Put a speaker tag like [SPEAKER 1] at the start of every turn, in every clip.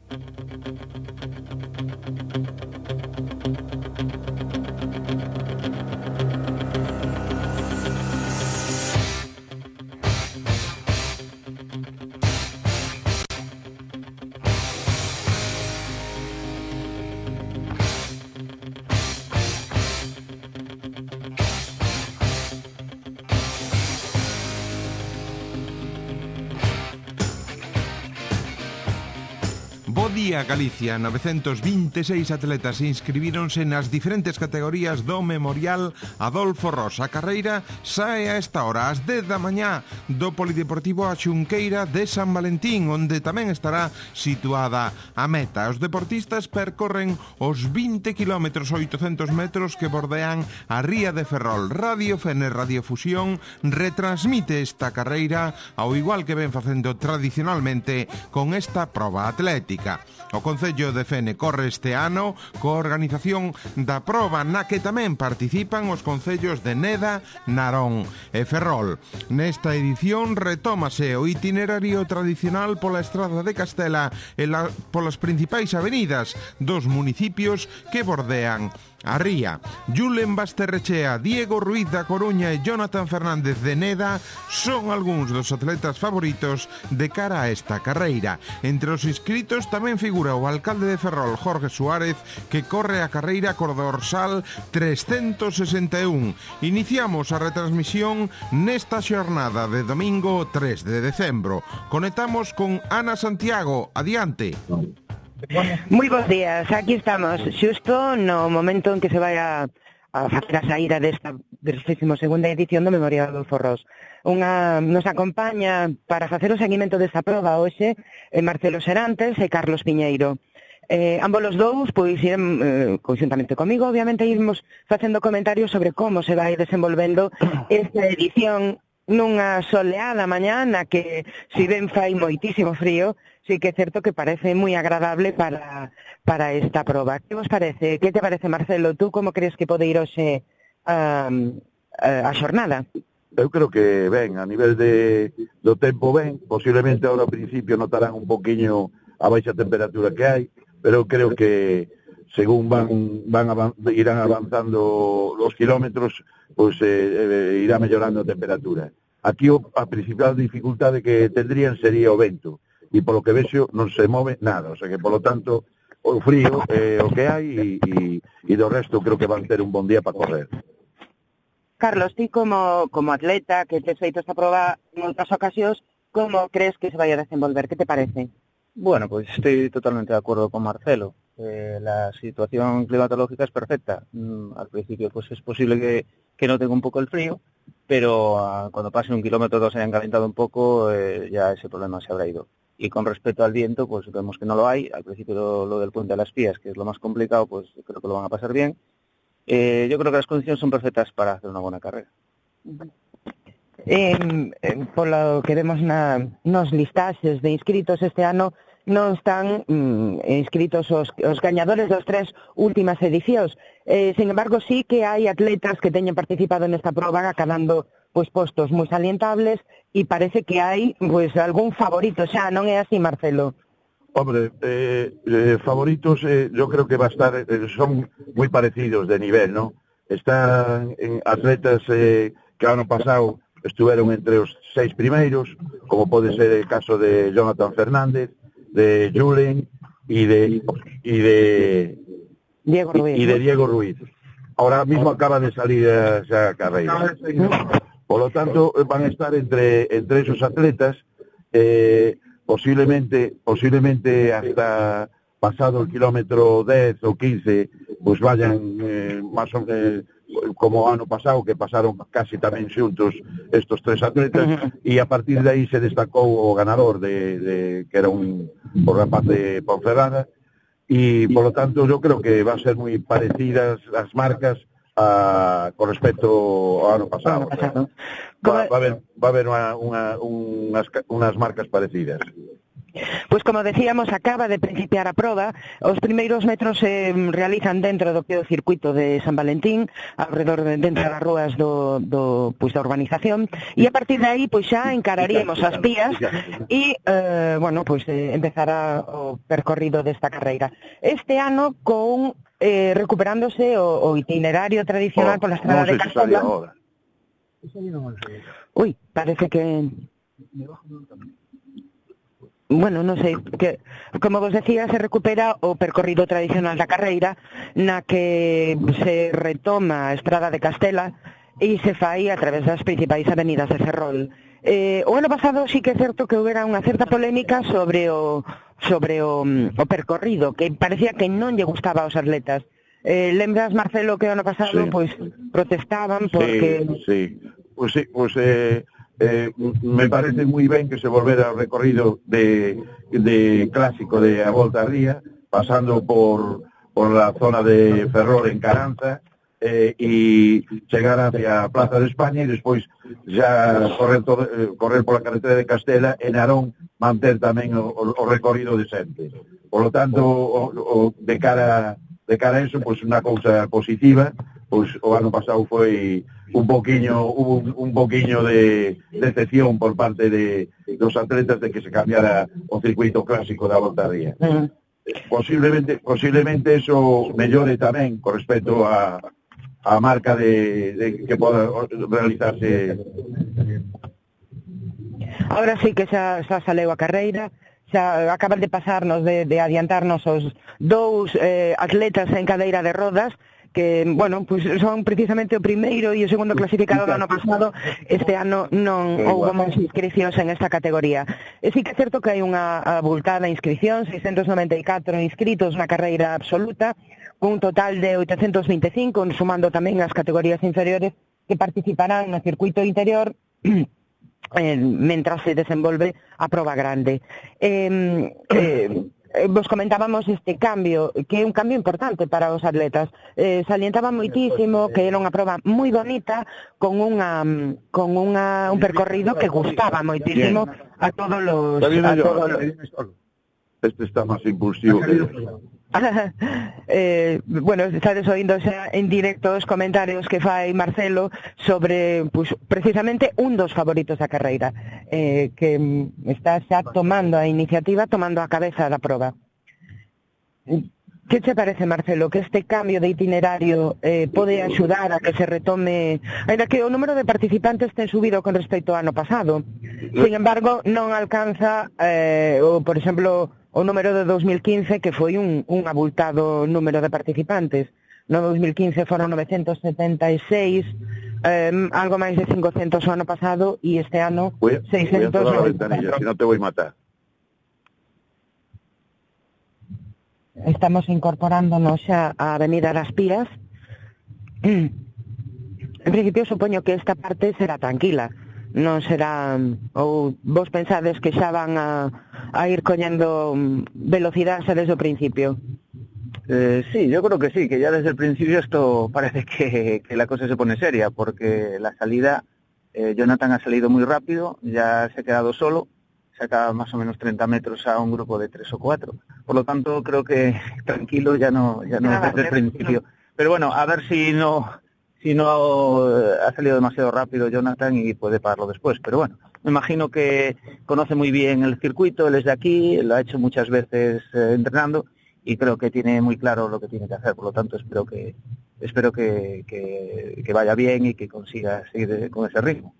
[SPEAKER 1] Bo día, Galicia. 926 atletas inscribíronse nas diferentes categorías do Memorial Adolfo Rosa. A carreira sae a esta hora, ás 10 da mañá, do Polideportivo A Xunqueira de San Valentín, onde tamén estará situada a meta. Os deportistas percorren os 20 km 800 metros que bordean a ría de Ferrol. Radio Fene Radiofusión retransmite esta carreira, ao igual que ven facendo tradicionalmente con esta proba atlética. O Concello de Fene corre este ano coa organización da proba na que tamén participan os concellos de Neda, Narón e Ferrol. Nesta edición retómase o itinerario tradicional pola Estrada de Castela e polas principais avenidas dos municipios que bordean a ría. Julen Basterrechea, Diego Ruiz da Coruña e Jonathan Fernández de Neda son algúns dos atletas favoritos de cara a esta carreira. Entre os inscritos tamén figura o alcalde de Ferrol, Jorge Suárez, que corre a carreira co dorsal 361. Iniciamos a retransmisión nesta xornada de domingo 3 de decembro. Conectamos con Ana Santiago. Adiante.
[SPEAKER 2] Moi bons días, aquí estamos xusto no momento en que se vai a facer a saída desta 32ª edición do Memorial Adolfo Rosa. Nos acompaña para facer o seguimento desta proba hoxe Marcelo Serantes e Carlos Piñeiro. Ambos os dous, pois, conjuntamente comigo, obviamente, irmos facendo comentarios sobre como se vai desenvolvendo esta edición nunha soleada mañá na que, si ben fai moitísimo frío, sí que é certo que parece moi agradable para esta proba. Que vos parece? Que te parece, Marcelo? Tú como crees que pode ir hoxe a xornada?
[SPEAKER 3] Eu creo que ben, a nivel do tempo ben, posiblemente ahora ao principio notarán un poquinho a baixa temperatura que hai, pero creo que según irán avanzando os kilómetros, pois irá mellorando a temperatura. Aquí a principal dificultade que tendrían sería o vento, e polo que vexo non se move nada, o sea que polo tanto o frío o que hai e do resto creo que van ter un bon día para correr.
[SPEAKER 2] Carlos, ti como atleta que tes feito esta proba en outras ocasións, como crees que se vai a desenvolver? Que te parece?
[SPEAKER 4] Bueno, pues estoy totalmente de acuerdo con Marcelo. La situación climatológica es perfecta. Al principio pues es posible que noten un poco el frío, pero cuando pase 1 kilómetro o 2 hayan calentado un poco, ya ese problema se habrá ido. Y con respecto al viento, pues vemos que no lo hay. Al principio lo del puente de las Pías, que es lo más complicado, pues creo que lo van a pasar bien. Yo creo que las condiciones son perfectas para hacer una buena carrera.
[SPEAKER 2] Por lo que vemos nos listaxes de inscritos este ano, non están inscritos os gañadores das 3 últimas edicións. Sin embargo, sí que hai atletas que teñen participado nesta proba acadando postos moi salientables e parece que hai algún favorito xa, non é así, Marcelo?
[SPEAKER 3] Hombre, favoritos yo creo que va a estar, son moi parecidos de nivel, ¿no? Están atletas que ano pasado estuveron entre os 6 primeiros, como pode ser el caso de Jonathan Fernández, de Julen y de Diego Ruiz. Ahora mismo acaba de salir esa carrera. Por lo tanto, van a estar entre esos atletas, posiblemente hasta pasado el kilómetro 10 o 15, pues vayan más o menos como ano pasado, que pasaron casi tamén xuntos estos 3 atletas, e a partir de aí se destacou o ganador que era un rapaz de Ponferrada, e polo tanto yo creo que va a ser moi parecidas as marcas con respecto ao ano pasado. Va a haber unas marcas parecidas.
[SPEAKER 2] Pois como decíamos, acaba de principiar a proba. Os primeiros metros se realizan dentro do que é o circuito de San Valentín, alrededor dentro das rúas da urbanización, e a partir de aí pois xa encararíamos as vías e empezará o percorrido desta carreira. Este ano con recuperándose o itinerario tradicional pola estrada de Castela. Ui, parece que... Bueno, non sei, que como vos decía, se recupera o percorrido tradicional da carreira, na que se retoma a estrada de Castela e se fai a través das principais avenidas de Ferrol. O ano pasado sí que é certo que houbera unha certa polémica sobre o percorrido, que parecía que non lle gustaba aos atletas. Lembras, Marcelo, que o ano pasado pois protestaban porque...
[SPEAKER 3] Sí. Me parece moi ben que se volvera ao recorrido de clásico de a Volta a Ría, pasando por la zona de Ferrol en Caranza e chegar hacia a Plaza de España e despois ya correr pola carretera de Castela e Narón manter tamén o recorrido de sempre. Por lo tanto, de cara a eso, pois unha cousa positiva. Pois o ano pasado foi un poquinho de decepción por parte dos atletas de que se cambiara o circuito clásico da Volta a Ría. Posiblemente eso mellore tamén con respecto a marca de que poda realizarse.
[SPEAKER 2] Ahora sí que xa saleu a carreira, xa acaban de pasarnos de adiantarnos os dous atletas en cadeira de rodas, que, bueno, pues son precisamente o primeiro e o segundo clasificado do ano pasado. Este ano non houve máis inscricións en esta categoría. E sí que é certo que hai unha abultada inscripción, 694 inscritos na carreira absoluta, con un total de 825, sumando tamén as categorías inferiores que participarán no circuito interior mentras se desenvolve a proba grande. Vos comentábamos este cambio, que é un cambio importante para os atletas. Salientaba moitísimo que era unha proba moi bonita, con un percorrido que gustaba moitísimo a todos los...
[SPEAKER 3] Este está máis impulsivo que...
[SPEAKER 2] Bueno, estades oindo xa en directo os comentarios que fai Marcelo sobre, pues, precisamente un dos favoritos da carreira, que está xa tomando a iniciativa, tomando a cabeza da proba. Que che parece, Marcelo, que este cambio de itinerario pode axudar a que se retome, ainda que o número de participantes ten subido con respecto ao ano pasado? Sin embargo, non alcanza, por exemplo, o número de 2015, que foi un abultado número de participantes. No 2015 foron 976, algo máis de 500 o ano pasado, e este ano 600.
[SPEAKER 3] Voy a ventanilla, si no te voy a matar.
[SPEAKER 2] Estamos incorporándonos xa á Avenida das Pías. En principio, supoño que esta parte será tranquila. Non será, ou vos pensades que xa van a ir coñendo velocidade desde o principio?
[SPEAKER 4] Sí, yo creo que sí, que ya desde el principio esto parece que la cosa se pone seria, porque la salida, Jonathan ha salido muy rápido, ya se ha quedado solo, saca más o menos 30 metros a un grupo de 3 o 4, por lo tanto creo que tranquilo ya no desde el principio. Pero bueno, a ver si no ha salido demasiado rápido Jonathan y puede pararlo después. Pero bueno, me imagino que conoce muy bien el circuito, él es de aquí, lo ha hecho muchas veces entrenando y creo que tiene muy claro lo que tiene que hacer. Por lo tanto, espero que vaya bien y que consiga seguir con ese ritmo.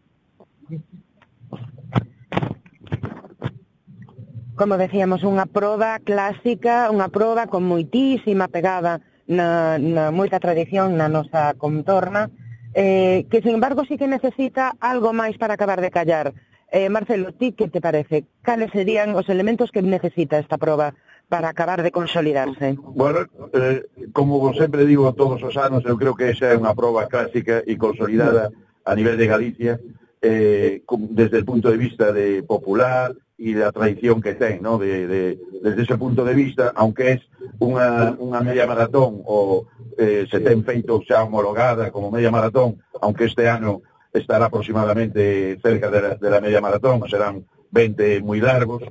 [SPEAKER 2] Como decíamos, unha proba clásica, unha proba con moitísima pegada na moita tradición na nosa contorna, que, sin embargo, sí que necesita algo máis para acabar de callar. Marcelo, ti que te parece? Cales serían os elementos que necesita esta proba para acabar de consolidarse?
[SPEAKER 3] Bueno, como sempre digo todos os anos, eu creo que esa é unha proba clásica e consolidada a nivel de Galicia, desde el punto de vista de popular y la tradición que ten, ¿no? Desde ese punto de vista, aunque es unha media maratón o se ten feito xa homologada como media maratón, aunque este ano estará aproximadamente cerca de la media maratón, serán 20 moi largos,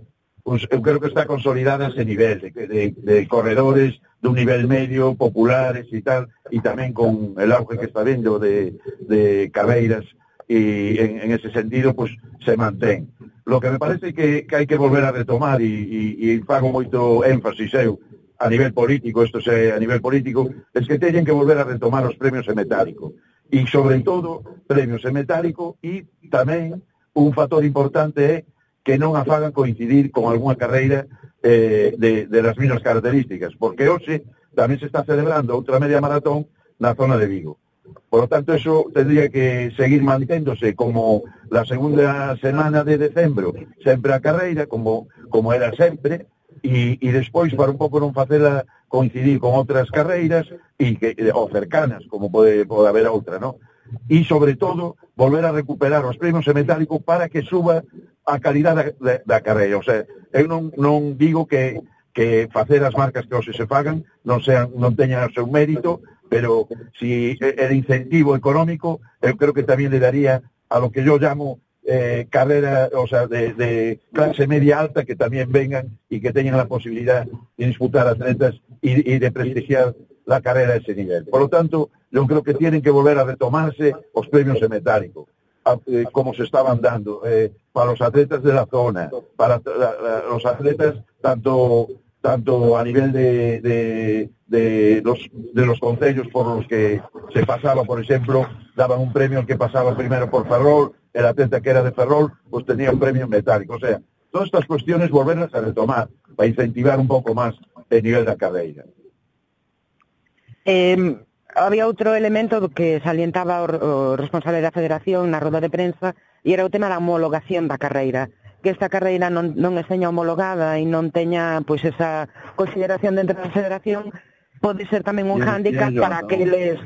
[SPEAKER 3] pues eu creo que está consolidada ese nivel de corredores dun nivel medio, populares e tal, e tamén con el auge que está vendo de carreiras, e en ese sentido pues se mantén. Lo que me parece que hai que volver a retomar, e fago moito énfasis eu a nivel político, es que teñen que volver a retomar os premios en metálico, e sobre todo premios en metálico, e tamén un factor importante é que non a fagan coincidir con algunha carreira de las mismas características, porque hoxe tamén se está celebrando outra media maratón na zona de Vigo. Por lo tanto, eso tendría que seguir manténdose como la segunda semana de decembro, sempre a carreira, como era sempre, e despois para un pouco non facela coincidir con outras carreiras ou cercanas, como pode haber outra, ¿no? E, sobre todo, volver a recuperar os premios en metálico para que suba a calidade da carreira. O sea, eu non digo que facer as marcas que hoxe se fagan non teñan o seu mérito, pero si el incentivo económico, eu creo que tamén le daría a lo que yo llamo carrera, o sea, de clase media alta, que también vengan y que tengan la posibilidad de disputar atletas y de prestigiar la carrera a ese nivel. Por lo tanto, yo creo que tienen que volver a retomarse los premios en metálico, como se estaban dando, para los atletas de la zona, para los atletas tanto a nivel de los concellos por los que se pasaba, por ejemplo, daban un premio al que pasaba primero por Ferrol, el atleta que era de Ferrol, pues tenía un premio en metálico. O sea, todas estas cuestiones volverlas a retomar para incentivar un pouco máis el nivel da carreira.
[SPEAKER 2] Había outro elemento que salientaba o responsable da Federación na roda de prensa, e era o tema da homologación da carreira, que esta carreira non esteña homologada e non teña pois esa consideración dentro da Federación, pode ser tamén un hándicap para aqueles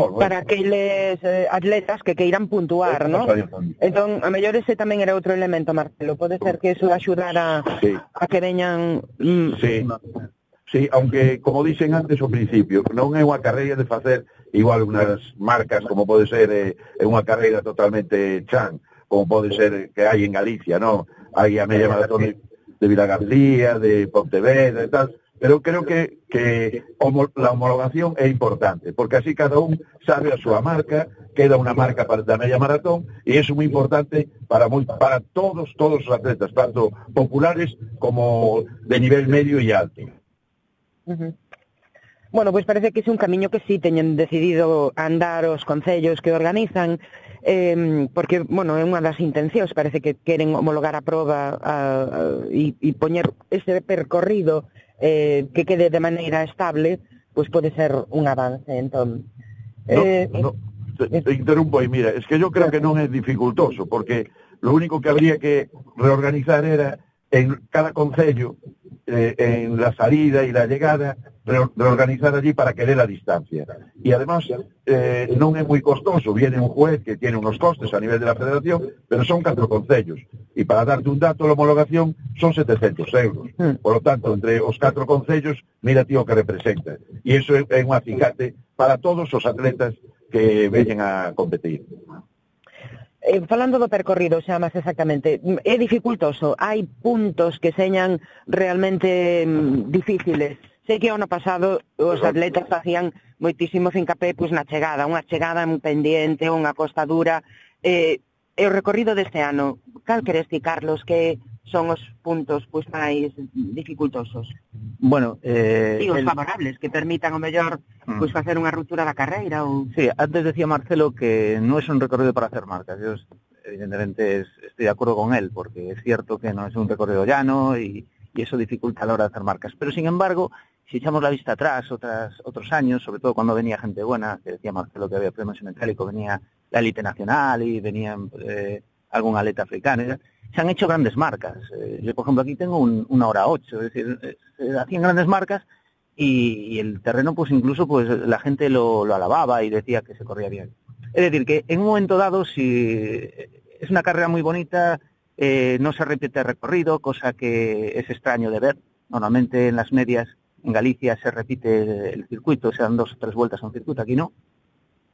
[SPEAKER 2] atletas que queiran puntuar, ¿no? Entón, a mellor ese tamén era outro elemento, Marcelo. Pode ser que eso axudara a que veñan...
[SPEAKER 3] Sí, aunque, como dicen antes ao principio, non é unha carreira de facer igual unhas marcas como pode ser unha carreira totalmente chan, como pode ser que hai en Galicia, ¿no? Hai a media maratón de Vilagarcía, de Pontevedra e tal, pero creo que la homologación é importante, porque así cada un sabe a súa marca, queda unha marca da media maratón, e é moi importante para todos os atletas, tanto populares como de nivel medio e alto.
[SPEAKER 2] Bueno, pois parece que é un camiño que sí teñen decidido andar os concellos que organizan, porque, bueno, é unha das intencións, parece que queren homologar a proba e poñer ese percorrido que quede de maneira estable, pois pode ser un avance, entón.
[SPEAKER 3] Te interrumpo aí, mira, es que yo creo que non é dificultoso, porque lo único que habría que reorganizar era en cada concello, en la salida y la llegada, reorganizar allí para que dé la distancia. Y además, non é moi costoso, viene un juez que tiene unos costes a nivel de la federación, pero son 4 concellos. Y para darte un dato, la homologación son 700 euros. Por lo tanto, entre os 4 concellos, mira tío que representa. Y eso é un acicate para todos os atletas que veñen a competir.
[SPEAKER 2] Falando do percorrido, xa máis exactamente, é dificultoso? Hai puntos que señan realmente difíciles? Sei que o ano pasado os atletas facían moitísimo fincapé pois, na chegada, unha chegada moi pendiente, unha costa dura. E o recorrido deste ano, cal queres ti, Carlos, que son os puntos pois máis dificultosos?
[SPEAKER 4] Bueno,
[SPEAKER 2] e os favorables, que permitan o mellor pois facer unha ruptura da carreira ou...
[SPEAKER 4] Sí, antes decía Marcelo que no es un recorrido para hacer marcas. Yo evidentemente estoy de acuerdo con él, porque es cierto que no es un recorrido llano y eso dificulta a la hora de hacer marcas. Pero sin embargo, si echamos la vista atrás, otros años, sobre todo cuando venía gente buena, que decía Marcelo que había premios en metálico, venía la élite nacional y venían algún atleta africano, se han hecho grandes marcas. Yo, por ejemplo, aquí tengo 1:08, es decir, se hacían grandes marcas y el terreno, pues incluso pues la gente lo alababa y decía que se corría bien. Es decir, que en un momento dado, si es una carrera muy bonita, no se repite el recorrido, cosa que es extraño de ver. Normalmente en las medias en Galicia se repite el circuito, se dan 2 o 3 vueltas a un circuito, aquí no.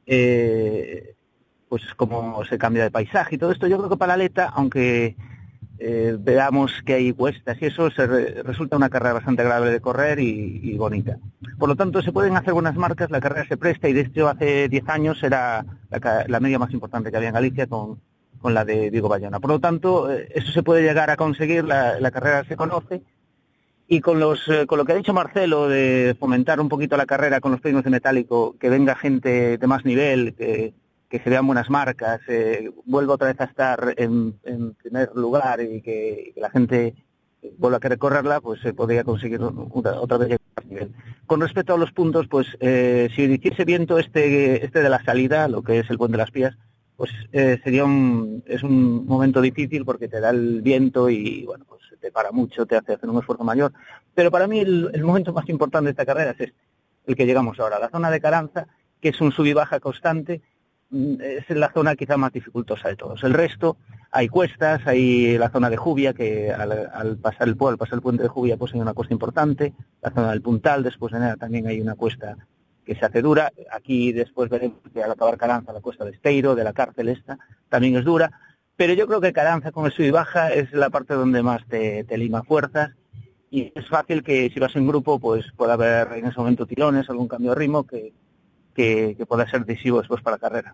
[SPEAKER 4] Pues como se cambia de paisaje y todo esto, yo creo que para la atleta, aunque veamos que hay cuestas y eso resulta una carrera bastante agradable de correr y bonita. Por lo tanto, se pueden hacer buenas marcas, la carrera se presta y de hecho hace 10 años era la media más importante que había en Galicia con la de Vigo-Bayona. Por lo tanto, eso se puede llegar a conseguir, la carrera se conoce y con lo que ha dicho Marcelo de fomentar un poquito la carrera con los premios de metálico, que venga gente de más nivel, que se vean buenas marcas, vuelva otra vez a estar en primer lugar y que la gente vuelva a querer correrla, pues se podría conseguir otra vez llegar a nivel. Con respecto a los puntos, pues si hiciese viento este de la salida, lo que es el Puente de las Pías, pues es un momento difícil porque te da el viento y bueno, pues te para mucho, te hace hacer un esfuerzo mayor. Pero para mí el momento más importante de esta carrera es el que llegamos ahora, la zona de Caranza, que es un sub y baja constante. Es la zona quizá más dificultosa de todos. El resto, hay cuestas, hay la zona de Jubia, que al pasar el puente de Jubia, pues hay una cuesta importante, la zona del Puntal, después de nada también hay una cuesta que se hace dura. Aquí después veremos que al acabar Caranza, la cuesta de Esteiro, de la cárcel esta, también es dura, pero yo creo que Caranza con el sub y baja es la parte donde más te lima fuerzas, y es fácil que si vas en grupo, pues pueda haber en ese momento tirones, algún cambio de ritmo que pueda ser decisivo después para la carrera.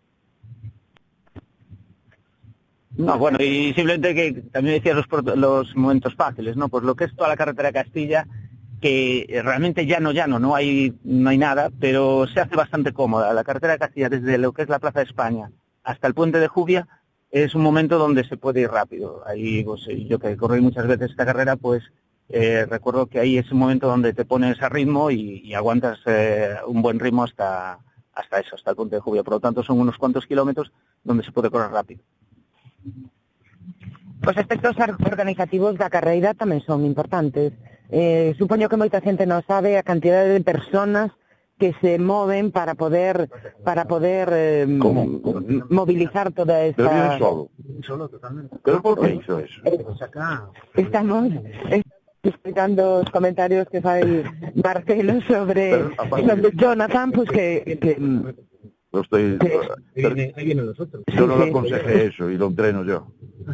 [SPEAKER 4] No, bueno, y simplemente que también decías los momentos fáciles, ¿no? Pues lo que es toda la carretera de Castilla, que realmente llano no hay nada, pero se hace bastante cómoda. La carretera de Castilla, desde lo que es la Plaza de España hasta el Puente de Jubia, es un momento donde se puede ir rápido. Ahí, pues, yo que corrí muchas veces esta carrera, pues recuerdo que ahí es un momento donde te pones a ritmo y aguantas un buen ritmo hasta el Puente de Jubia. Por lo tanto, son unos cuantos kilómetros donde se puede correr rápido.
[SPEAKER 2] Os aspectos organizativos da carreira tamén son importantes. Supoño que moita xente non sabe a cantidade de personas que se moven para poder movilizar toda esta...
[SPEAKER 3] Pero viene
[SPEAKER 4] Solo totalmente.
[SPEAKER 3] ¿Pero por qué hizo eso?
[SPEAKER 2] Estamos explicando os comentarios que fai Marcelo sobre Jonathan, pues que
[SPEAKER 3] No estoy...
[SPEAKER 4] Ahí vienen los otros.
[SPEAKER 3] Yo no lo aconsejé eso y lo entreno yo.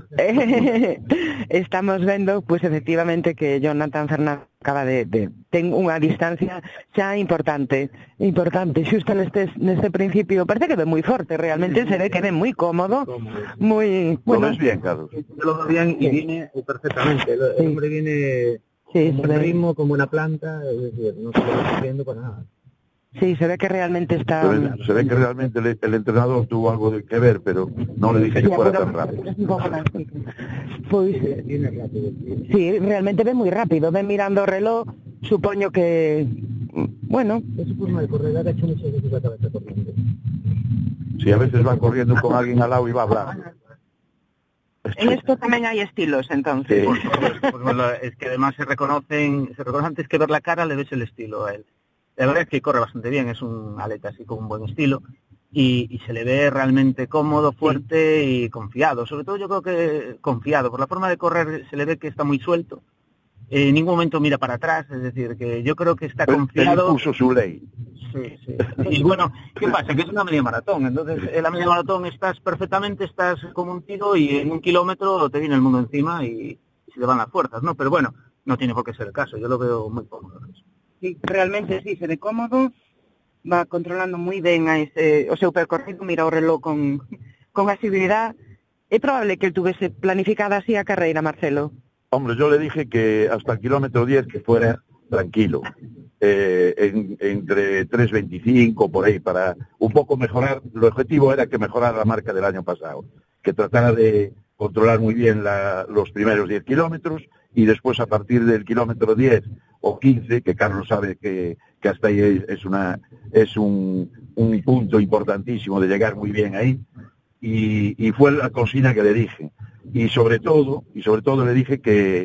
[SPEAKER 2] Estamos vendo, pues efectivamente, que Jonathan Fernández acaba ten unha distancia xa importante, xusto neste principio, parece que ve moi forte, realmente se ve que ve moi cómodo, moi...
[SPEAKER 3] Bueno, ¿lo ves bien, Carlos?
[SPEAKER 4] Yo lo veo bien y viene perfectamente, el hombre viene con buen ritmo, con buena planta, es decir, no se lo está viendo para nada.
[SPEAKER 2] Sí, se ve que realmente está...
[SPEAKER 3] Se ve que realmente el entrenador tuvo algo que ver, pero no le dije que fuera tan rápido.
[SPEAKER 2] Pois, sí, realmente ve moi rápido, ve mirando o reloj, supoño que... Bueno...
[SPEAKER 4] Esa forma de correr ha hecho muchas veces la cabeza corriendo.
[SPEAKER 3] Sí, a veces va corriendo con alguien al lado y va hablando.
[SPEAKER 2] En esto tamén hai estilos, entonces.
[SPEAKER 3] Sí.
[SPEAKER 4] Pues bueno, es que además se reconoce antes que ver la cara, le ves el estilo a él. La verdad es que corre bastante bien, es un atleta así con un buen estilo y se le ve realmente cómodo, fuerte y confiado. Sobre todo yo creo que confiado, por la forma de correr se le ve que está muy suelto. En ningún momento mira para atrás, es decir, que yo creo que está confiado.
[SPEAKER 3] Él puso su ley.
[SPEAKER 4] Sí. Y bueno, ¿qué pasa? Que es una media maratón, entonces en la media maratón estás como un tiro y en 1 kilómetro te viene el mundo encima y se le van las fuerzas, ¿no? Pero bueno, no tiene por qué ser el caso, yo lo veo muy cómodo.
[SPEAKER 2] Sí, realmente sí, se ve cómodo, va controlando moi ben o seu percorrido, mira o reloj con asiduidad. É probable que él tuviese planificada así a carreira, Marcelo.
[SPEAKER 3] Hombre, yo le dije que hasta el kilómetro 10 que fuera tranquilo, entre 3.25 por ahí, para un poco mejorar. El objetivo era que mejorara la marca del año pasado, que tratara de controlar muy bien los primeros 10 kilómetros y después a partir del kilómetro 10 o 15, que Carlos sabe que hasta ahí es un punto importantísimo de llegar muy bien ahí, y fue la consigna que le dije. Y sobre todo le dije que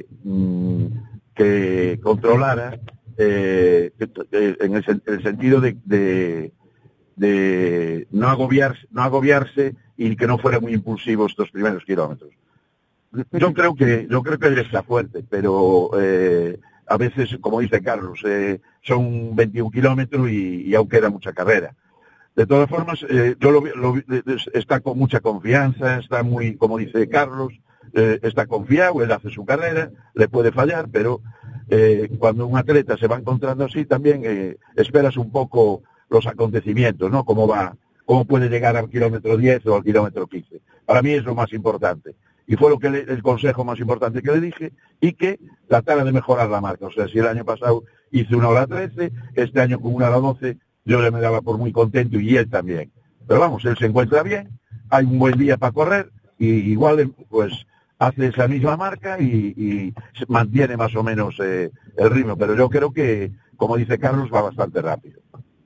[SPEAKER 3] controlara en el sentido de no agobiarse y que no fuera muy impulsivo estos primeros kilómetros. Yo creo que él está fuerte, pero a veces, como dice Carlos, son 21 kilómetros y aún queda mucha carrera. De todas formas, está con mucha confianza, está muy, como dice Carlos, está confiado, él hace su carrera, le puede fallar, pero cuando un atleta se va encontrando así, también esperas un poco los acontecimientos, ¿no? Cómo puede llegar al kilómetro 10 o al kilómetro 15. Para mí es lo más importante. Y fue el consejo más importante que le dije, y que tratara de mejorar la marca. O sea, si el año pasado hice 1:13, este año con 1:12, yo le me daba por muy contento, y él también. Pero vamos, él se encuentra bien, hay un buen día para correr, y igual pues hace esa misma marca y mantiene más o menos el ritmo. Pero yo creo que, como dice Carlos, va bastante rápido.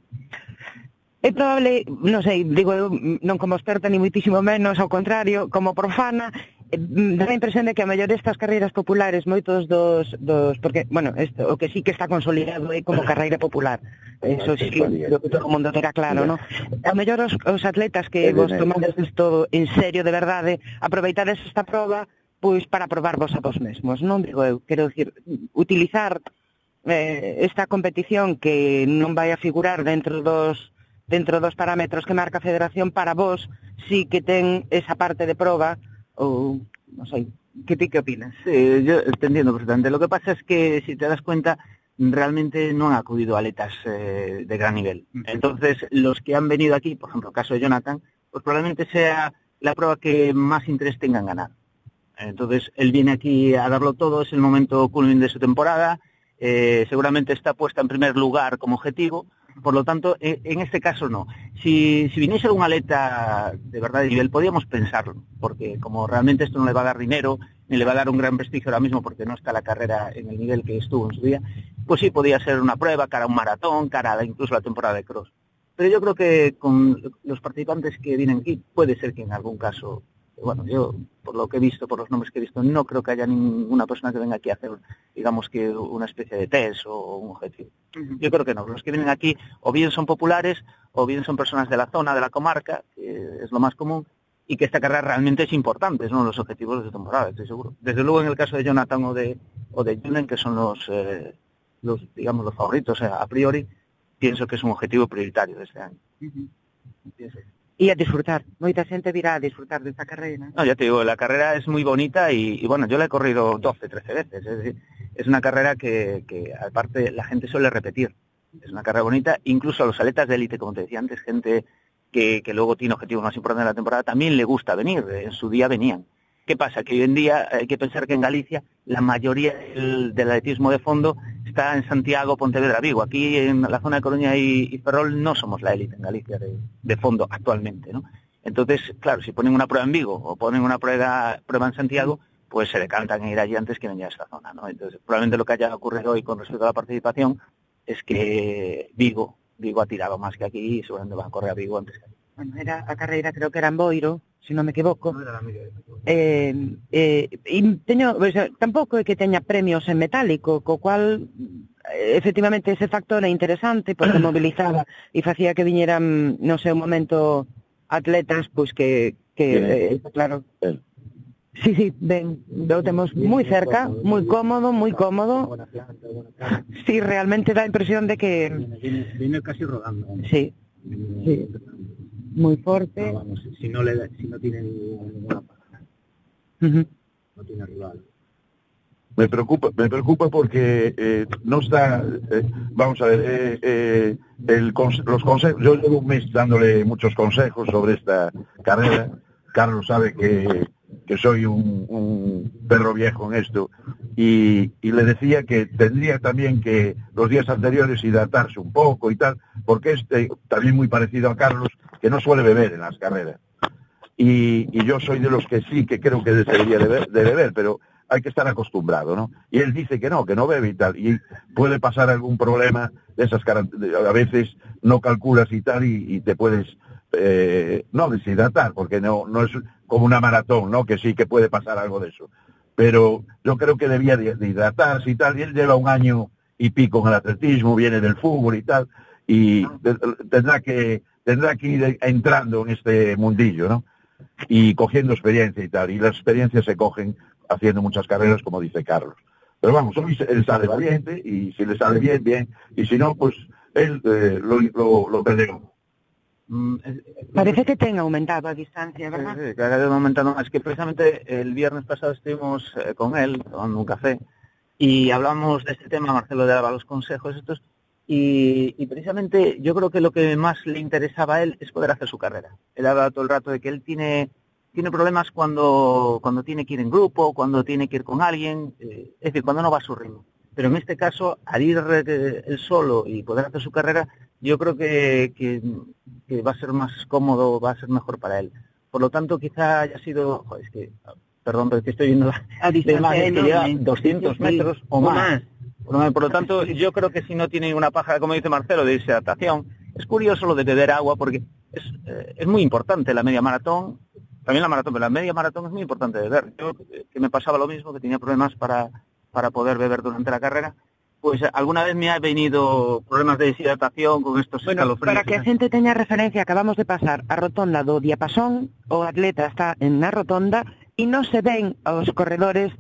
[SPEAKER 2] É probable, non sei, digo eu, non como experta ni muitísimo menos, ao contrario, como profana, dá a impresión de que a mellor estas carreiras populares, moitos dos porque, bueno, o que sí que está consolidado é como carreira popular. Eso sí, creo que todo o mundo terá claro, non? A mellor os atletas que vos tomades isto en serio, de verdade, aproveitades esta proba, pois para probarvos a vos mesmos, non? Digo eu, quero dicir, utilizar esta competición que non vai a figurar dentro dos parámetros que marca a Federación, para vos sí que ten esa parte de proba, ou non sei, ¿qué opinas?
[SPEAKER 4] Sí, yo te entiendo perfectamente. Lo que pasa es que, si te das cuenta, realmente no han acudido atletas de gran nivel. Entonces, los que han venido aquí, por ejemplo, el caso de Jonathan, pues probablemente sea la prueba que más interés tenga en ganar. Entonces, él viene aquí a darlo todo, es el momento culmin de su temporada, seguramente está puesta en primer lugar como objetivo. Por lo tanto, en este caso no. Si viniese algún atleta de verdad de nivel, podríamos pensarlo, porque como realmente esto no le va a dar dinero, ni le va a dar un gran prestigio ahora mismo, porque no está la carrera en el nivel que estuvo en su día, pues sí podría ser una prueba cara a un maratón, cara a incluso la temporada de cross. Pero yo creo que con los participantes que vienen aquí, puede ser que en algún caso, bueno, yo por lo que he visto, por los nombres que he visto, no creo que haya ninguna persona que venga aquí a hacer, digamos que una especie de test o un objetivo. Yo creo que no. Los que vienen aquí o bien son populares o bien son personas de la zona, de la comarca, que es lo más común, y que esta carrera realmente es importante, son los objetivos de temporada, estoy seguro. Desde luego en el caso de Jonathan o de Julen, que son los digamos los favoritos, a priori, pienso que es un objetivo prioritario de este año.
[SPEAKER 2] E a disfrutar, moita xente virá a disfrutar desta carreira.
[SPEAKER 4] No, ya te digo, la carrera es muy bonita y bueno, yo la he corrido 12, 13 veces, es decir, es una carrera que aparte la gente suele repetir, es una carrera bonita, incluso a los atletas de élite, como te decía antes, gente que luego tiene objetivos más importantes en la temporada, también le gusta venir, en su día venían. ¿Qué pasa? Que hoy en día hay que pensar que en Galicia la mayoría del atletismo de fondo está en Santiago, Pontevedra, Vigo. Aquí en la zona de Coruña y Ferrol no somos la élite en Galicia de fondo actualmente, ¿no? Entonces, claro, si ponen una prueba en Vigo o ponen una prueba en Santiago, pues se decantan en ir allí antes que venir a esta zona, ¿no? Entonces, probablemente lo que haya ocurrido hoy con respecto a la participación es que Vigo ha tirado más que aquí y seguramente van a correr a Vigo antes que aquí.
[SPEAKER 2] Bueno, era a carreira, creo que era en Boiro, se non me equivoco.
[SPEAKER 4] No era la media.
[SPEAKER 2] Tampouco é que teña premios en metálico, co cual efectivamente ese factor é interesante porque mobilizaba e facía que viñeran no seu momento atletas pois que claro. Sí, ben, lo temos moi cerca, moi cómodo. Sí, realmente dá a impresión de que
[SPEAKER 4] viene casi rodando.
[SPEAKER 2] Sí. Muy fuerte.
[SPEAKER 4] No, vamos, si no tiene ninguna paja, no tiene rival.
[SPEAKER 3] Me preocupa porque no está, vamos a ver, los consejos, yo llevo un mes dándole muchos consejos sobre esta carrera. Carlos sabe que soy un perro viejo en esto, y le decía que tendría también que los días anteriores hidratarse un poco y tal, porque es también muy parecido a Carlos, que no suele beber en las carreras. Y yo soy de los que sí, que creo que debería de beber, pero hay que estar acostumbrado, ¿no? Y él dice que no bebe y tal, y puede pasar algún problema de esas características. A veces no calculas y tal, y te puedes no deshidratar, porque no es como una maratón, ¿no? Que sí que puede pasar algo de eso. Pero yo creo que debía de hidratarse y tal, y él lleva 1 año y pico en el atletismo, viene del fútbol y tal, y tendrá que ir entrando en este mundillo, ¿no? Y cogiendo experiencia y tal, y las experiencias se cogen haciendo muchas carreras, como dice Carlos. Pero vamos, hoy él sale valiente, y si le sale bien, y si no, pues él lo perderá.
[SPEAKER 2] Parece que ten aumentado a distancia, ¿verdad?
[SPEAKER 4] Sí, cada vez aumentando más. Que precisamente el viernes pasado estuvimos con él tomando un café y hablamos de este tema. Marcelo le daba los consejos estos y precisamente yo creo que lo que más le interesaba a él es poder hacer su carrera. Él habla todo el rato de que él tiene problemas cuando tiene que ir en grupo, cuando tiene que ir con alguien, es decir, cuando no va a su ritmo. Pero en este caso, al ir él solo y poder hacer su carrera, yo creo que va a ser más cómodo, va a ser mejor para él. Por lo tanto, quizá haya sido, perdón, pero que estoy viendo
[SPEAKER 2] a distancia
[SPEAKER 4] que lleva 200 metros o más. Por lo tanto, yo creo que si no tiene una paja, como dice Marcelo, de adaptación, es curioso lo de beber agua, porque es muy importante la media maratón, también la maratón, pero la media maratón es muy importante beber. Yo, que me pasaba lo mismo, que tenía problemas para poder beber durante la carrera, pues alguna vez me ha venido problemas de deshidratación con estos escalofríos.
[SPEAKER 2] Para que a xente teña referencia, acabamos de pasar a rotonda do Diapasón, o atleta está na rotonda e non se ven aos corredores,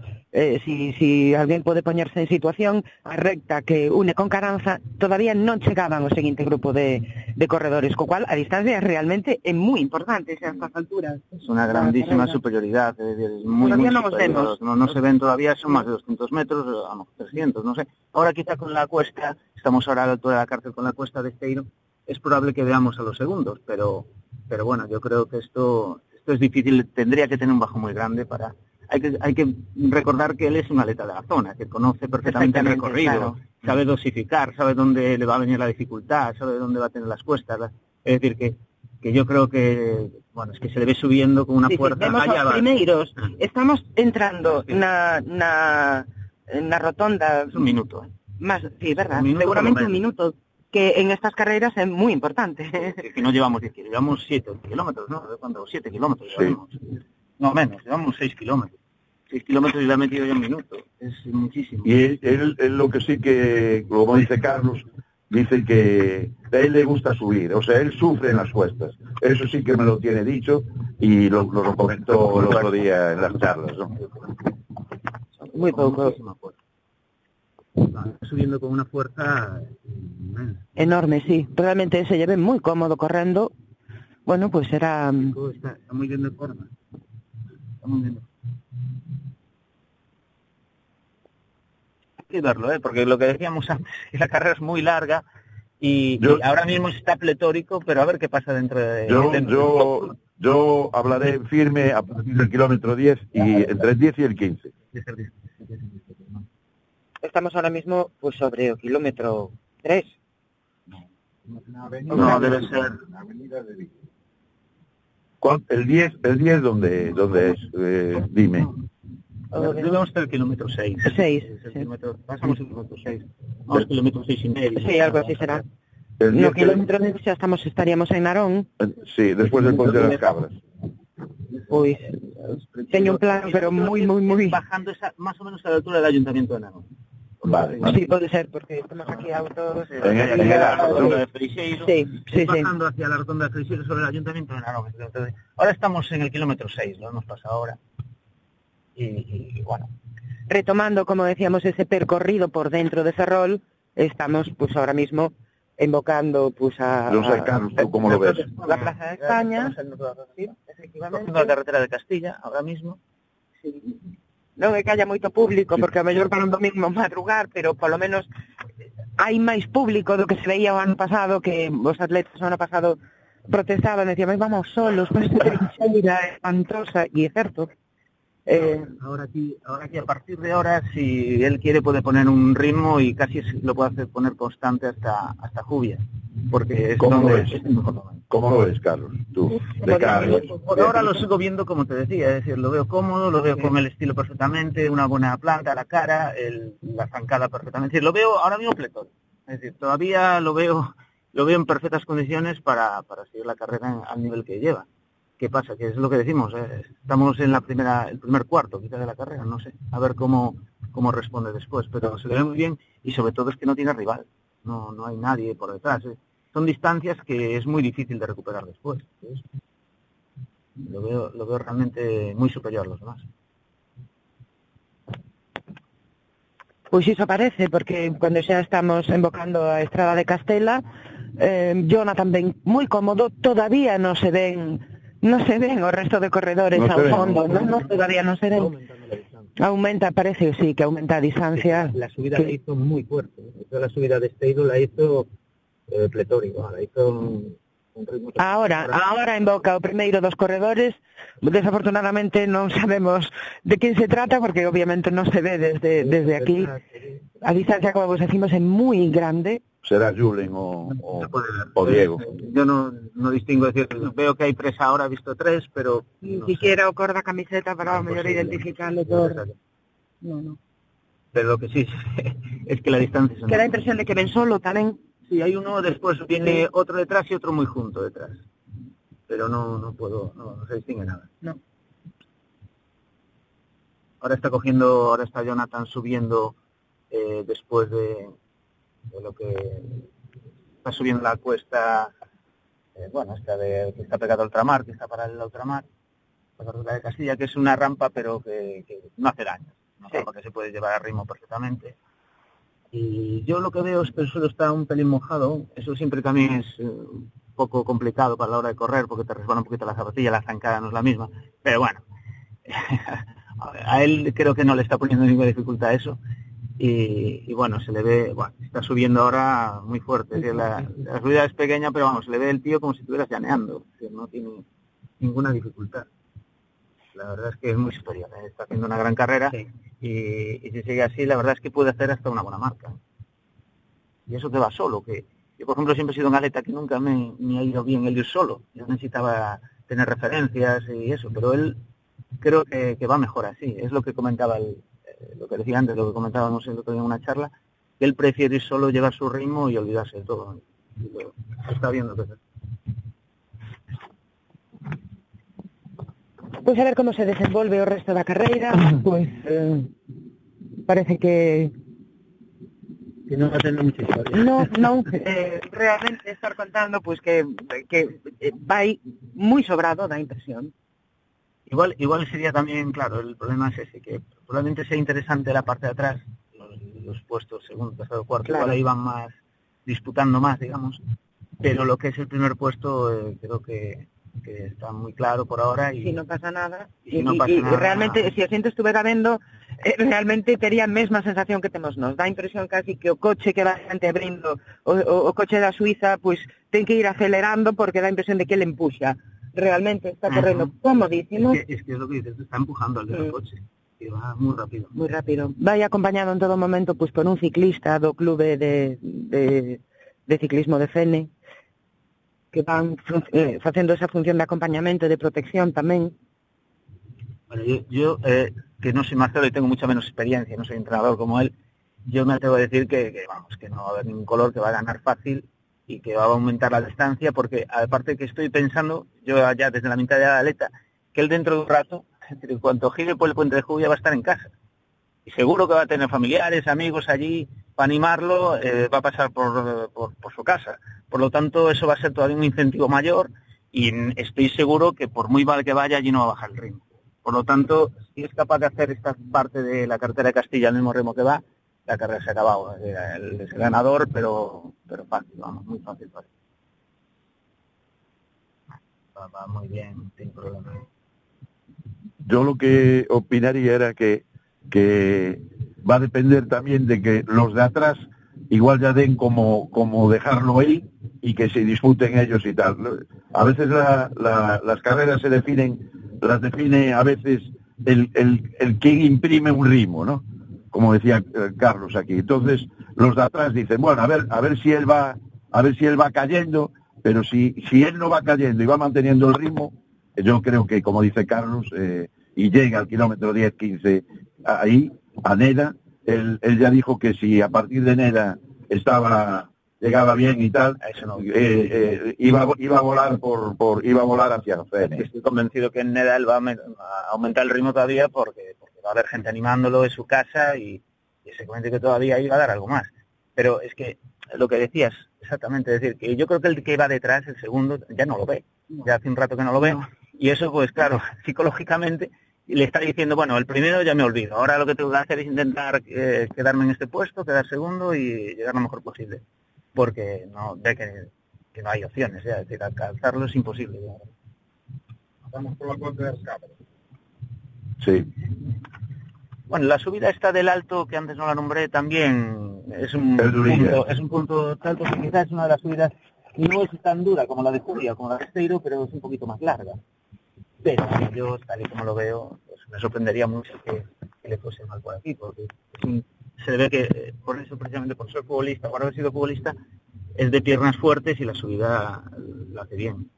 [SPEAKER 2] si alguén pode poñerse en situación, a recta que une con Caranza, todavía non chegaban o seguinte grupo de corredores, co cual a distancia realmente é moi importante a estas alturas.
[SPEAKER 4] Es una grandísima superioridad, es muy superior. No se ven todavía, son más de 200 metros, a lo mejor 300, no sé. Ahora quizá con la cuesta, estamos ahora a la altura de la cárcel con la cuesta de Esteiro, es probable que veamos a los segundos, pero bueno, yo creo que esto es difícil, tendría que tener un bajo muy grande para... Hay que recordar que él es un atleta de la zona, que conoce perfectamente el recorrido, claro. Sabe dosificar, sabe dónde le va a venir la dificultad, sabe dónde va a tener las cuestas. Es decir, que yo creo que, bueno, es que se le ve subiendo con una fuerza.
[SPEAKER 2] Vemos los primeiros, estamos entrando na rotonda...
[SPEAKER 4] Es un minuto.
[SPEAKER 2] Más, sí, verdad, seguramente un minuto. Que en estas carreras es muy importante.
[SPEAKER 4] Que no llevamos 10 kilómetros, llevamos 7 kilómetros, ¿no? ¿Cuánto? 7 kilómetros llevamos. No, menos, llevamos 6 kilómetros. 6 kilómetros y le ha metido ya un minuto. Es muchísimo.
[SPEAKER 3] Y él lo que sí que, como dice Carlos, dice que a él le gusta subir. O sea, él sufre en las cuestas. Eso sí que me lo tiene dicho y lo comentó el otro día en las charlas, ¿no?
[SPEAKER 2] Muy poco.
[SPEAKER 4] Subiendo con una fuerza
[SPEAKER 2] enorme, sí. Realmente se lleve muy cómodo corriendo. Bueno, pues era...
[SPEAKER 4] Está muy bien de forma. Está muy bien. Hay que verlo, porque lo que decíamos antes, que la carrera es muy larga y ahora mismo está pletórico, pero a ver qué pasa dentro de...
[SPEAKER 3] Yo hablaré firme a partir del kilómetro 10 y entre el 10 y el 15.
[SPEAKER 2] Estamos ahora mismo pues sobre el kilómetro 3.
[SPEAKER 4] No, debe ser
[SPEAKER 3] el 10 ¿dónde es? Dime.
[SPEAKER 4] Debemos estar el kilómetro 6.
[SPEAKER 2] 6.
[SPEAKER 4] Pasamos el kilómetro 6. Vamos kilómetro 6 y medio.
[SPEAKER 2] Sí, algo así será. No, kilómetro 10 ya estaríamos en Narón.
[SPEAKER 3] Sí, después del Puente de las Cabras.
[SPEAKER 2] Uy, tengo un plan, pero muy...
[SPEAKER 4] Bajando más o menos a la altura del Ayuntamiento de Narón.
[SPEAKER 3] Vale.
[SPEAKER 2] Sí, puede ser, porque estamos aquí autos...
[SPEAKER 4] En la rotonda de Freixeiro.
[SPEAKER 2] Sí.
[SPEAKER 4] Bajando hacia la rotonda de Freixeiro sobre el Ayuntamiento de Narón. Ahora estamos en el kilómetro 6, lo hemos pasado ahora. Y bueno.
[SPEAKER 2] Retomando, como decíamos, ese percorrido por dentro de Ferrol, estamos pues ahora mismo invocando pues a...
[SPEAKER 3] No sé, Carlos, ¿tú cómo lo ves?
[SPEAKER 2] La Plaza de España.
[SPEAKER 4] Sí, efectivamente. La carretera de Castilla, ahora mismo.
[SPEAKER 2] Sí. Non é que haya moito público, porque a mellor para un domingo madrugar, pero polo menos hai máis público do que se veía o ano pasado, que os atletas o ano pasado protestaban, decían, vamos solos, con esta trincheira espantosa, e é certo.
[SPEAKER 4] Ahora aquí a partir de ahora, si él quiere, puede poner un ritmo y casi lo puede hacer poner constante hasta Jubia, porque es
[SPEAKER 3] ¿Cómo lo ves?
[SPEAKER 4] Momento.
[SPEAKER 3] ¿Cómo lo ves, Carlos? Tú,
[SPEAKER 4] Por ahora lo sigo viendo como te decía, es decir, lo veo cómodo, lo veo con el estilo perfectamente, una buena planta, la cara, la zancada perfectamente, es decir, lo veo ahora mismo pletórico, es decir, todavía lo veo en perfectas condiciones para seguir la carrera al nivel que lleva. ¿Qué pasa? Que es lo que decimos, estamos en el primer cuarto quizás de la carrera, no sé, a ver cómo responde después, pero se le ve muy bien y sobre todo es que no tiene rival, no hay nadie por detrás, son distancias que es muy difícil de recuperar después, ¿sí? Lo veo realmente muy superior a los demás.
[SPEAKER 2] Pois iso parece, porque cando xa estamos embocando a Estrada de Castela, Jonathan ben moi cómodo, todavía non se ven o resto de corredores ao fondo, todavía non se ven. Aumenta, parece sí, que aumenta a distancia.
[SPEAKER 4] La subida la hizo muy fuerte, la subida de Esteido la hizo pletórico, la hizo un ritmo...
[SPEAKER 2] Ahora invoca o primeiro dos corredores, desafortunadamente non sabemos de quen se trata, porque obviamente non se ve desde aquí. A distancia, como vos decimos, é moi grande.
[SPEAKER 3] Será Julen o Diego.
[SPEAKER 4] Yo no distingo, decir, veo que hay 3 ahora, he visto 3, pero...
[SPEAKER 2] Ni siquiera o cor da camiseta para o mellor identificarlo por... No.
[SPEAKER 4] Pero lo que sí es que la distancia...
[SPEAKER 2] Que da a impresión de que ven solo tamén.
[SPEAKER 4] Sí, hay uno, después viene otro detrás y otro muy junto detrás. Pero no se distingue nada.
[SPEAKER 2] No.
[SPEAKER 4] Ahora está Jonathan subiendo después de lo que está subiendo la cuesta, que está pegado al ultramar, que está paralela al ultramar, la ruta de Castilla, que es una rampa pero que no hace daño. Una rampa que se puede llevar a ritmo perfectamente. Y yo lo que veo es que el suelo está un pelín mojado. Eso siempre también es un poco complicado para la hora de correr, porque te resbala un poquito la zapatilla, la zancada no es la misma. Pero bueno, a él creo que no le está poniendo ninguna dificultad eso. Y bueno, se le ve, está subiendo ahora muy fuerte. Es decir, la subida es pequeña, pero vamos, se le ve el tío como si estuviera llaneando. Es decir, no tiene ninguna dificultad. La verdad es que es muy superior, está haciendo una gran carrera y si sigue así, la verdad es que puede hacer hasta una buena marca. Y eso que va solo, que yo por ejemplo siempre he sido un atleta que nunca me ha ido bien el ir solo. Yo necesitaba tener referencias y eso, pero él creo que va mejor así. Es lo que comentaba, lo que decía antes, lo que comentábamos en una charla, que él prefiere ir solo, llevar su ritmo y olvidarse de todo. Y lo está viendo que
[SPEAKER 2] Pois a ver como se desenvolve o resto da carreira, pois parece que
[SPEAKER 4] non va a tener mucha historia.
[SPEAKER 2] Non, realmente estar contando pois que vai moi sobrado, da impresión.
[SPEAKER 4] Igual sería también, claro, el problema es ese, que probablemente sea interesante la parte de atrás, los puestos segundo, tercero, cuarto, claro. Igual ahí van más, disputando más, digamos, pero lo que es el primer puesto creo que está muy claro por ahora y
[SPEAKER 2] no pasa nada
[SPEAKER 4] y no pasa nada.
[SPEAKER 2] Realmente, se a xente estuvera vendo, realmente tería a mesma sensación que temos nós. Dá a impresión casi que o coche que va xente abrindo o coche da Suiza, pois ten que ir acelerando porque dá a impresión de que ele empuxa. Realmente está correndo comodísimo.
[SPEAKER 4] Es que es lo que dices, está empujando al del coche, que va muy rápido.
[SPEAKER 2] Muy rápido. Vai acompañado en todo momento pois por un ciclista do clube de ciclismo de Fene, que van facendo esa función de acompañamento e de protección tamén.
[SPEAKER 4] Bueno, yo que no soy Marcelo y tengo mucha menos experiencia, no soy entrenador como él, yo me atrevo a decir que no va a haber ningún color, que va a ganar fácil y que va a aumentar la distancia, porque aparte que estoy pensando, yo ya desde la mitad de la aleta, que él dentro de un rato, en cuanto gire por el puente de Jubia, va a estar en casa. Y seguro que va a tener familiares, amigos allí para animarlo, va a pasar por su casa. Por lo tanto, eso va a ser todavía un incentivo mayor y estoy seguro que por muy mal que vaya, allí no va a bajar el ritmo. Por lo tanto, si es capaz de hacer esta parte de la carretera de Castilla al mismo ritmo que va, la carrera se ha acabado. Él es el ganador, pero fácil, vamos, muy fácil. Va muy bien, sin problema.
[SPEAKER 3] Yo lo que opinaría era que va a depender también de que los de atrás igual ya den como dejarlo ahí y que se disputen ellos y tal. A veces las carreras las define a veces el quien imprime un ritmo, ¿no? Como decía Carlos aquí. Entonces los de atrás dicen, bueno, a ver si él va cayendo, pero si él no va cayendo y va manteniendo el ritmo, yo creo que, como dice Carlos, y llega al kilómetro 10-15 ahí, a Neda, él ya dijo que si a partir de Neda llegaba bien y tal,
[SPEAKER 4] eso no.
[SPEAKER 3] iba a volar hacia Fene.
[SPEAKER 4] Estoy convencido que en Neda él va a aumentar el ritmo todavía porque va a haber gente animándolo en su casa y se comenta que todavía iba a dar algo más. Pero es que lo que decías, exactamente, es decir, que yo creo que el que va detrás, el segundo, ya no lo ve. Ya hace un rato que no lo ve. Y eso, pues claro, psicológicamente le está diciendo, bueno, el primero ya me olvido. Ahora lo que tengo que hacer es intentar quedarme en este puesto, quedar segundo y llegar lo mejor posible. Porque no ve que que no hay opciones, es decir, alcanzarlo es imposible.
[SPEAKER 5] Vamos por la Ponte das Cabras.
[SPEAKER 3] Sí.
[SPEAKER 4] Bueno, la subida esta del Alto, que antes no la nombré, también es un punto tal, porque quizás es una de las subidas, no es tan dura como la de Julia, como la de Esteiro, pero es un poquito más larga. Pero yo, tal y como lo veo, pues me sorprendería mucho que le fuese mal por aquí, porque se ve que, por eso, precisamente por ser futbolista, por haber sido futbolista, es de piernas fuertes y la subida la hace bien.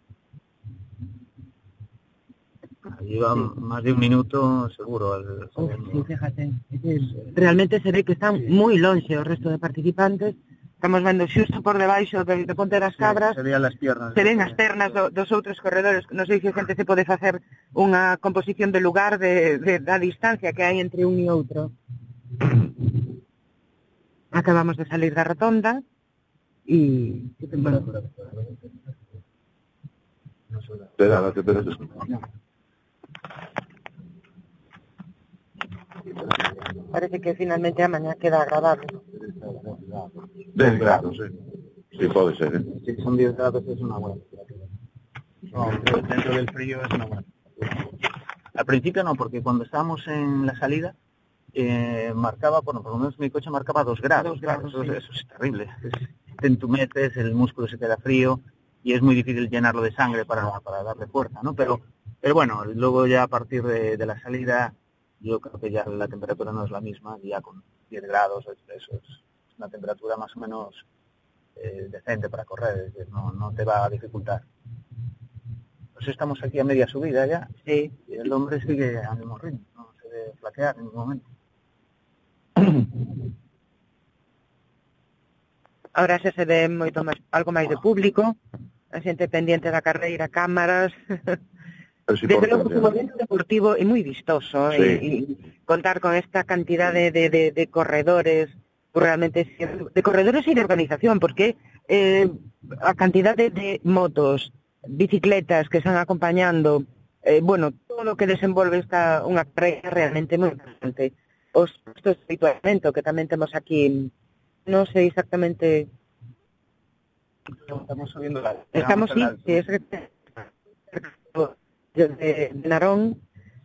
[SPEAKER 4] Lleva más de un minuto seguro.
[SPEAKER 2] Sí, fíjate. Realmente se ve que están moi lonxe o resto de participantes. Estamos vendo xusto por debaixo de Ponte das Cabras.
[SPEAKER 4] Se vean as pernas.
[SPEAKER 2] Se ven as pernas dos outros corredores. Non sei se a xente se pode facer unha composición de lugar da distancia que hai entre un e outro. Acabamos de salir da rotonda e...
[SPEAKER 3] Espera, la temperatura.
[SPEAKER 2] Parece que finalmente a mañá queda agradable.
[SPEAKER 3] 10 grados, sí. Sí, puede ser, ¿eh?
[SPEAKER 4] Si son 10 grados es una buena temperatura. No, dentro del frío es una buena temperatura. Al principio no, porque cuando estábamos en la salida marcaba, bueno, por lo menos mi coche marcaba 2 grados. 2 grados, sí. Eso es terrible. Te entumeces, el músculo se queda frío y es muy difícil llenarlo de sangre para darle fuerza, ¿no? Pero bueno, luego ya a partir de la salida, yo creo que ya la temperatura no es la misma, ya con 10 grados, eso es una temperatura más o menos decente para correr, es decir, no te va a dificultar. Pues estamos aquí a media subida ya, sí, y el hombre sigue al mismo ritmo, no se debe flaquear en ningún momento.
[SPEAKER 2] Ahora xa se ve moito máis, algo máis de público, a xente pendiente da carreira, cámaras... Desde logo, un momento deportivo e moi vistoso,
[SPEAKER 3] sí.
[SPEAKER 2] E contar con esta cantidade de corredores, pues realmente de corredores e de organización, porque a cantidade de motos, bicicletas que están acompañando, bueno, todo o que desenvolve unha carreira realmente moi importante. Os postos de habituamento que tamén temos aquí, non sei exactamente...
[SPEAKER 4] Estamos subindo la...
[SPEAKER 2] Estamos, sí, es de Narón.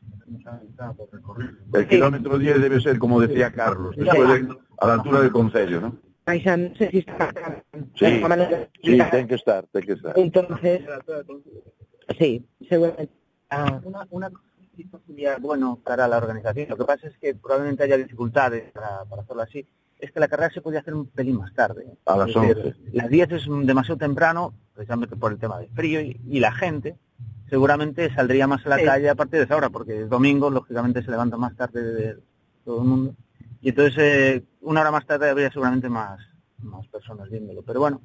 [SPEAKER 3] El kilómetro 10 debe ser, como decía Carlos, después a la altura del Concello, ¿no?
[SPEAKER 2] Paisa, no sé si está...
[SPEAKER 3] Sí, sí, tiene que estar.
[SPEAKER 2] Entonces, sí, seguramente.
[SPEAKER 4] Una sería bueno para la organización. Lo que pasa es que probablemente haya dificultades para hacerlo así. Es que la carrera se podía hacer un pelín más tarde.
[SPEAKER 3] A las 11.
[SPEAKER 4] Las 10 es demasiado temprano, precisamente por el tema del frío y la gente seguramente saldría más a la calle a partir de esa hora, porque el domingo, lógicamente, se levanta más tarde de todo el mundo. Y entonces, una hora más tarde habría seguramente más personas viéndolo. Pero bueno,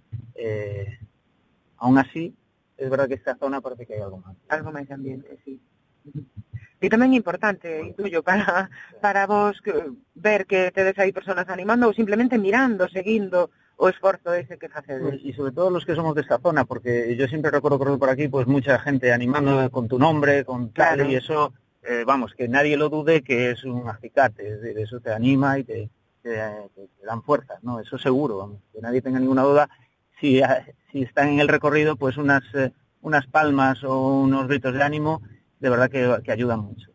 [SPEAKER 4] aún así, es verdad que esta zona parece que hay algo más.
[SPEAKER 2] Algo máis ambiente, sí. E tamén é importante, intuyo, para vos ver que tedes aí personas animando ou simplemente mirando, seguindo o esforzo ese que facedes.
[SPEAKER 4] Y sobre todo los que somos de esta zona, porque yo siempre recuerdo correr por aquí, pues mucha gente animando con tu nombre, con tal, claro. Y eso, vamos, que nadie lo dude que es un acicate, es decir, eso te anima y te dan fuerza, ¿no? Eso seguro, vamos, que nadie tenga ninguna duda. Si están en el recorrido, pues unas palmas o unos gritos de ánimo, de verdad que ayudan mucho.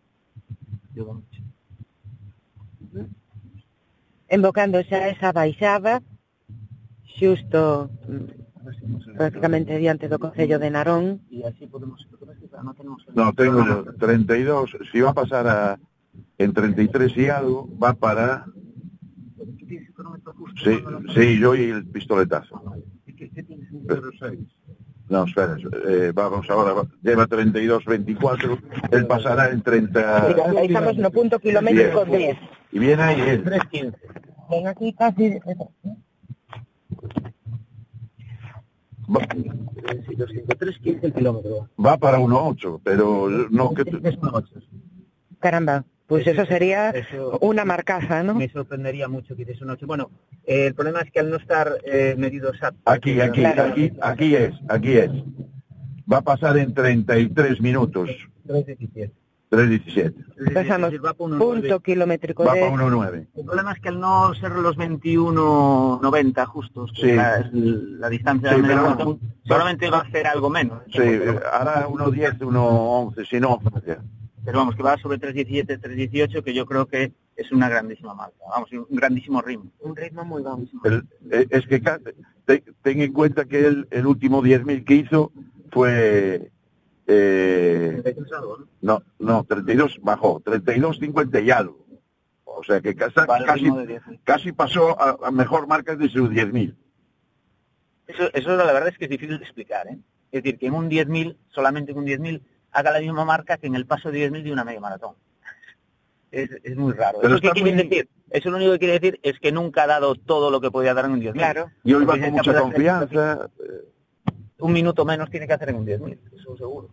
[SPEAKER 2] Embocando xa esa baixada, xusto prácticamente diante do Concello de Narón.
[SPEAKER 4] Y así podemos...
[SPEAKER 3] No, tengo 32. Si va a pasar en 33 y algo, va para... Sí, yo y el pistoletazo. No, espera, vamos ahora, lleva 32-24, él pasará en 30...
[SPEAKER 2] Ahí estamos no punto kilómetro 10.
[SPEAKER 3] Y viene ahí él.
[SPEAKER 4] 3.15.
[SPEAKER 2] Ven aquí casi...
[SPEAKER 4] 3.15 el kilómetro.
[SPEAKER 3] Va para 1.8, pero no... que
[SPEAKER 2] Caramba, pues eso sería una marcaza, ¿no?
[SPEAKER 4] Me sorprendería mucho que hiciese 1.8. Bueno, el problema es que al no estar medido exacto...
[SPEAKER 3] Aquí es. Va a pasar en 33 minutos.
[SPEAKER 4] 3.17.
[SPEAKER 3] 3.17.
[SPEAKER 2] Pensamos, punto kilométrico
[SPEAKER 3] Va
[SPEAKER 2] de...
[SPEAKER 3] para 1.9.
[SPEAKER 4] El problema es que al no ser los 21.90 justos, que
[SPEAKER 3] Sí.
[SPEAKER 4] es la distancia
[SPEAKER 3] Sí,
[SPEAKER 4] de media
[SPEAKER 3] pero
[SPEAKER 4] maratón, seguramente va a hacer algo menos.
[SPEAKER 3] Sí, hará 1.10, 1.11, si no, Francia.
[SPEAKER 4] Pero vamos, que va sobre 3.17, 3.18, que yo creo que es una grandísima marca. Vamos, un grandísimo ritmo.
[SPEAKER 2] Un ritmo muy bajo.
[SPEAKER 3] Es que ten en cuenta que el último 10.000 que hizo fue... no, 32 bajó, 32.50 y algo. O sea que casi pasó a mejor marca de sus 10.000.
[SPEAKER 4] Eso la verdad es que es difícil de explicar, ¿eh? Es decir, que en un 10.000, solamente en un 10.000, haga la misma marca que en el paso de 10.000 de una media maratón. Es muy raro.
[SPEAKER 3] Pero
[SPEAKER 4] ¿Eso qué quiere decir? Eso lo único que quiere decir es que nunca ha dado todo lo que podía dar en un 10.000.
[SPEAKER 2] Claro.
[SPEAKER 3] Y hoy va con mucha confianza.
[SPEAKER 4] Un minuto menos tiene que hacer en un 10.000, eso seguro.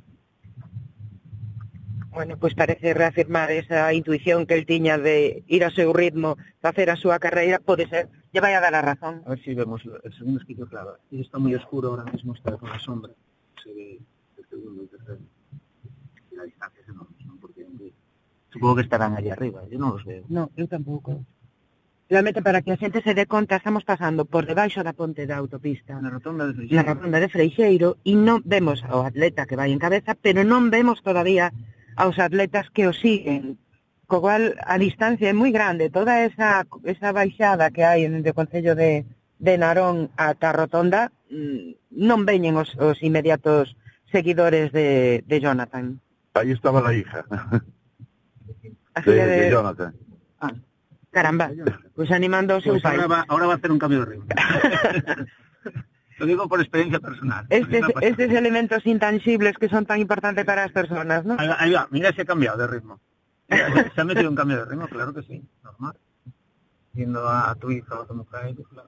[SPEAKER 2] Bueno, pues parece reafirmar esa intuición que él tiña de ir a seu ritmo, facer a súa carreira, pode ser, lle vai a dar a razón.
[SPEAKER 4] A ver si vemos el segundo esquillo claro. Y está muy oscuro ahora mismo, está con la sombra. Se ve el segundo y tercero. Y la distancia es enorme, ¿no? Porque supongo que estarán allá arriba, yo no los veo.
[SPEAKER 2] No, eu tampouco. Realmente, para que a xente se dé conta, estamos pasando por debaixo da ponte da autopista,
[SPEAKER 4] Na rotonda de Freixeiro.
[SPEAKER 2] na rotonda de Freixeiro, e non vemos ao atleta que vai en cabeza, pero non vemos todavía aos atletas que o siguen. Co cual, a distancia é moi grande. Toda esa baixada que hai en o concello de Narón ata a rotonda, non veñen os inmediatos seguidores de Jonathan.
[SPEAKER 3] Ahí estaba la hija
[SPEAKER 2] A filla
[SPEAKER 3] de Jonathan.
[SPEAKER 4] Ah,
[SPEAKER 2] Caramba, pues animando ao seu
[SPEAKER 4] pues
[SPEAKER 2] pai.
[SPEAKER 4] ahora va a hacer un cambio de ritmo. Lo digo por experiencia personal.
[SPEAKER 2] Estes elementos intangibles que son tan importantes para as personas, ¿no?
[SPEAKER 4] Ahí va, mira si ha cambiado de ritmo. ¿Se ha metido un cambio de ritmo? Claro que sí, normal. Viendo a tu hija o a tu mujer, claro.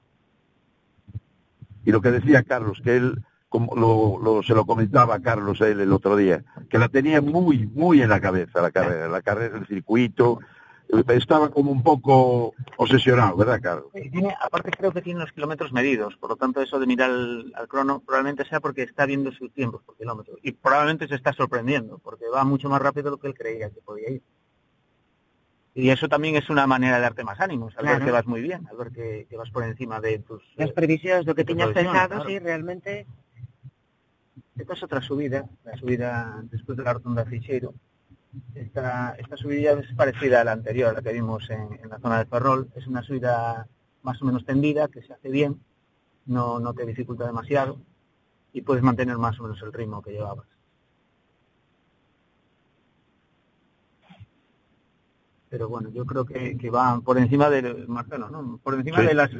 [SPEAKER 3] Y lo que decía Carlos, que él, como se lo comentaba a Carlos a él el otro día, que la tenía muy, muy en la cabeza la carrera, el circuito. Estaba como un poco obsesionado, ¿verdad, Carlos?
[SPEAKER 4] Aparte creo que tiene los kilómetros medidos, por lo tanto eso de mirar al crono probablemente sea porque está viendo sus tiempos por kilómetro y probablemente se está sorprendiendo porque va mucho más rápido de lo que él creía que podía ir. Y eso también es una manera de darte más ánimos, al ver que vas muy bien, al ver que vas por encima de tus...
[SPEAKER 2] Las previsiones, lo que tiñas pensado,
[SPEAKER 4] claro.
[SPEAKER 2] sí, realmente...
[SPEAKER 4] Esta es otra subida, la subida después de la rotonda de Freixeiro. Esta subida es parecida a la anterior, a la que vimos en la zona de Ferrol. Es una subida más o menos tendida, que se hace bien, no te dificulta demasiado y puedes mantener más o menos el ritmo que llevabas. Pero bueno, yo creo que va por encima de Marcelo, ¿no? Por encima
[SPEAKER 3] Sí.
[SPEAKER 4] de las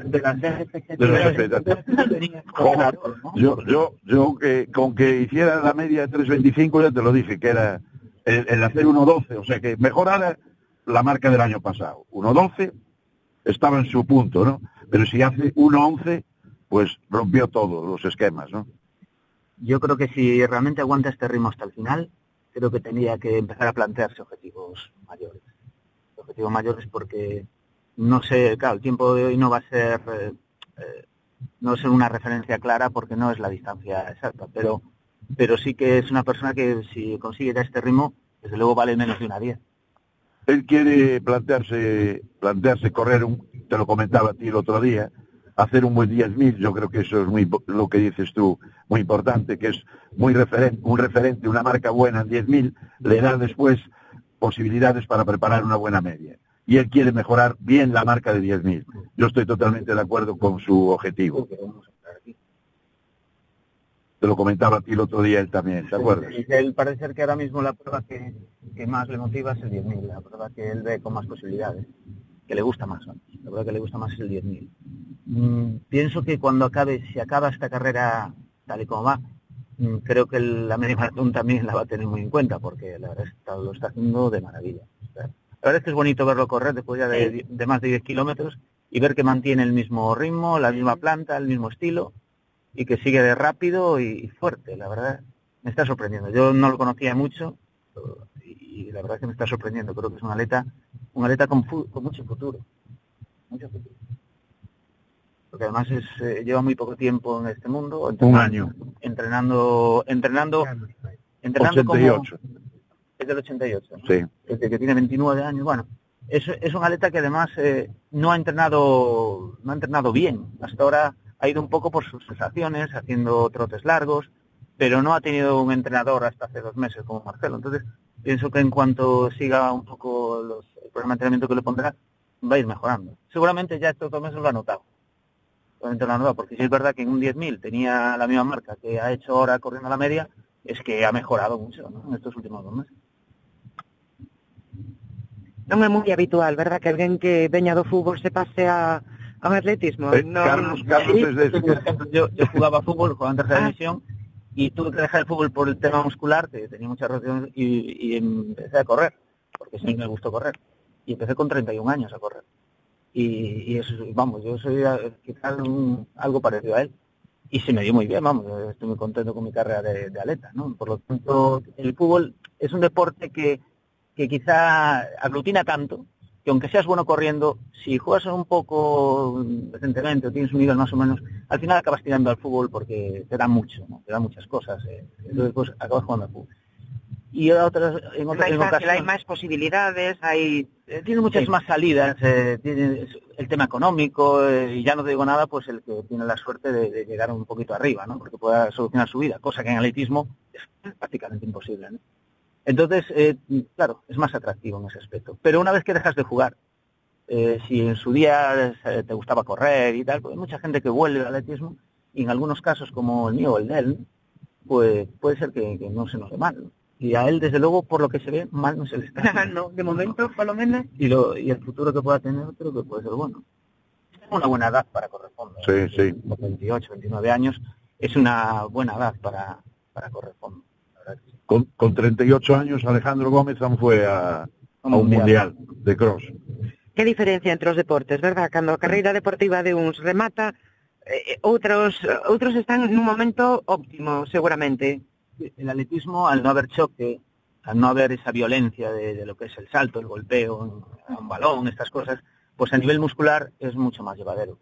[SPEAKER 3] Yo que con que hiciera la media de 3.25 ya te lo dije, que era el hacer 1.12, o sea que mejorara la marca del año pasado. 1.12 estaba en su punto, ¿no? Pero si hace 1.11, pues rompió todos los esquemas, ¿no?
[SPEAKER 4] Yo creo que si realmente aguanta este ritmo hasta el final, creo que tendría que empezar a plantearse objetivos mayores. Objetivos mayores porque, no sé, claro, el tiempo de hoy no va a ser una referencia clara porque no es la distancia exacta, pero sí que es una persona que si consigue ya este ritmo, desde luego vale menos de una 10.
[SPEAKER 3] Él quiere plantearse correr, te lo comentaba a ti el otro día, hacer un buen 10.000, yo creo que eso es muy, lo que dices tú, muy importante, que es un referente, una marca buena en 10.000, le da después posibilidades para preparar una buena media. Y él quiere mejorar bien la marca de 10.000. Yo estoy totalmente de acuerdo con su objetivo. Te lo comentaba a ti el otro día él también, ¿te acuerdas?
[SPEAKER 4] Sí, él parece ser que ahora mismo la prueba que más le motiva es el 10.000, la prueba que él ve con más posibilidades, que le gusta más, ¿no? La prueba que le gusta más es el 10.000. Pienso que cuando si acaba esta carrera tal y como va, creo que la media maratón también la va a tener muy en cuenta, porque la verdad lo está haciendo de maravilla. La verdad es que es bonito verlo correr después ya de más de 10 kilómetros y ver que mantiene el mismo ritmo, la misma planta, el mismo estilo, y que sigue de rápido y fuerte, la verdad. Me está sorprendiendo. Yo no lo conocía mucho y la verdad es que me está sorprendiendo. Creo que es un atleta con mucho futuro. Mucho futuro. Porque además lleva muy poco tiempo en este mundo.
[SPEAKER 3] Un año.
[SPEAKER 4] Entrenando
[SPEAKER 3] 88.
[SPEAKER 4] Es del 88, ¿no?
[SPEAKER 3] Sí.
[SPEAKER 4] Desde que tiene 29 años. Bueno, es un atleta que además no ha entrenado bien. Hasta ahora ha ido un poco por sus sensaciones, haciendo trotes largos, pero no ha tenido un entrenador hasta hace 2 meses como Marcelo. Entonces, pienso que en cuanto siga un poco el programa de entrenamiento que le pondrá, va a ir mejorando. Seguramente ya estos 2 meses lo ha notado. Porque si es verdad que en un 10.000 tenía la misma marca que ha hecho ahora corriendo la media, es que ha mejorado mucho, ¿no?, en estos últimos 2 meses.
[SPEAKER 2] Non é moi habitual, verdad, que alguén que veña do fútbol se pase a un atletismo.
[SPEAKER 3] Carlos
[SPEAKER 4] Sí,
[SPEAKER 3] es de ese.
[SPEAKER 4] por ejemplo, yo jugaba fútbol, jugaba en tercera división, y tuve que dejar el fútbol por el tema muscular, que tenía muchas rotaciones, y empecé a correr, porque sí me gustó correr. Y empecé con 31 años a correr. Y eso, vamos, yo soy quizás algo parecido a él. Y se me dio muy bien, vamos, estoy muy contento con mi carrera de atleta, ¿no? Por lo tanto, el fútbol es un deporte que quizá aglutina tanto, que aunque seas bueno corriendo, si juegas un poco decentemente o tienes un nivel más o menos, al final acabas tirando al fútbol porque te da mucho, ¿no? Te da muchas cosas, entonces pues acabas jugando al fútbol. Y en otras ocasiones
[SPEAKER 2] hay máis posibilidades,
[SPEAKER 4] tiene muchas más salidas, tiene el tema económico, y ya no te digo nada, pues el que tiene la suerte de llegar un poquito arriba, ¿no? Porque pueda solucionar su vida, cosa que en atletismo es prácticamente imposible, ¿no? Entonces, claro, es más atractivo en ese aspecto. Pero una vez que dejas de jugar, si en su día te gustaba correr y tal, pues hay mucha gente que vuelve al atletismo, y en algunos casos, como el mío o el de él, pues puede ser que no se nos dé mal, ¿no? Y a él, desde luego, por lo que se ve, mal no se le está.
[SPEAKER 2] No, de momento, por lo menos.
[SPEAKER 4] Y el futuro que pueda tener, creo que puede ser bueno. Es una buena edad para correr fondo.
[SPEAKER 3] Sí, sí.
[SPEAKER 4] 28, 29 años es una buena edad para correr fondo.
[SPEAKER 3] Con 38 años, Alejandro Gómez fue a un mundial de cross.
[SPEAKER 2] Que diferencia entre os deportes, verdad? Cando a carreira deportiva de uns remata, outros están nun momento óptimo, seguramente.
[SPEAKER 4] El atletismo, al no haber choque, al no haber esa violencia de lo que es el salto, el golpeo a un balón, estas cosas, pues a nivel muscular es mucho más llevadero.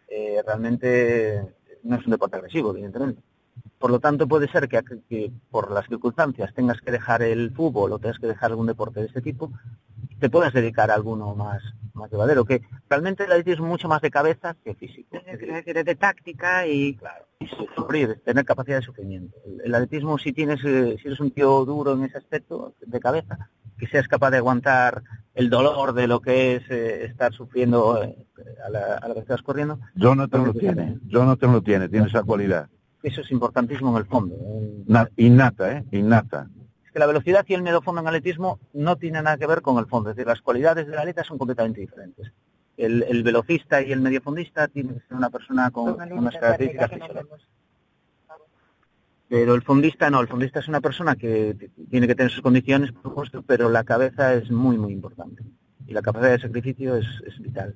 [SPEAKER 4] Realmente no es un deporte agresivo, evidentemente. Por lo tanto, puede ser que por las circunstancias tengas que dejar el fútbol o tengas que dejar algún deporte de este tipo, te puedas dedicar a alguno más llevadero, que realmente el atletismo es mucho más de cabeza que físico.
[SPEAKER 2] De táctica y...
[SPEAKER 4] Claro, y sufrir, tener capacidad de sufrimiento. El atletismo, si eres un tío duro en ese aspecto, de cabeza, que seas capaz de aguantar el dolor de lo que es estar sufriendo a la que estás corriendo.
[SPEAKER 3] Jonathan lo tiene esa cualidad.
[SPEAKER 4] Eso es importantísimo en el fondo.
[SPEAKER 3] Innata.
[SPEAKER 4] Es que la velocidad y el medio fondo en atletismo no tienen nada que ver con el fondo. Es decir, las cualidades del atleta son completamente diferentes. El velocista y el mediofondista tiene que ser una persona con unas características fisiológicas. Pero el fondista no, el fondista es una persona que tiene que tener sus condiciones, por supuesto, pero la cabeza es muy, muy importante. Y la capacidad de sacrificio es vital.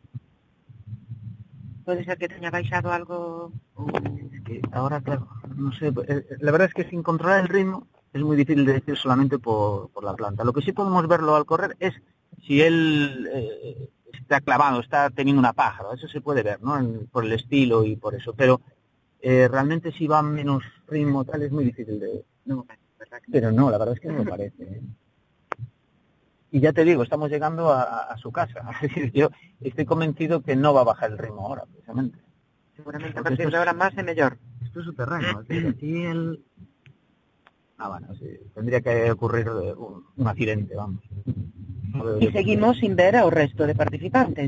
[SPEAKER 2] Pode ser que teña baixado algo...
[SPEAKER 4] Es que ahora, claro, no sé, la verdad es que sin controlar el ritmo es muy difícil de decir solamente por la planta. Lo que sí podemos verlo al correr es si él está clavado, está teniendo una paja, eso se puede ver, ¿no? Por el estilo y por eso, pero realmente si va menos ritmo tal es muy difícil de... No, pero no, la verdad es que no me parece, Y ya te digo, estamos llegando a su casa. Yo estoy convencido que no va a bajar el ritmo ahora, precisamente.
[SPEAKER 2] Seguramente a partir de ahora más de mellor.
[SPEAKER 4] Esto es su terreno. Aquí bueno, sí, tendría que ocurrir un accidente, vamos.
[SPEAKER 2] Y seguimos sin ver ao resto de participantes.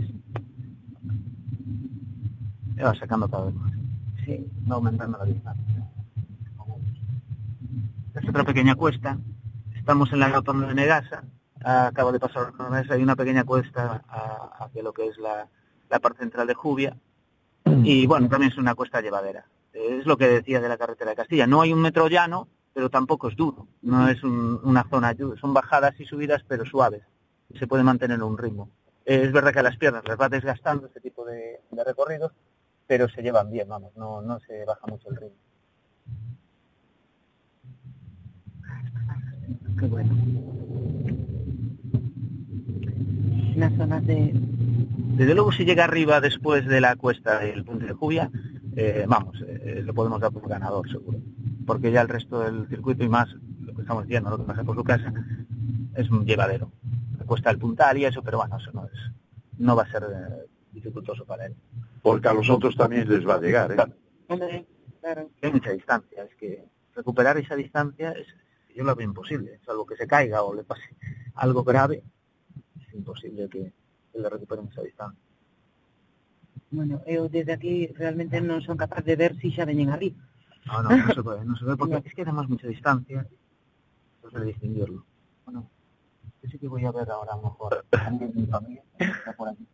[SPEAKER 4] Va sacando cada vez más. Sí, va aumentando la distancia. Es otra pequeña cuesta. Estamos en la rotonda de Negasa. Acabo de pasar por Negasa. Hay una pequeña cuesta hacia lo que es la parte central de Jubia. Y bueno, también es una cuesta llevadera. Es lo que decía de la carretera de Castilla. No hay un metro llano, pero tampoco es duro. No es una zona, son bajadas y subidas, pero suaves. Se puede mantener un ritmo. Es verdad que a las piernas les va desgastando este tipo de recorridos, pero se llevan bien, vamos, no se baja mucho el ritmo.
[SPEAKER 2] Qué bueno. Las zonas de...
[SPEAKER 4] Desde luego, si llega arriba después de la cuesta del puente de Jubia, lo podemos dar por ganador, seguro. Porque ya el resto del circuito y más, lo que estamos viendo, lo que pasa por su casa, es llevadero. Me cuesta el puntal y eso, pero bueno, eso no va a ser dificultoso para él.
[SPEAKER 3] Porque a los otros también les va a llegar, ¿eh?
[SPEAKER 2] Hombre, claro.
[SPEAKER 4] Hay mucha distancia, es que recuperar esa distancia yo lo veo imposible, salvo que se caiga o le pase algo grave, es imposible que le recuperen esa distancia.
[SPEAKER 2] Bueno, eu desde aquí realmente non son capaz de ver si xa veñen ali.
[SPEAKER 4] No se puede, porque es que además mucha distancia, no se debe distinguirlo. Bueno, yo sí que voy a ver ahora a lo mejor a mi familia, está por aquí.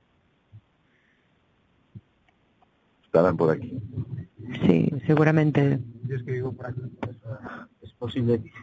[SPEAKER 3] Estarán por aquí.
[SPEAKER 2] Sí, seguramente.
[SPEAKER 4] Yo es que vivo por aquí, pues, es posible que...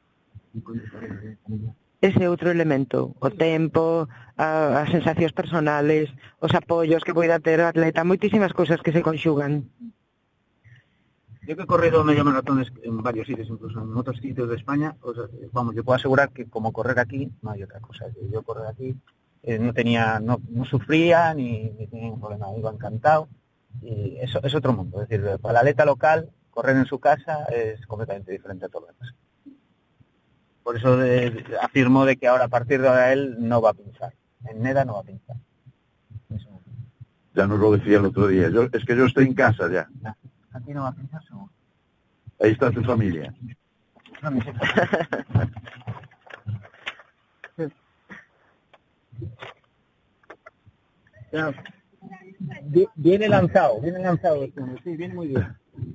[SPEAKER 2] Ese outro elemento, o tempo, as sensacións personales, os apoios que poida ter o atleta, moitísimas cousas que se conxugan.
[SPEAKER 4] Yo que he corrido medio maratones en varios sitios, incluso en otros sitios de España, o sea, vamos, yo puedo asegurar que como correr aquí, no hay otra cosa. Yo correr aquí no sufría ni tenía ningún problema, iba encantado. Y eso es otro mundo, es decir, para el atleta local, correr en su casa es completamente diferente a todo lo demás. Por eso afirmo de que ahora a partir de ahora él no va a pinchar. En Neda no va a pinchar.
[SPEAKER 3] Ya nos lo decía el otro día. Es que yo estoy en casa ya.
[SPEAKER 4] Aquí no va a pinchar seguro.
[SPEAKER 3] Ahí está tu familia.
[SPEAKER 4] Viene lanzado. Sí, viene muy bien.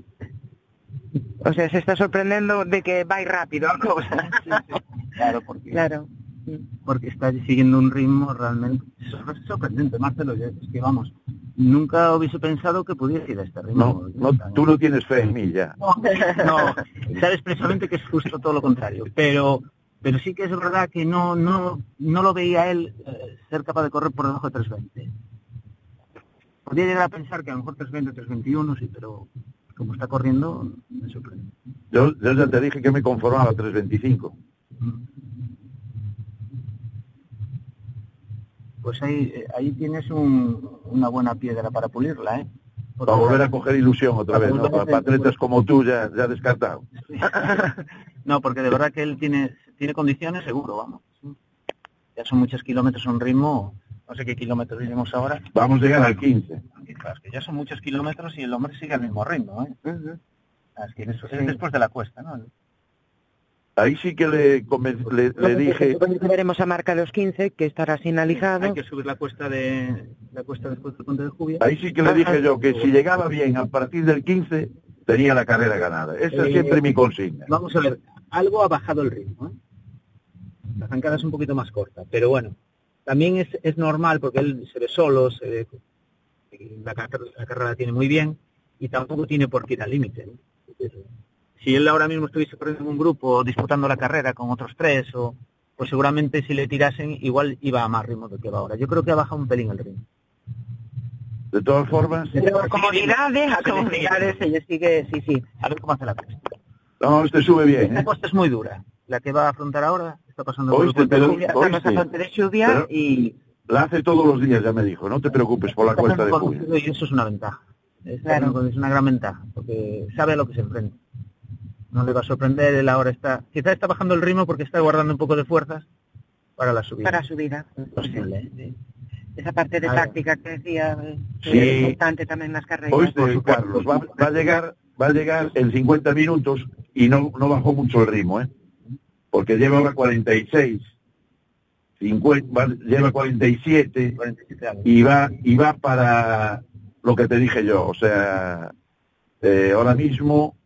[SPEAKER 2] O sea, se está sorprendendo de que vai rápido a cousa.
[SPEAKER 4] Sí. Claro, porque está siguiendo un ritmo realmente sorprendente, Marcelo. Es que vamos, nunca hubiese pensado que pudiese ir a este ritmo.
[SPEAKER 3] No, tú no tienes fe en mí ya.
[SPEAKER 4] No, sabes precisamente que es justo todo lo contrario. Pero sí que es verdad que no lo veía él ser capaz de correr por debajo de 3:20. Podría llegar a pensar que a lo mejor 3:20, 3:21, sí, pero como está corriendo, me sorprende.
[SPEAKER 3] Yo ya te dije que me conformaba a 3:25.
[SPEAKER 4] Pues ahí tienes una buena piedra para pulirla, ¿eh?
[SPEAKER 3] Para volver a coger ilusión otra vez, ¿no? Para atletas como tú ya descartado.
[SPEAKER 4] No, porque de verdad que él tiene condiciones, seguro, vamos. Ya son muchos kilómetros, un ritmo, no sé qué kilómetros iremos ahora.
[SPEAKER 3] Vamos a llegar al 15.
[SPEAKER 4] Claro, es que ya son muchos kilómetros y el hombre sigue al mismo ritmo, ¿eh? Es que es después de la cuesta, ¿no?
[SPEAKER 3] Ahí sí que le dije...
[SPEAKER 2] Veremos a marca de los 15, que estará sinalizado.
[SPEAKER 4] Hay que subir la cuesta después del Puente de Jubia.
[SPEAKER 3] Ahí sí que le dije yo que si llegaba bien a partir del 15, tenía la carrera ganada. Esa es siempre mi consigna.
[SPEAKER 4] Vamos a ver, algo ha bajado el ritmo, ¿eh? La zancada es un poquito más corta, pero bueno, también es normal porque él se ve solo, la carrera la tiene muy bien y tampoco tiene por qué ir al límite, ¿no? Si él ahora mismo estuviese corriendo en un grupo disputando la carrera con otros 3, pues seguramente si le tirasen igual iba a más ritmo de que va ahora. Yo creo que ha bajado un pelín el ritmo.
[SPEAKER 3] De todas formas...
[SPEAKER 2] A comodidades, ella sigue, sí.
[SPEAKER 4] A ver cómo hace la cuesta.
[SPEAKER 3] No, sube bien,
[SPEAKER 4] La cuesta es muy dura. La que va a afrontar ahora está pasando
[SPEAKER 3] por el Puente de Jubia.
[SPEAKER 2] de lluvia y...
[SPEAKER 3] La hace todos los días, ya me dijo. No te preocupes por la cuesta de Jubia.
[SPEAKER 4] Y eso es una ventaja. Es una gran ventaja, porque sabe a lo que se enfrenta. No le va a sorprender, él ahora quizá está bajando el ritmo porque está guardando un poco de fuerzas para la subida.
[SPEAKER 2] Para subida.
[SPEAKER 4] Posible, sí.
[SPEAKER 2] Esa parte de táctica que decía,
[SPEAKER 3] sí,
[SPEAKER 2] es importante también en las carreras.
[SPEAKER 3] Oíste, Carlos, va a llegar en 50 minutos y no bajó mucho el ritmo, ¿eh? Porque lleva ahora 46, 50, lleva 47 y va para lo que te dije yo, o sea, ahora mismo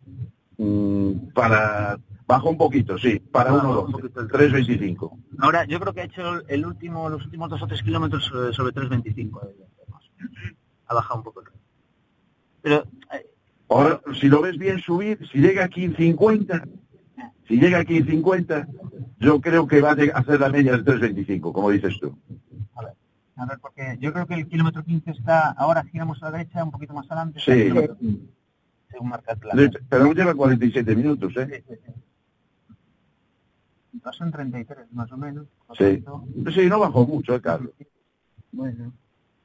[SPEAKER 3] bajó un poquito, sí, para 1.12, 3.25.
[SPEAKER 4] Ahora, yo creo que ha hecho los últimos 2 o 3 kilómetros sobre 3.25. Ha bajado un poco el ritmo. Pero
[SPEAKER 3] ahora, si lo ves bien subir, si llega aquí en 50, yo creo que va a hacer la media del 3.25, como dices tú.
[SPEAKER 4] A ver, porque yo creo que el kilómetro 15 está, ahora giramos a la derecha, un poquito más adelante.
[SPEAKER 3] Sí.
[SPEAKER 4] Según marca el plan.
[SPEAKER 3] Pero lleva 47 minutos, ¿eh?
[SPEAKER 4] Sí. Son 33, más o menos.
[SPEAKER 3] Sí, no bajó mucho, Carlos.
[SPEAKER 4] Bueno.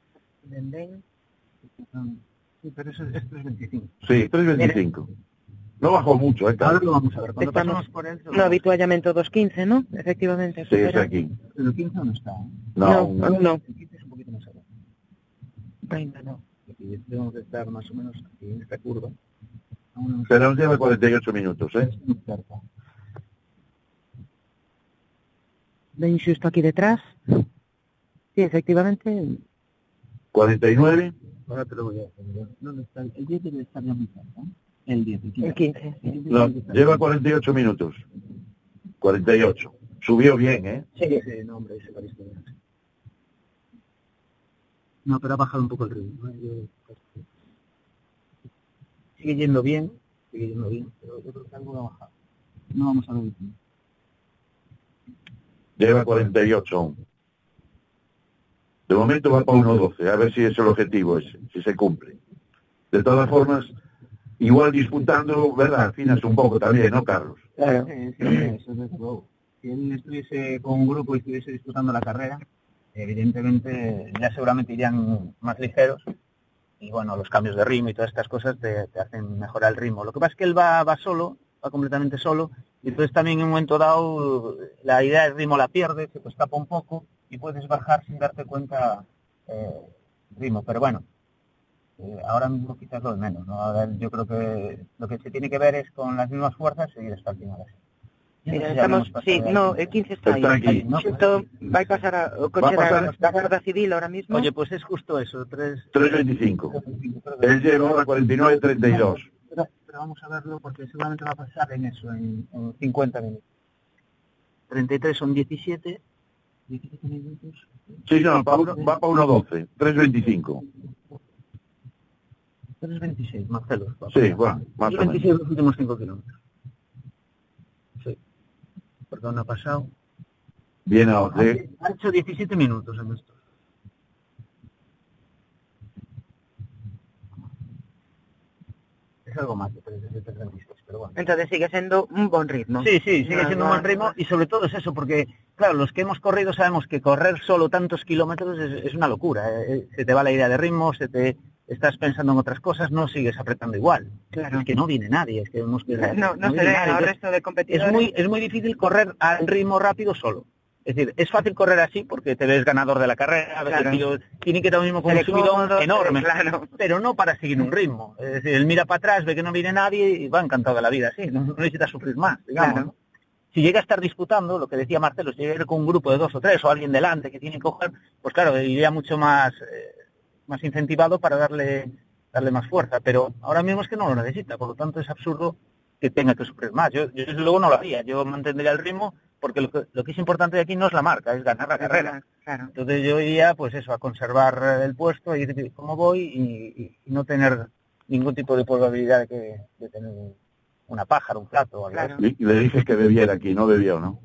[SPEAKER 4] Sí, pero eso es 3.25.
[SPEAKER 3] Sí, 3.25. No bajó mucho,
[SPEAKER 4] Ahora
[SPEAKER 3] Carlos.
[SPEAKER 4] lo vamos a ver. Cuando
[SPEAKER 2] Estamos
[SPEAKER 4] pasamos por él...
[SPEAKER 2] no habituallamente 2.15, ¿no? Efectivamente.
[SPEAKER 3] Sí, es
[SPEAKER 2] supera.
[SPEAKER 3] aquí.
[SPEAKER 4] El 15 no está.
[SPEAKER 3] No,
[SPEAKER 2] aún no.
[SPEAKER 4] El 15 es un poquito más abajo.
[SPEAKER 2] Venga, no.
[SPEAKER 4] Aquí tenemos que estar más o menos aquí en esta curva.
[SPEAKER 3] pero nos lleva 48 minutos, ¿eh?
[SPEAKER 4] Muy cerca.
[SPEAKER 2] Ven justo aquí detrás. Sí, efectivamente.
[SPEAKER 3] 49.
[SPEAKER 4] Ahora te lo voy a hacer. ¿Dónde está? El 10 debe estar ya muy cerca. El 10,
[SPEAKER 2] El 15. Sí.
[SPEAKER 3] No, lleva 48 minutos. 48. Subió bien, ¿eh?
[SPEAKER 4] Sí, no, hombre, ese parece bien. No, pero ha bajado un poco el ritmo. Sigue yendo bien, pero yo creo que algo ha bajado. No vamos a ver el tiempo.
[SPEAKER 3] Lleva 48 aún. De momento va para 1.12, a ver si es el objetivo ese, si se cumple. De todas formas, igual disputando, ¿verdad? Afinas un poco también, ¿no, Carlos?
[SPEAKER 2] Claro.
[SPEAKER 4] Sí, eso es desde luego. Si él estuviese con un grupo y estuviese disputando la carrera, evidentemente ya seguramente irían más ligeros. Y bueno, los cambios de ritmo y todas estas cosas te hacen mejorar el ritmo. Lo que pasa es que él va solo, va completamente solo, y entonces también en un momento dado la idea del ritmo la pierdes, se te escapa un poco y puedes bajar sin darte cuenta el ritmo. Pero bueno, ahora mismo quizás lo de menos, ¿no? Ahora yo creo que lo que se tiene que ver es con las mismas fuerzas seguir hasta el final así.
[SPEAKER 2] Mira, estamos, sí, no, el 15 está ahí.
[SPEAKER 3] Está aquí.
[SPEAKER 2] ¿No? Justo va a pasar o coche la Guardia Civil ahora mismo.
[SPEAKER 4] Oye, pues es justo eso,
[SPEAKER 3] 3.25. Él lleva ahora 49.32.
[SPEAKER 4] Pero vamos a verlo porque seguramente va a pasar en eso, en 50 minutos. 33 son 17 minutos.
[SPEAKER 3] Sí, no, va para 1.12, 3.25.
[SPEAKER 4] 3.26, Marcelo.
[SPEAKER 3] Sí, bueno, más o
[SPEAKER 4] 26
[SPEAKER 3] menos.
[SPEAKER 4] los últimos 5 kilómetros. Sí. Perdón, ha pasado.
[SPEAKER 3] Viene a
[SPEAKER 4] Ha hecho 17 minutos en esto. Es algo más de 3.26, pero bueno.
[SPEAKER 2] Entonces sigue siendo un buen ritmo.
[SPEAKER 4] Sí, sigue siendo un buen ritmo y sobre todo es eso, porque claro, los que hemos corrido sabemos que correr solo tantos kilómetros es una locura. Se te va la idea de ritmo, estás pensando en otras cosas, no sigues apretando igual.
[SPEAKER 2] Claro.
[SPEAKER 4] Es que no viene nadie, es que no
[SPEAKER 2] se
[SPEAKER 4] viene
[SPEAKER 2] ve
[SPEAKER 4] nadie.
[SPEAKER 2] al resto de competidores.
[SPEAKER 4] Es muy difícil correr al ritmo rápido solo. Es decir, es fácil correr así porque te ves ganador de la carrera,
[SPEAKER 2] Claro.
[SPEAKER 4] el tío tiene que dar lo mismo con un subidón enorme,
[SPEAKER 2] claro.
[SPEAKER 4] pero no para seguir un ritmo. Es decir, él mira para atrás, ve que no viene nadie y va encantado de la vida, sí, no necesita sufrir más, digamos.
[SPEAKER 2] Claro.
[SPEAKER 4] ¿No? Si llega a estar disputando, lo que decía Marcelo, si llega a ir con un grupo de 2 o 3 o alguien delante que tiene que coger, pues claro, iría mucho más incentivado para darle más fuerza, pero ahora mismo es que no lo necesita, por lo tanto es absurdo que tenga que sufrir más. Yo desde luego no lo haría, yo mantendría el ritmo porque lo que es importante de aquí no es la marca, es ganar la carrera.
[SPEAKER 2] Claro.
[SPEAKER 4] Entonces yo iría pues eso, a conservar el puesto, y decir cómo voy y no tener ningún tipo de probabilidad de tener una pájara, un plato o algo
[SPEAKER 2] Claro.
[SPEAKER 4] así.
[SPEAKER 3] Y le dije que bebiera aquí, no bebió, ¿no?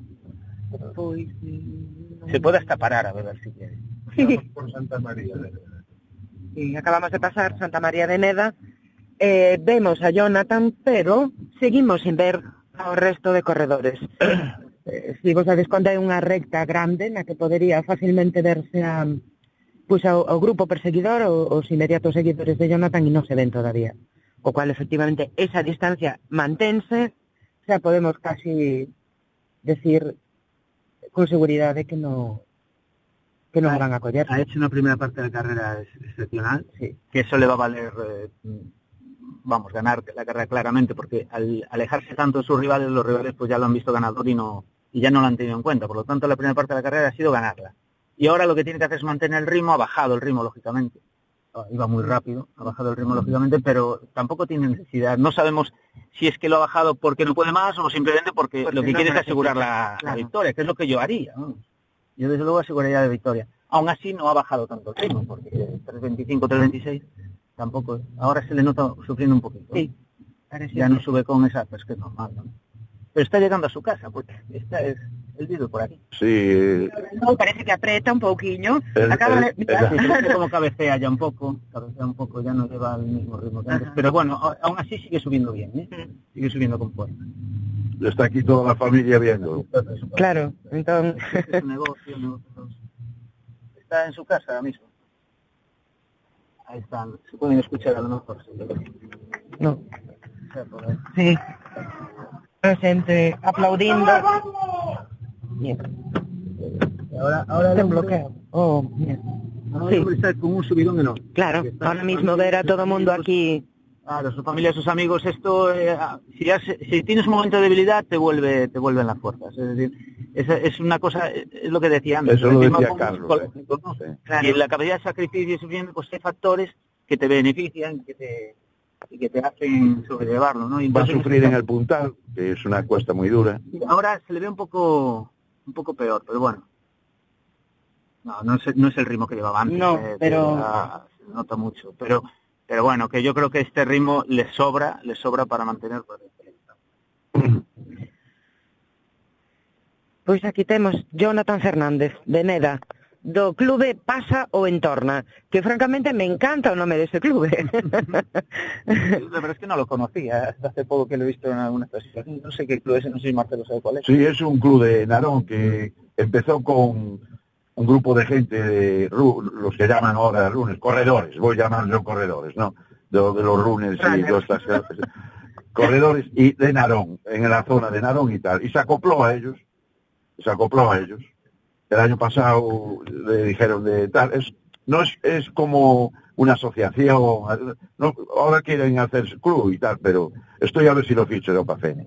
[SPEAKER 4] Se puede hasta parar a beber si quiere.
[SPEAKER 5] Por Santa María.
[SPEAKER 2] Sí, acabamos de pasar Santa María de Neda. Vemos a Jonathan, pero seguimos sin ver ao resto de corredores. Si vos sabes cando hai unha recta grande na que podería facilmente verse ao grupo perseguidor ou os inmediatos seguidores de Jonathan e non se ven todavía. O cual, efectivamente, esa distancia mantense, xa podemos casi decir con seguridade que non van a coller.
[SPEAKER 4] Ha hecho una primera parte de la carrera excepcional, sí, que eso le va a valer, ganar la carrera claramente, porque al alejarse tanto de sus rivales, los rivales pues ya lo han visto ganador y ya no lo han tenido en cuenta. Por lo tanto, la primera parte de la carrera ha sido ganarla. Y ahora lo que tiene que hacer es mantener el ritmo, ha bajado el ritmo, lógicamente. Iba muy rápido, ha bajado el ritmo, lógicamente, pero tampoco tiene necesidad. No sabemos si es que lo ha bajado porque no puede más o simplemente porque lo que quiere es asegurar la victoria, que es lo que yo haría, ¿no? Yo desde luego aseguraría la victoria. Aún así no ha bajado tanto el ritmo, porque 3.25, 3.26 tampoco. Ahora se le nota sufriendo un poquito.
[SPEAKER 2] Sí.
[SPEAKER 4] Ya no sube con esa, pues que es normal, ¿no? Pero está llegando a su casa, porque él vive por aquí.
[SPEAKER 3] Sí.
[SPEAKER 2] No, parece que aprieta un pouquiño.
[SPEAKER 4] Como cabecea ya un poco, ya no lleva el mismo ritmo que antes. Pero bueno, aún así sigue subiendo bien, ¿eh? Sigue subiendo con fuerza.
[SPEAKER 3] Está aquí toda la familia viendo.
[SPEAKER 2] Claro, entonces...
[SPEAKER 4] Es un negocio. Está en su casa ahora mismo. Ahí están, se pueden escuchar a lo mejor. Sí.
[SPEAKER 2] No. Sí. La xente aplaudindo. Mira.
[SPEAKER 4] Ahora
[SPEAKER 2] Ten bloqueo. Oh, mira. Sí.
[SPEAKER 4] Está con un subidón enorme.
[SPEAKER 2] Claro, ahora mismo ver a todo el mundo aquí.
[SPEAKER 4] Claro, su familia, sus amigos, esto, si tienes un momento de debilidad, te vuelven las fuerzas. Es decir, es una cosa, es lo que decía antes.
[SPEAKER 3] Eso lo decía Carlos.
[SPEAKER 4] ¿no?
[SPEAKER 3] Sí.
[SPEAKER 4] Claro. Y en la capacidad de sacrificio y sufrimiento, pues hay factores que te benefician, y que te hacen sobrellevarlo, ¿no? Y
[SPEAKER 3] Va a
[SPEAKER 4] entonces,
[SPEAKER 3] sufrir en el Puntal, que es una cuesta muy dura.
[SPEAKER 4] ahora se le ve un poco peor, pero bueno. No es el ritmo que llevaba antes.
[SPEAKER 2] No, pero
[SPEAKER 4] Se nota mucho, pero bueno, que yo creo que este ritmo le sobra para mantener.
[SPEAKER 2] Pois aquí temos Jonathan Fernández, de Neda, do clube Pasa o Entorna, que francamente me encanta o nome dese clube.
[SPEAKER 4] La verdad es que no lo conocía, hasta hace poco que lo he visto en alguna ocasión. No sé qué club es, no sé si Marcelo sabe cuál es.
[SPEAKER 3] Sí, es un club de Narón que empezó con un grupo de gente, los que llaman ahora runners, corredores, voy llamando corredores, ¿no? De los runners y todas estas cosas. Corredores y de Narón, en la zona de Narón y tal. Y se acopló a ellos. El año pasado le dijeron de tal. Es como una asociación. No, ahora quieren hacer club y tal, pero estoy a ver si lo ficho de Opafene.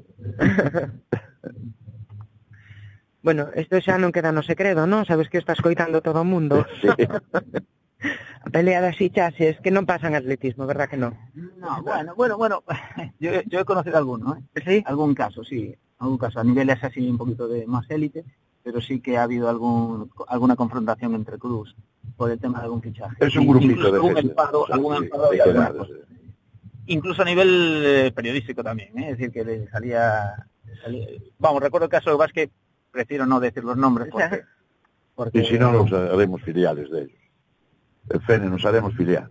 [SPEAKER 2] Bueno, isto xa non queda no segredo, non? Sabes que estás coitando todo o mundo.
[SPEAKER 3] Sí.
[SPEAKER 2] A pelea das fichaxes, que non pasan atletismo, verdad que non?
[SPEAKER 4] No, bueno. Yo he conocido alguno, ¿eh?
[SPEAKER 2] ¿Sí?
[SPEAKER 4] Algún caso, sí. Algún caso. A niveles así un poquito de más élite, pero sí que ha habido alguna confrontación entre clubes por el tema de algún fichaje.
[SPEAKER 3] Es un grupito de
[SPEAKER 4] algún
[SPEAKER 3] gente.
[SPEAKER 4] enfado y alguna cosa. Incluso a nivel periodístico también, ¿eh? Es decir, que le salía... Vamos, recuerdo el caso de Vázquez, prefiero no decir los nombres porque...
[SPEAKER 3] Y si no, nos haremos filiales de ellos. El FENE nos haremos filial.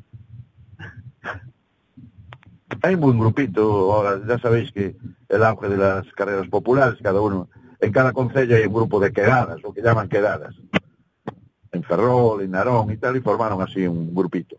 [SPEAKER 3] Hay un buen grupito, ahora ya sabéis que el auge de las carreras populares, en cada concello hay un grupo de quedadas, lo que llaman quedadas. En Ferrol, en Narón y tal, y formaron así un grupito.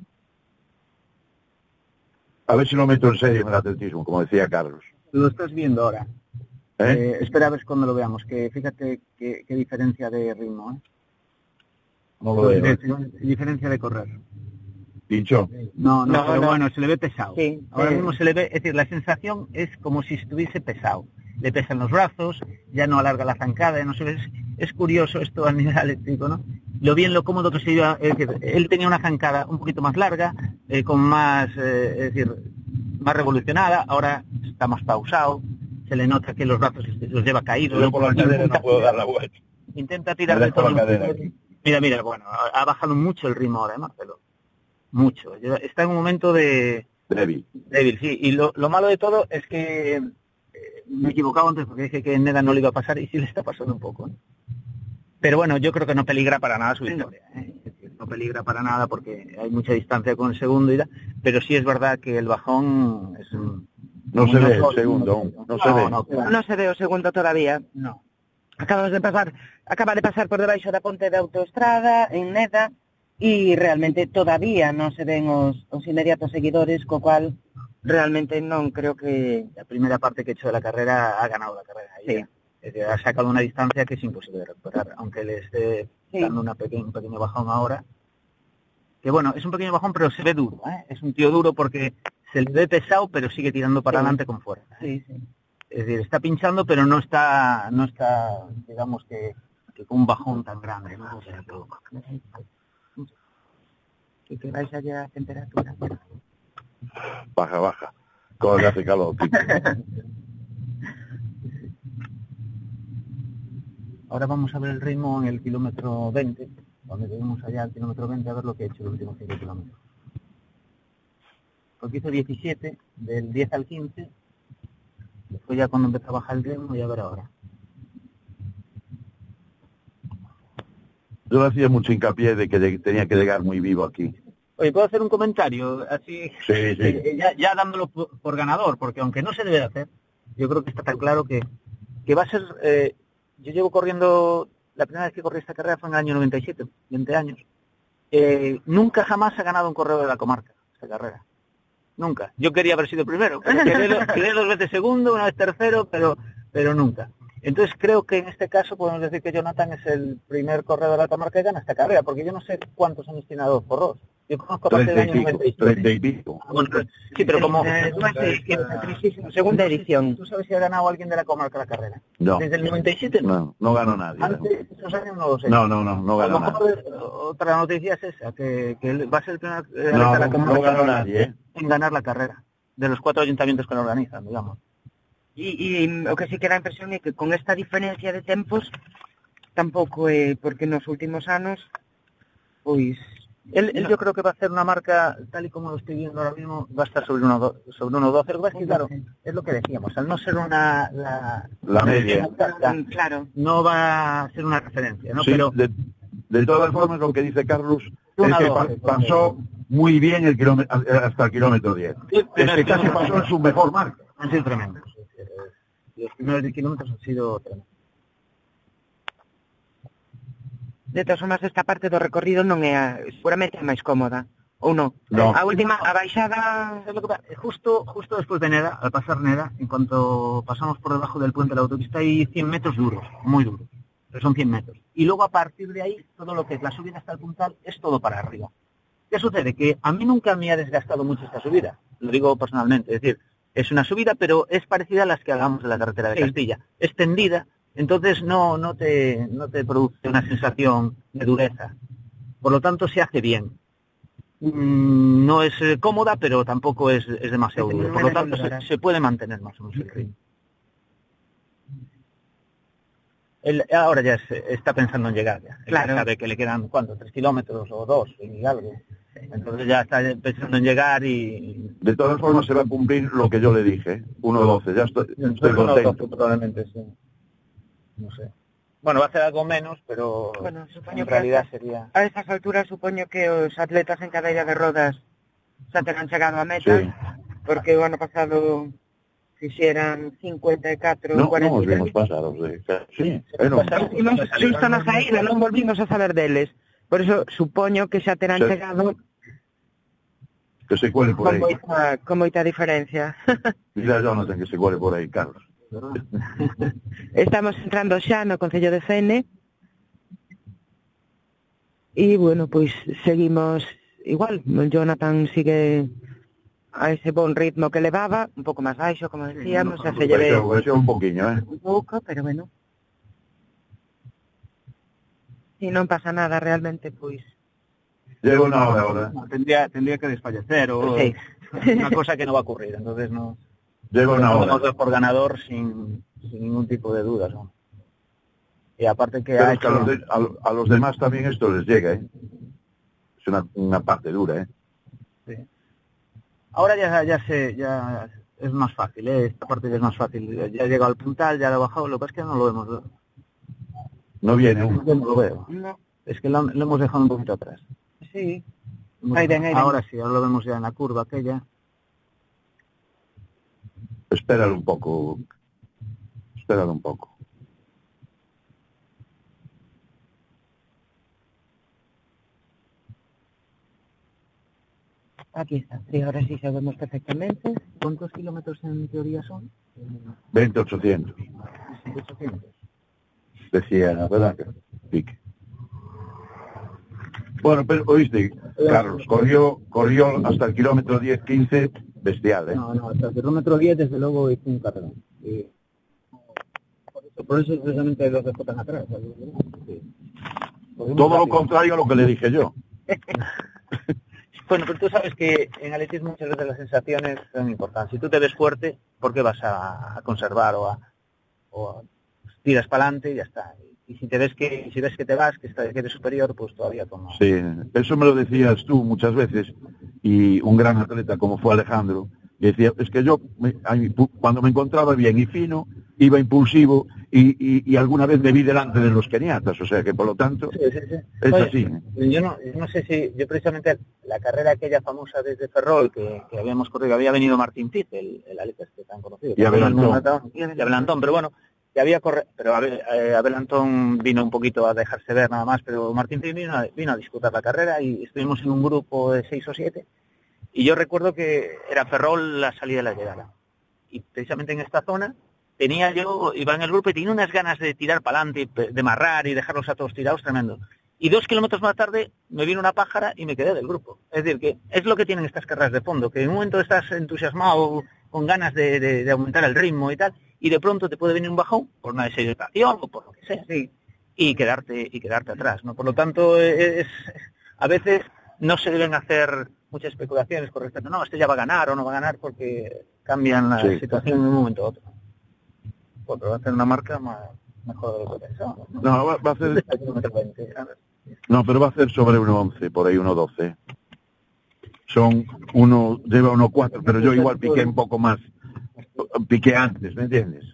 [SPEAKER 3] A ver si lo meto en serio en el atletismo, como decía Carlos.
[SPEAKER 4] Lo estás viendo ahora. Espera a ver cuando lo veamos, que fíjate qué diferencia de ritmo, ¿eh?
[SPEAKER 3] No lo veo.
[SPEAKER 4] Diferencia de correr.
[SPEAKER 3] Pinchón.
[SPEAKER 4] No, bueno, se le ve pesado.
[SPEAKER 2] Sí,
[SPEAKER 4] Ahora mismo se le ve, es decir, la sensación es como si estuviese pesado. Le pesan los brazos, ya no alarga la zancada, ya no se ve. Es curioso esto a nivel eléctrico, ¿no? Lo cómodo que se iba, es decir, él tenía una zancada un poquito más larga, con más, es decir, más revolucionada, ahora está más pausado, se le nota que los brazos los lleva caídos.
[SPEAKER 3] Yo por la cadera no puedo dar la vuelta.
[SPEAKER 4] Intenta tirar de todo. Mira, bueno, ha bajado mucho el ritmo ahora, Marcelo. Mucho. Está en un momento de...
[SPEAKER 3] Débil,
[SPEAKER 4] sí. Y lo malo de todo es que me he equivocado antes porque dije que en Neda no le iba a pasar y sí le está pasando un poco, ¿eh? Pero bueno, yo creo que no peligra para nada su victoria, ¿eh? No peligra para nada porque hay mucha distancia con el segundo y pero sí es verdad que el bajón es un...
[SPEAKER 3] No se ve el segundo aún, no se ve.
[SPEAKER 2] No se ve o segundo todavía.
[SPEAKER 4] No.
[SPEAKER 2] Acaba de pasar por debaixo da ponte de autoestrada en Neda e realmente todavía non se ven os inmediatos seguidores, co cual realmente non creo que...
[SPEAKER 4] La primera parte que he hecho de la carrera ha ganado la carrera.
[SPEAKER 2] Sí.
[SPEAKER 4] Es decir, ha sacado una distancia que es imposible de recuperar, aunque le esté dando un pequeño bajón ahora. Que bueno, es un pequeño bajón, pero se ve duro, ¿eh? Es un tío duro porque se le ve pesado, pero sigue tirando para adelante con fuerza, ¿eh?
[SPEAKER 2] Sí.
[SPEAKER 4] Es decir, está pinchando, pero no está digamos que con un bajón tan grande, ¿no? O sea,
[SPEAKER 2] que vais allá a temperatura.
[SPEAKER 3] Baja. Como que hace calor.
[SPEAKER 4] Ahora vamos a ver el ritmo en el kilómetro 20, donde tenemos allá el kilómetro 20, a ver lo que he hecho los últimos 5 kilómetros. Porque hizo 17, del 10 al 15, después ya cuando empezó a bajar el ritmo, y a ver ahora.
[SPEAKER 3] Yo hacía mucho hincapié de que tenía que llegar muy vivo aquí.
[SPEAKER 4] Oye, ¿puedo hacer un comentario así?
[SPEAKER 3] Sí.
[SPEAKER 4] Ya dándolo por ganador, porque aunque no se debe hacer, yo creo que está tan claro que va a ser... yo llevo corriendo, la primera vez que corrí esta carrera fue en el año 97, 20 años. Nunca jamás ha ganado un corredor de la comarca, esta carrera. Nunca. Yo quería haber sido primero, pero quedé 2 veces segundo, una vez tercero, pero nunca. Entonces creo que en este caso podemos decir que Jonathan es el primer corredor de alta marca que gana esta carrera, porque yo no sé cuántos años tiene Adolfo Ross. Yo conozco a partir del año 97.
[SPEAKER 3] 30 y pico.
[SPEAKER 4] Bueno, sí, pero como...
[SPEAKER 2] Segunda edición.
[SPEAKER 4] ¿Tú sabes si ha ganado alguien de la comarca la carrera?
[SPEAKER 3] No.
[SPEAKER 4] ¿Desde el 97?
[SPEAKER 3] No ganó nadie.
[SPEAKER 4] Antes de esos años no lo sé.
[SPEAKER 3] No
[SPEAKER 4] A
[SPEAKER 3] ganó
[SPEAKER 4] lo mejor
[SPEAKER 3] nadie.
[SPEAKER 4] otra noticia es esa, que va a ser el primer
[SPEAKER 3] No ganó nadie,
[SPEAKER 4] en ganar la carrera, de los 4 ayuntamientos que lo organizan, digamos.
[SPEAKER 2] E o que sí que dá a impresión é que con esta diferencia de tempos tampouco é porque nos últimos anos pois
[SPEAKER 4] Él yo creo que va a hacer una marca, tal y como lo estoy viendo ahora mismo, va a estar sobre 1.12. Lo que pasa es que, claro, es lo que decíamos, al no ser la
[SPEAKER 3] media,
[SPEAKER 2] claro,
[SPEAKER 4] no va a ser una referencia, ¿no?
[SPEAKER 3] Sí,
[SPEAKER 4] Pero
[SPEAKER 3] de todas formas, lo que dice Carlos es que pasó muy bien hasta el kilómetro 10. Es que casi pasó en su mejor marca.
[SPEAKER 4] han sido tremendos. Los primeros 10 kilómetros han sido tremendos.
[SPEAKER 2] de todas formas esta parte do recorrido non é seguramente máis cómoda, ou non?
[SPEAKER 3] No.
[SPEAKER 2] A última, a baixada...
[SPEAKER 4] Justo después de Neda, al pasar Neda, en cuanto pasamos por debajo del puente de la autopista, hay 100 metros duros, muy duros, pero son 100 metros. Y luego a partir de ahí, todo lo que es la subida hasta el puntal es todo para arriba. ¿Qué sucede? Que a mí nunca me ha desgastado mucho esta subida, lo digo personalmente, es decir, es una subida, pero es parecida a las que hagamos en la carretera de Castilla, es tendida, entonces no te produce una sensación de dureza, por lo tanto se hace bien. No es cómoda, pero tampoco es demasiado duro, por lo tanto se puede mantener más o menos el ritmo. Él ahora ya está pensando en llegar, ya.
[SPEAKER 2] Claro.
[SPEAKER 4] Él sabe que le quedan, ¿cuánto? 3 kilómetros o 2 y algo. Entonces ya está pensando en llegar y...
[SPEAKER 3] De todas formas se va a cumplir lo que yo le dije, 1.12, ya estoy contento.
[SPEAKER 4] Probablemente, sí. No sé. Bueno, va a ser algo menos, pero
[SPEAKER 2] Bueno, supoño
[SPEAKER 4] en
[SPEAKER 2] que
[SPEAKER 4] realidad sería...
[SPEAKER 2] A estas alturas supoño que os atletas en cadeira de rodas xa terán chegado a meta,
[SPEAKER 3] Sí.
[SPEAKER 2] porque o ano pasado fixeran 54,
[SPEAKER 3] No,
[SPEAKER 2] 43.
[SPEAKER 3] os vimos pasados. Sí, pero...
[SPEAKER 2] Imos xusto na saída, non volvimos a saber deles. Por eso supoño que xa terán
[SPEAKER 3] Sí.
[SPEAKER 2] chegado
[SPEAKER 3] Que se cuele por aí.
[SPEAKER 2] con moita diferencia.
[SPEAKER 3] Mira, Jonathan, que se cuele por aí, Carlos.
[SPEAKER 2] Estamos entrando xa no Concello de Fene e, bueno, pois seguimos igual. Jonathan sigue a ese bon ritmo que levaba, un pouco máis baixo, como decíamos, xa se lleve
[SPEAKER 3] Baixou un poquinho,
[SPEAKER 2] un pouco, pero bueno. Si non pasa nada realmente, pois...
[SPEAKER 3] Llevo una hora ahora.
[SPEAKER 4] No, tendría que desfallecer o
[SPEAKER 2] Sí.
[SPEAKER 4] una cosa que no va a ocurrir, entonces no...
[SPEAKER 3] Llevo una
[SPEAKER 4] podemos
[SPEAKER 3] hora.
[SPEAKER 4] dar por ganador sin ningún tipo de dudas, ¿no? Y aparte que
[SPEAKER 3] Pero
[SPEAKER 4] ha
[SPEAKER 3] es que
[SPEAKER 4] hecho...
[SPEAKER 3] a los demás también esto les llega, ¿eh? Es una parte dura, ¿eh?
[SPEAKER 4] Sí. Ahora ya es más fácil, ¿eh? Esta parte ya es más fácil. Ya ha llegado al puntal, ya lo ha bajado, lo que pasa es que no lo vemos.
[SPEAKER 3] No viene uno.
[SPEAKER 4] Yo no lo veo.
[SPEAKER 2] No,
[SPEAKER 4] Es que lo hemos dejado un poquito atrás.
[SPEAKER 2] sí. Ahí ven.
[SPEAKER 4] Ahora sí, ahora lo vemos ya en la curva aquella.
[SPEAKER 3] Espéralo un poco. Espéralo un poco.
[SPEAKER 2] Aquí está, sí, ahora sí sabemos perfectamente.
[SPEAKER 4] ¿Cuántos kilómetros en teoría son?
[SPEAKER 3] 20.800,
[SPEAKER 4] 800.
[SPEAKER 3] decía, ¿verdad? Pique. Bueno, pero oíste, Carlos, corrió hasta el kilómetro 10-15, bestial, ¿eh?
[SPEAKER 4] No, hasta el kilómetro 10 desde luego hizo un carrerón. Por eso precisamente los dejó tan atrás. Sí.
[SPEAKER 3] Todo lo contrario a lo que le dije yo.
[SPEAKER 4] Bueno, pero tú sabes que en atletismo muchas veces las sensaciones son importantes. Si tú te ves fuerte, ¿por qué vas a conservar o tiras para adelante y ya está? Y si ves que te vas, que eres superior, pues todavía como...
[SPEAKER 3] Sí, eso me lo decías tú muchas veces, y un gran atleta como fue Alejandro, decía, es que yo, cuando me encontraba bien y fino, iba impulsivo, y alguna vez me vi delante de los keniatas, o sea que por lo tanto,
[SPEAKER 4] Sí.
[SPEAKER 3] es
[SPEAKER 4] Oye,
[SPEAKER 3] así.
[SPEAKER 4] Yo no sé si, yo precisamente la carrera aquella famosa desde Ferrol que habíamos corrido, había venido Martín Piz, el atleta este tan conocido.
[SPEAKER 3] Y Abel
[SPEAKER 4] Antón, pero bueno, que había pero Abel Antón vino un poquito a dejarse ver nada más, pero Martín Piz vino a disputar la carrera y estuvimos en un grupo de 6 o 7 Y yo recuerdo que era Ferrol la salida de la llegada. Y precisamente en esta zona iba en el grupo y tenía unas ganas de tirar para adelante, de marrar y dejarlos a todos tirados, tremendo. Y 2 kilómetros más tarde me vino una pájara y me quedé del grupo. Es decir, que es lo que tienen estas carreras de fondo, que en un momento estás entusiasmado, con ganas de aumentar el ritmo y tal, y de pronto te puede venir un bajón por una deshidratación o por lo que sea, sí, y quedarte atrás, ¿no? Por lo tanto, a veces no se deben hacer muchas especulaciones con respecto, no, este ya va a ganar o no va a ganar, porque cambian la situación de un momento a otro. Otro va a hacer una marca mejor de lo que pensaba.
[SPEAKER 3] No, va a hacer... No, pero va a hacer sobre 1.11, por ahí 1.12. Lleva 1.4, pero yo igual piqué un poco más. Piqué antes, ¿me entiendes?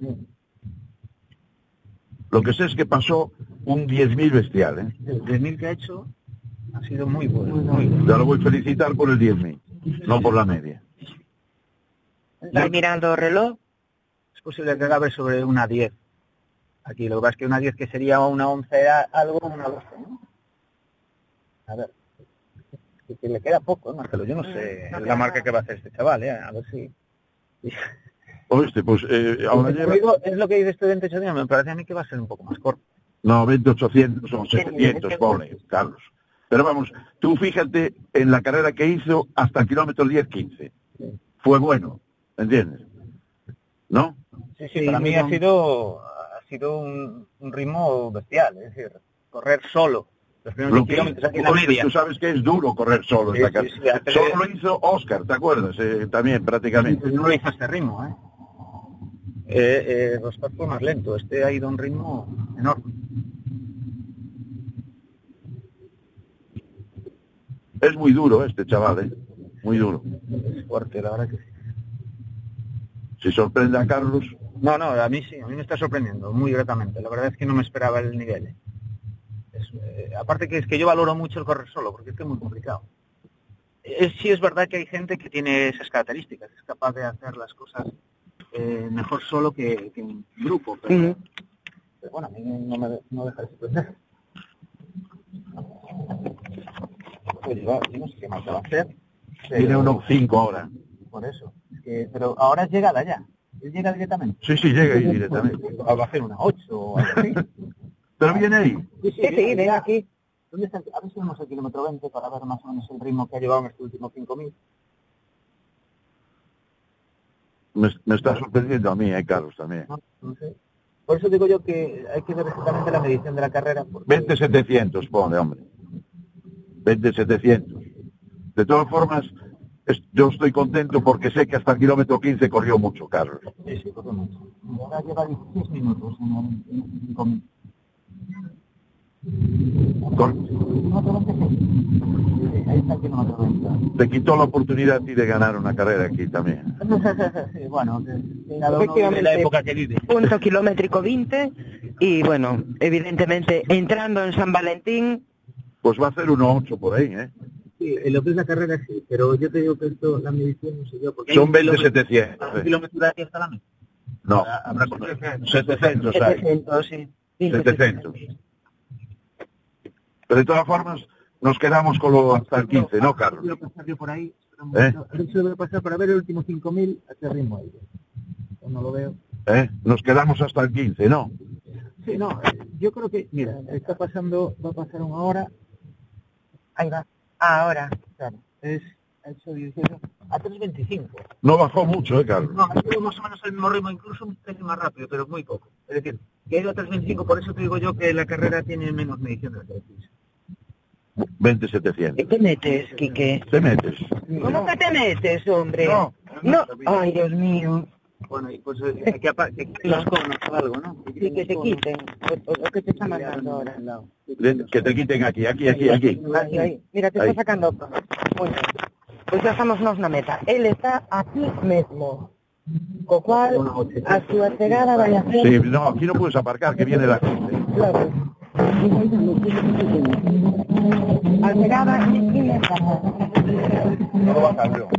[SPEAKER 3] Lo que sé es que pasó un 10.000 bestial, ¿eh?
[SPEAKER 4] El 10.000 que ha hecho ha sido muy bueno.
[SPEAKER 3] Ya lo voy a felicitar por el 10.000, no por la media.
[SPEAKER 2] ¿Estás mirando reloj?
[SPEAKER 4] Es posible que acabe sobre una 10. Aquí lo que pasa es que una 10 que sería una 11 algo, una 12, ¿no? A ver, que le queda poco, Marcelo. Yo no sé la marca que va a hacer este chaval, a ver si...
[SPEAKER 3] Oíste, pues ahora lleva...
[SPEAKER 4] Es lo que dice este 28 días, me parece a mí que va a ser un poco más corto.
[SPEAKER 3] No, 2800 o 700, pobre, Carlos. Pero vamos, tú fíjate en la carrera que hizo hasta el kilómetro 10-15. Fue bueno, ¿entiendes? ¿No?
[SPEAKER 4] Sí, para mí ha sido un ritmo bestial, es decir, correr solo los primeros kilómetros aquí en la media.
[SPEAKER 3] Tú sabes que es duro correr solo esta carrera. Solo lo hizo Oscar, ¿te acuerdas? También, prácticamente.
[SPEAKER 4] No lo hizo a este ritmo, Rosberg fue más lento, este ha ido a un ritmo enorme.
[SPEAKER 3] Es muy duro este chaval, muy duro.
[SPEAKER 4] Es fuerte, la verdad que sí.
[SPEAKER 3] Si sorprende a Carlos...
[SPEAKER 4] No, a mí sí, a mí me está sorprendiendo muy gratamente. La verdad es que no me esperaba el nivel. Aparte que es que yo valoro mucho el correr solo, porque es que es muy complicado. Sí es verdad que hay gente que tiene esas características, es capaz de hacer las cosas mejor solo que en grupo, pero bueno, a mí no deja de sorprender. Yo no sé qué más va a hacer.
[SPEAKER 3] Tiene unos 5 ahora.
[SPEAKER 4] Por eso. Pero ahora es llegada ya. Él llega directamente.
[SPEAKER 3] Sí, llega ahí directamente.
[SPEAKER 4] Va a hacer una 8 o algo así.
[SPEAKER 3] ¿Pero viene ahí?
[SPEAKER 2] Sí, ven aquí.
[SPEAKER 4] ¿Dónde está? A ver si vemos el kilómetro 20 para ver más o menos el ritmo que ha llevado en estos últimos 5.000.
[SPEAKER 3] Me está sorprendiendo a mí, Carlos, también.
[SPEAKER 4] No sé. Por eso digo yo que hay que ver exactamente la medición de la carrera.
[SPEAKER 3] 20.700, pone, hombre. 20.700. De todas formas, yo estoy contento porque sé que hasta el kilómetro 15 corrió mucho, Carlos.
[SPEAKER 4] Sí, corrió mucho. Ahora lleva 16 minutos en 5.000.
[SPEAKER 3] Te quitó la oportunidad a ti de ganar una carrera aquí también.
[SPEAKER 4] Bueno,
[SPEAKER 2] efectivamente,
[SPEAKER 4] la época que vive.
[SPEAKER 2] Punto kilométrico 20 y bueno, evidentemente entrando en San Valentín.
[SPEAKER 3] Pues va a ser 1.8 por ahí,
[SPEAKER 4] Sí, en lo que es la carrera sí, pero yo te digo que esto, la medición no sé yo, porque...
[SPEAKER 3] Son 20.700.
[SPEAKER 4] ¿Un kilómetro de aquí hasta la meta?
[SPEAKER 3] No,
[SPEAKER 4] Habrá
[SPEAKER 3] 700 hay.
[SPEAKER 2] 700, sí.
[SPEAKER 3] 700. Pero de todas formas, nos quedamos con lo hasta el 15, ¿no, Carlos?
[SPEAKER 4] Voy a pasar yo por ahí. Yo voy a pasar para ver el último 5.000 a qué ritmo hay. No lo veo.
[SPEAKER 3] Nos quedamos hasta el 15, ¿no?
[SPEAKER 4] Sí, no, yo creo que, mira, va a pasar una hora. Ahí va.
[SPEAKER 2] Ahora.
[SPEAKER 4] Claro, ha hecho 18 a 3.25.
[SPEAKER 3] No bajó mucho, Carlos.
[SPEAKER 4] No, ha sido más o menos el mismo ritmo, incluso un pelín más rápido, pero muy poco. Es decir, que ha ido a 3.25, por eso te digo yo que la carrera tiene menos medición de la televisión.
[SPEAKER 3] 20.700.
[SPEAKER 2] ¿Qué metes, Quique?
[SPEAKER 3] ¿Te metes?
[SPEAKER 2] ¿Cómo que te metes, hombre?
[SPEAKER 3] No.
[SPEAKER 2] Ay, Dios mío.
[SPEAKER 4] Bueno, y pues hay que los conos o algo, ¿no?
[SPEAKER 2] Sí, que te quiten. Lo que te está mandando ahora.
[SPEAKER 3] Que te quiten aquí.
[SPEAKER 2] Ahí. Mira, te está sacando. Muy bien. Pues ya estamos na meta. Él está aquí mismo. Con cual, a su llegada vaya a ser...
[SPEAKER 3] Sí, no, aquí no puedes aparcar, que viene la gente.
[SPEAKER 2] Claro. Al llegada y meta.
[SPEAKER 3] No lo bajas, yo.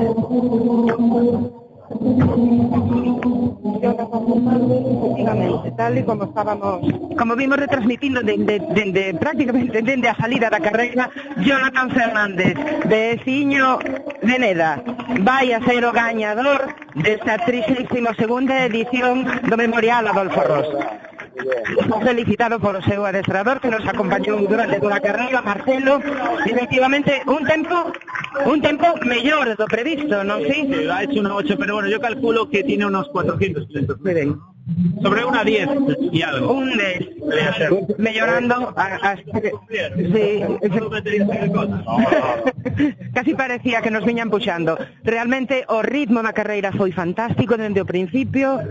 [SPEAKER 2] Yo no efectivamente. tal y como estábamos, como vimos retransmitindo prácticamente dende a salida da carreira, Jonathan Fernández, veciño de Neda, vai a ser o gañador desta 32ª edición do Memorial Adolfo Ros. Felicitado por o seu adestrador que nos acompañou durante toda a carreira, Marcelo. Efectivamente, un tempo mellor do previsto, non sei?
[SPEAKER 6] Sí, ha hecho una 8, pero bueno, yo calculo que tiene unos 400 kilómetros. Sobre una 10 y algo.
[SPEAKER 2] Un 10, mellorando hasta que... Sí, casi parecía que nos viñan puxando. Realmente o ritmo da carreira foi fantástico dende o principio.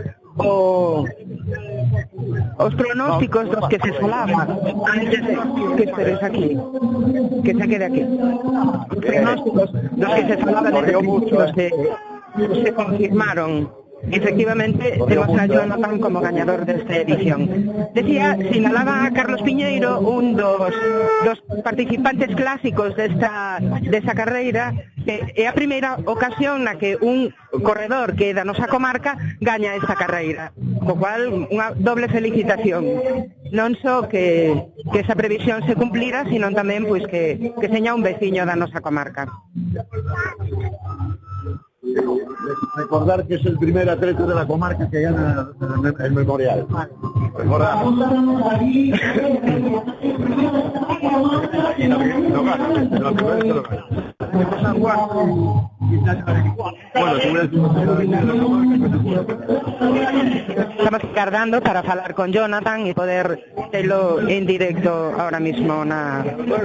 [SPEAKER 2] Os pronósticos dos que se falaba antes de que esperes aquí, que se quede aquí, os pronósticos dos que se falaba desde o principio se confirmaron. Efectivamente, temos a Jonathan como gañador desta edición. Decía, sinalaba a Carlos Piñeiro, un dos participantes clásicos desta carreira, que é a primeira ocasión na que un corredor que é da nosa comarca gaña esta carreira, co cual unha doble felicitación, non só que esa previsión se cumplira, sino tamén pois que seña un veciño da nosa comarca.
[SPEAKER 3] Recordar que es el primer atleta de la comarca que gana el memorial. Recordamos.
[SPEAKER 2] Estamos tardando para falar con Jonathan y poder telo en directo ahora mismo na...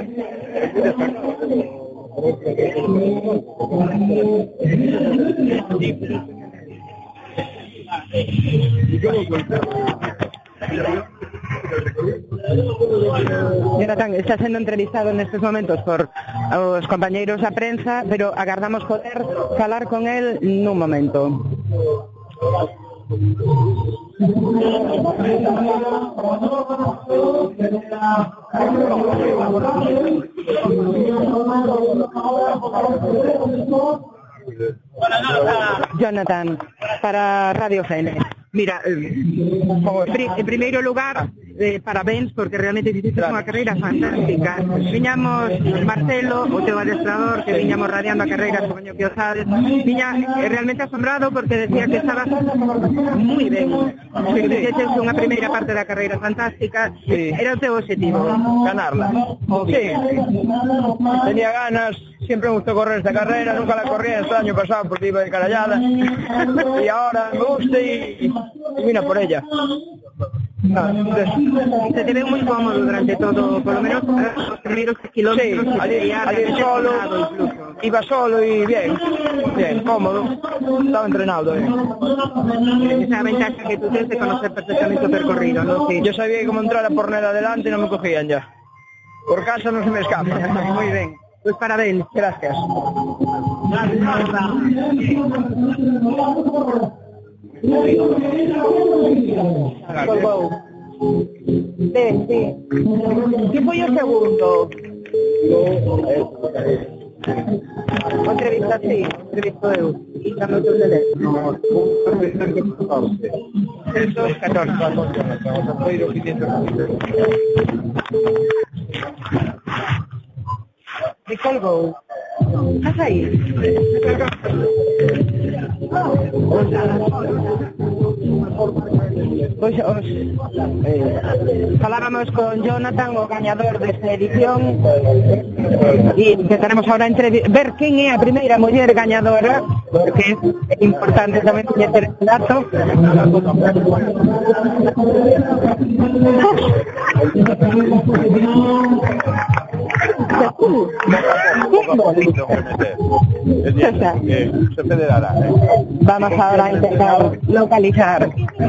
[SPEAKER 2] Jonathan está sendo entrevistado nestes momentos por os compañeiros da prensa, pero agardamos poder falar con él nun momento. Jonathan, para Radio Fene. Mira, en primeiro lugar, parabéns, porque realmente hiciste unha carreira fantástica. Viñamos, Marcelo, o teu adestrador, que viñamos radiando a carreira, supoño que o sabes, viña realmente asombrado porque decía que estabas moi ben. Que fixeches unha primeira parte da carreira fantástica. Sí. Era o teu objetivo, ganarla.
[SPEAKER 7] Sí, tenía ganas, siempre me gustó correr esta carrera, nunca la corrí el año pasado porque iba de carallada y ahora me gusta y vine por ella.
[SPEAKER 2] Se te ve muy cómodo durante todo, por lo menos los primeros kilómetros.
[SPEAKER 7] Sí, allí solo, iba solo y bien, cómodo, estaba entrenado bien.
[SPEAKER 2] Esa ventaja que tú tienes de conocer perfectamente el percorrido, ¿no? Sí.
[SPEAKER 7] Yo sabía que como entrara por nada adelante no me cogían ya. Por casa no se me escapa.
[SPEAKER 2] Muy bien. Pues parabéns.
[SPEAKER 7] Gracias.
[SPEAKER 2] Sí. ¿Qué foi o segundo? O entrevista, sí. Entrevisto eu. Dame o teu teléfono. 14. Me colgou. Estás aí? Pois falábamos con Jonathan, o gañador desta edición, e intentaremos ahora ver quen é a primeira muller gañadora, porque é importante tamén coñecer este dato.
[SPEAKER 3] Se federará.
[SPEAKER 2] Vamos ahora a intentar localizar.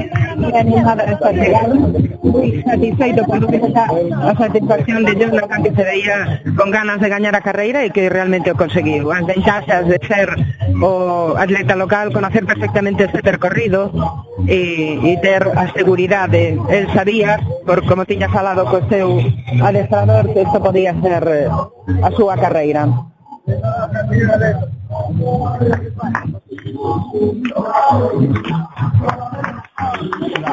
[SPEAKER 2] Satisfeito por a satisfacción de Jonathan, que se veía con ganas de gañar a carreira e que realmente o conseguiu. As ventaxas de ser o atleta local, conocer perfectamente este percorrido e ter a seguridade. El sabía, por como tiña falado co seu adestrador, que isto podía ser a súa carreira.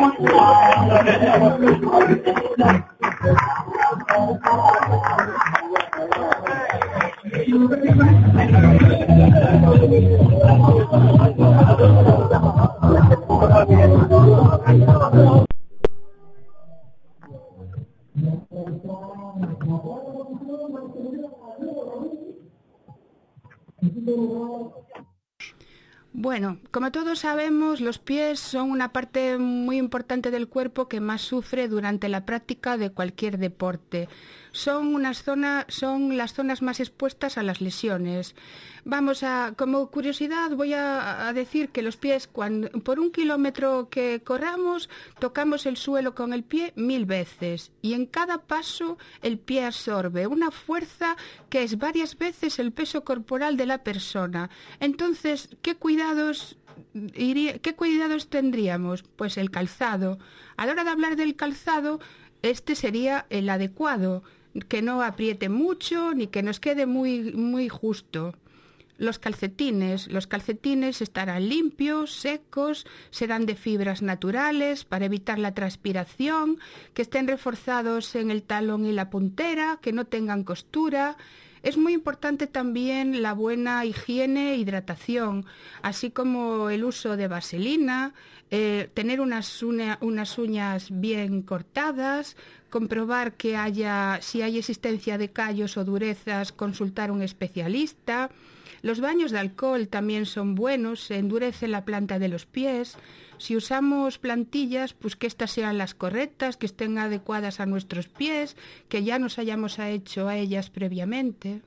[SPEAKER 8] Bueno, como todos sabemos, los pies son una parte muy importante del cuerpo que más sufre durante la práctica de cualquier deporte. Son las zonas más expuestas a las lesiones. Como curiosidad, voy a decir que los pies, por 1 kilómetro que corramos, tocamos el suelo con el pie 1000 veces y en cada paso el pie absorbe una fuerza que es varias veces el peso corporal de la persona. Entonces, ¿qué cuidados tendríamos? Pues el calzado. A la hora de hablar del calzado, este sería el adecuado, que no apriete mucho ni que nos quede muy, muy justo. Los calcetines estarán limpios, secos, serán de fibras naturales para evitar la transpiración, que estén reforzados en el talón y la puntera, que no tengan costura. Es muy importante también la buena higiene e hidratación, así como el uso de vaselina, tener unas uñas bien cortadas, comprobar si hay existencia de callos o durezas, consultar a un especialista. Los baños de alcohol también son buenos, se endurece la planta de los pies. Si usamos plantillas, pues que éstas sean las correctas, que estén adecuadas a nuestros pies, que ya nos hayamos hecho a ellas previamente.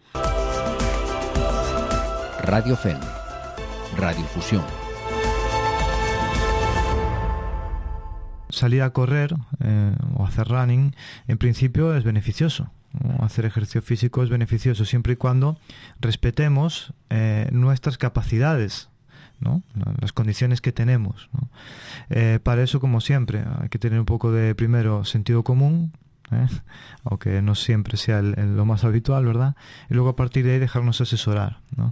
[SPEAKER 9] Radio FEN, Radiofusión.
[SPEAKER 10] Salir a correr o hacer running, en principio es beneficioso. Hacer ejercicio físico es beneficioso siempre y cuando respetemos nuestras capacidades, ¿no? Las condiciones que tenemos, ¿no? Para eso, como siempre, hay que tener un poco de, primero, sentido común, aunque no siempre sea lo más habitual, ¿verdad? Y luego a partir de ahí dejarnos asesorar, ¿no?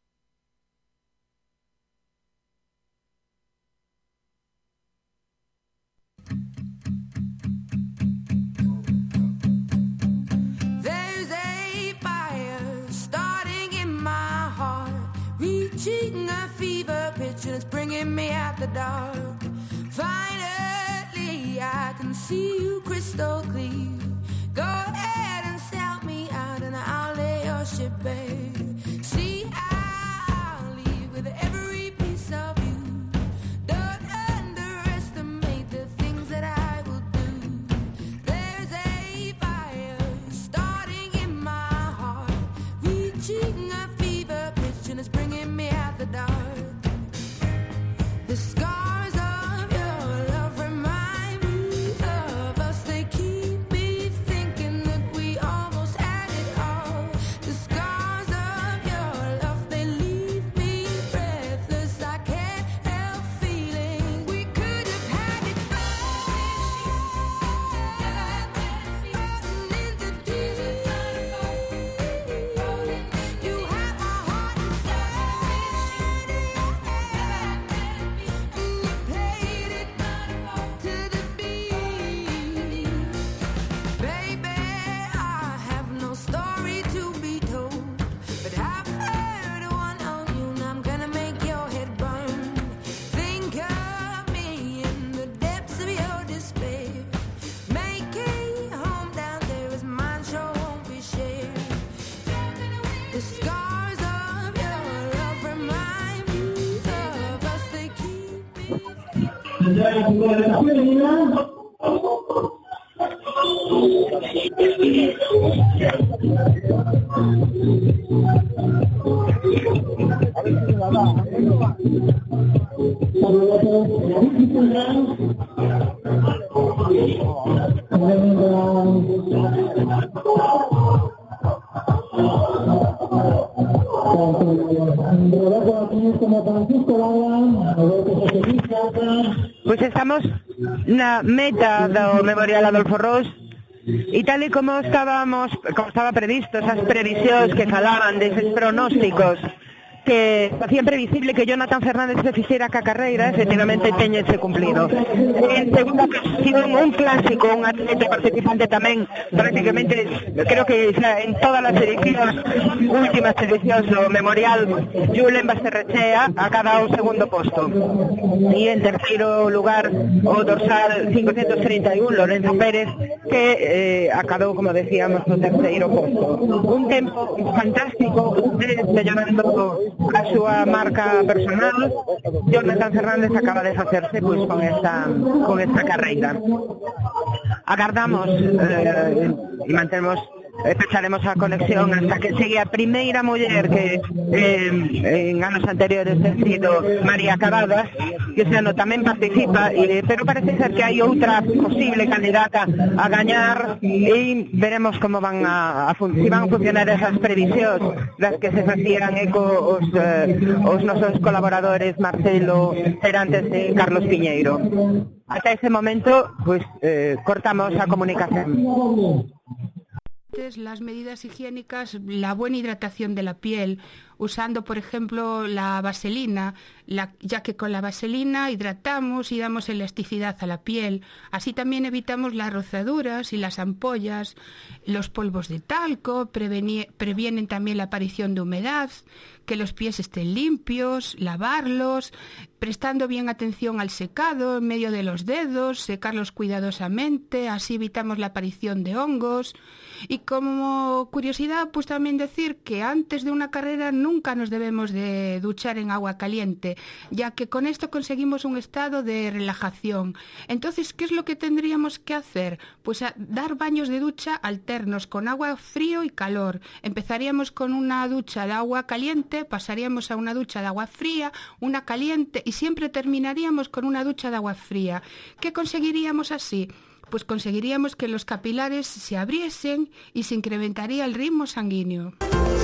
[SPEAKER 11] It's bringing me out the dark. Finally, I can see you crystal clear. Go ahead and sell me out, and I'll lay your ship bare. See, I'll leave with every piece of you. Don't underestimate the things that I will do. There's a fire starting in my heart, reaching a fever pitch, and it's bringing me out the dark. The scars of your love remind me of us. They keep me thinking that we almost had it all. The scars of your love, they leave me breathless. I can't help feeling we could have had it all. Rotten into tears. You have my heart inside.
[SPEAKER 2] Pois estamos na meta do Memorial Adolfo Ross e tal e como estaba previsto, esas previsións que falaban deses pronósticos que facían previsible que Jonathan Fernández se fixera ca carreira, efectivamente teñense cumplido. En segunda posición, un clásico, un atleta participante tamén, prácticamente, creo que xa en todas as edicións, últimas edicións do Memorial, Julen Basterrechea acada o segundo posto. E en terceiro lugar, o dorsal 531, Lorenzo Pérez, que acadou, como decíamos, no terceiro posto. Un tempo fantástico, mellorando a súa marca personal. Jonathan Fernández acaba de facerse pois con esta carreira. Agardamos e mantemos pecharemos a conexión hasta que chegue a primeira muller que en anos anteriores ten sido María Cavadas, que ese ano tamén participa, pero parece ser que hai outra posible candidata a gañar e veremos como van si van a funcionar esas previsións das que se facían eco os nosos colaboradores Marcelo Cerantes e Carlos Piñeiro. Hasta ese momento, pues cortamos a comunicación.
[SPEAKER 8] Las medidas higiénicas, la buena hidratación de la piel, usando, por ejemplo, la vaselina, ya que con la vaselina hidratamos y damos elasticidad a la piel. Así también evitamos las rozaduras y las ampollas. Los polvos de talco previenen también la aparición de humedad, que los pies estén limpios, lavarlos, prestando bien atención al secado en medio de los dedos, secarlos cuidadosamente, así evitamos la aparición de hongos. Y como curiosidad, pues también decir que antes de una carrera nunca nos debemos de duchar en agua caliente, ya que con esto conseguimos un estado de relajación. Entonces, ¿qué es lo que tendríamos que hacer? Pues dar baños de ducha alternos con agua frío y calor. Empezaríamos con una ducha de agua caliente, pasaríamos a una ducha de agua fría, una caliente y siempre terminaríamos con una ducha de agua fría. ¿Qué conseguiríamos así? Pues conseguiríamos que los capilares se abriesen y se incrementaría el ritmo sanguíneo.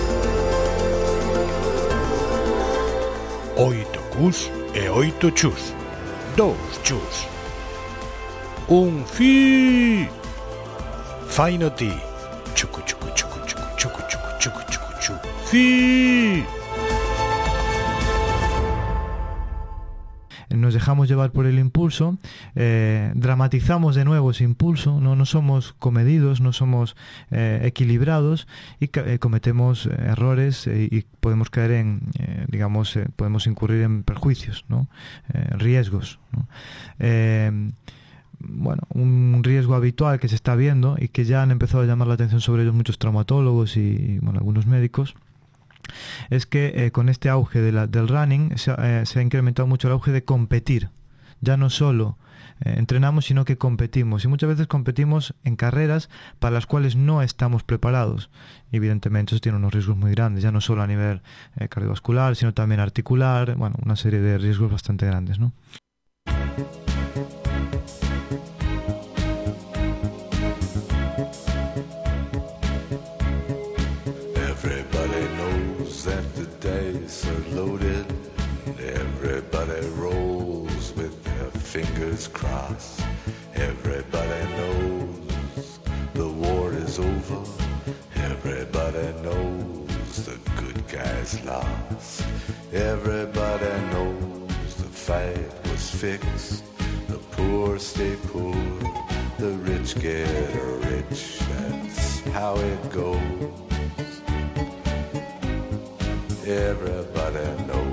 [SPEAKER 12] 8 cus e 8 chus. 2 chus. Un fi. Faino ti. Chucu chucu chucu chucu chucu chucu chucu chucu chucu. Fi.
[SPEAKER 10] Nos dejamos llevar por el impulso, dramatizamos de nuevo ese impulso, no somos comedidos, no somos equilibrados y cometemos errores y podemos caer en, podemos incurrir en perjuicios, ¿no? Riesgos, ¿no? Un riesgo habitual que se está viendo y que ya han empezado a llamar la atención sobre ellos muchos traumatólogos y algunos médicos, es que con este auge del running se ha incrementado mucho el auge de competir. Ya no solo entrenamos, sino que competimos. Y muchas veces competimos en carreras para las cuales no estamos preparados. Y evidentemente eso tiene unos riesgos muy grandes, ya no solo a nivel cardiovascular, sino también articular, una serie de riesgos bastante grandes, ¿no?
[SPEAKER 13] Fingers crossed. Everybody knows the war is over. Everybody knows the good guys lost. Everybody knows the fight was fixed. The poor stay poor, the rich get rich. That's how it goes. Everybody knows.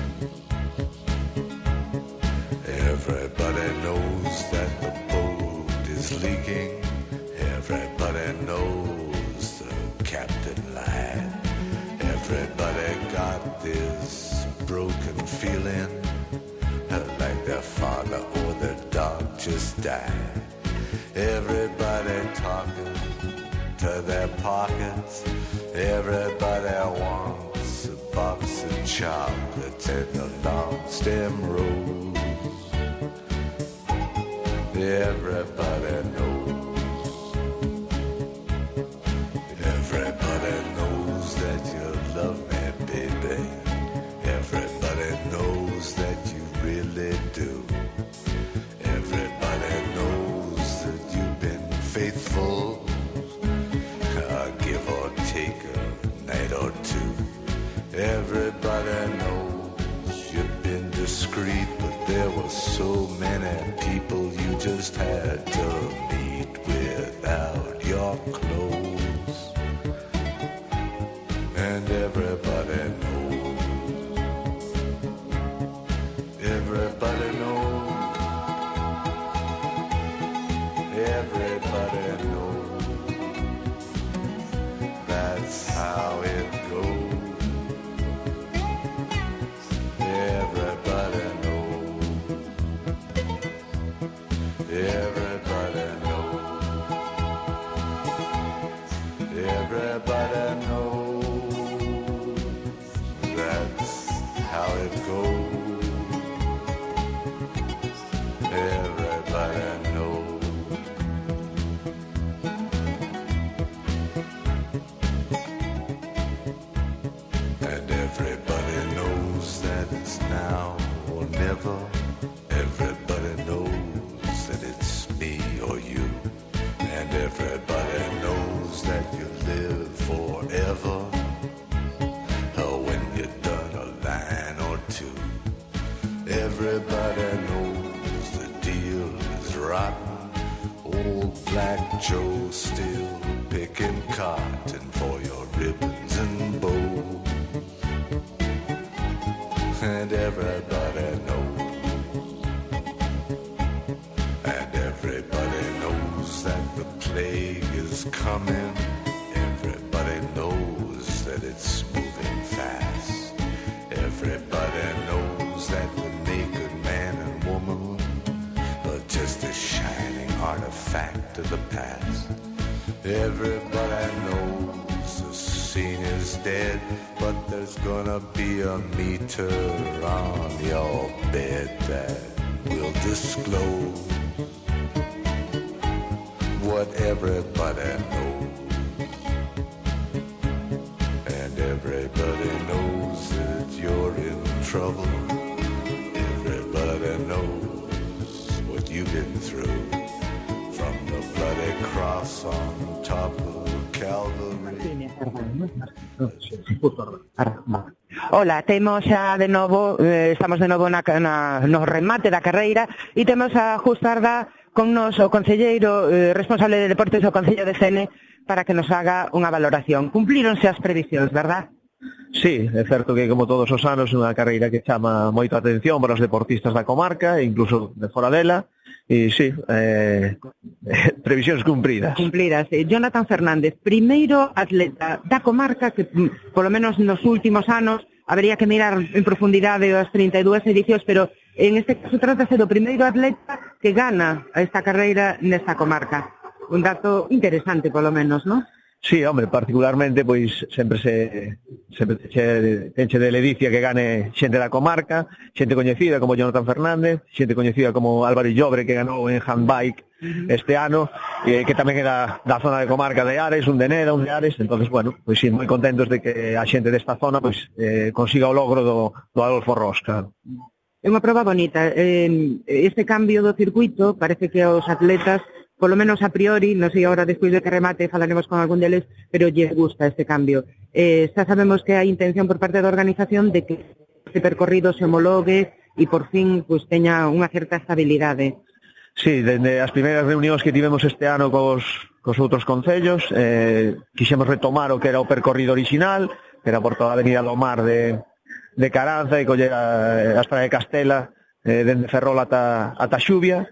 [SPEAKER 13] Everybody knows that the boat is leaking. Everybody knows the captain lied. Everybody got this broken feeling, like their father or their dog just died. Everybody talking to their pockets. Everybody wants a box of chocolates and a long stem rose. Everybody knows. Everybody knows that you love me, baby. Everybody knows that you really do. Everybody knows that you've been faithful, give or take a night or two. Everybody discreet, but there were so many people you just had to meet without your clothes. And everybody knows. Everybody knows. Everybody knows. That's how it goes. Everybody knows. Everybody knows. Everybody knows. That's how it goes. Everybody knows. And everybody knows that it's now or never. Everybody knows that it's me or you. And everybody knows that you live forever. Or when you're done a line or two. Everybody knows the deal is rotten. Old Black Joe still picking cotton for your ribbons and bows. And everybody knows. And everybody knows that the plague is coming. Everybody knows that it's moving fast. Everybody knows that the naked man and woman are just a shining artifact of the past. Everybody knows the scene is dead, but there's gonna be a meter on your bed that will disclose what everybody knows. And everybody knows that you're in trouble. Everybody knows what you've been through. From the bloody cross on top of Calvary.
[SPEAKER 2] Hola, temos xa de novo, estamos de novo no remate da carreira e temos a Justarda con nos o concelleiro responsable de deportes do Concello de Fene para que nos haga unha valoración. Cumplíronse as previsións, verdad?
[SPEAKER 14] Sí, é certo que como todos os anos é unha carreira que chama moito a atención para os deportistas da comarca e incluso de fora dela e sí, previsións cumpridas.
[SPEAKER 2] Cumplidas. Jonathan Fernández, primeiro atleta da comarca que polo menos nos últimos anos habería que mirar en profundidade as 32 edicións, pero en este caso trátase do primeiro atleta que gana a esta carreira nesta comarca. Un dato interesante polo menos, non?
[SPEAKER 14] Sí, hombre, particularmente, pois, sempre tenche de ledicia que gane xente da comarca, xente coñecida como Jonathan Fernández, xente coñecida como Álvaro Illobre, que ganou en handbike este ano, que tamén é da zona de comarca de Ares, un de Neda, un de Ares, entonces, bueno, pois sí, moi contentos de que a xente desta zona pois consiga o logro do Adolfo Ros, claro.
[SPEAKER 2] É unha proba bonita. Este cambio do circuito parece que os atletas, polo menos a priori, non sei agora despois de que remate falaremos con algún deles, pero lles gusta este cambio. Xa sabemos que hai intención por parte da organización de que este percorrido se homologue e por fin pues, teña unha certa estabilidade.
[SPEAKER 14] Sí, dende as primeiras reunións que tivemos este ano cos outros concellos, quixemos retomar o que era o percorrido original, que era por toda a Avenida do Mar de Caranza e coller a Estrada de Castela dende Ferrol ata Xuvia.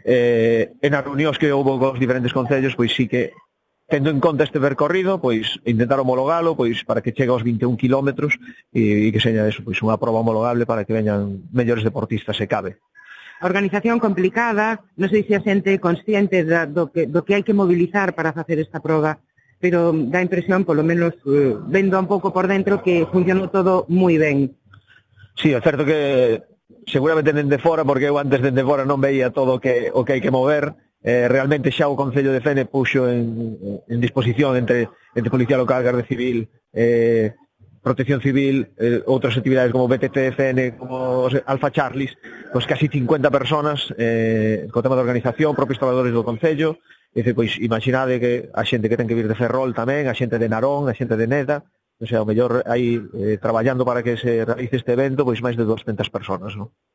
[SPEAKER 14] En as reunións que houve cos diferentes concellos, pois sí que, tendo en conta este percorrido, pois intentar homologalo, pois para que chegue aos 21 kilómetros e que seña eso, pois unha proba homologable para que veñan mellores deportistas se cabe.
[SPEAKER 2] A organización complicada, non sei se a xente consciente do que hai que mobilizar para facer esta proba, pero dá impresión, polo menos vendo un pouco por dentro, que funcionou todo moi ben.
[SPEAKER 14] Sí, é certo que seguramente dende fora, porque eu antes dende fora non veía todo o que hai que mover. Realmente xa o Concello de Fene puxo en disposición entre Policía Local, Garda Civil, Protección Civil, outras actividades como BTT, Fene, como Alfa Charlis, pois casi 50 personas co tema de organización, propios traballadores do Concello. Pois imaginade que a xente que ten que vir de Ferrol tamén, a xente de Narón, a xente de Neda, o sea, o mellor aí traballando para que se realice este evento, pois máis de 200 personas, non?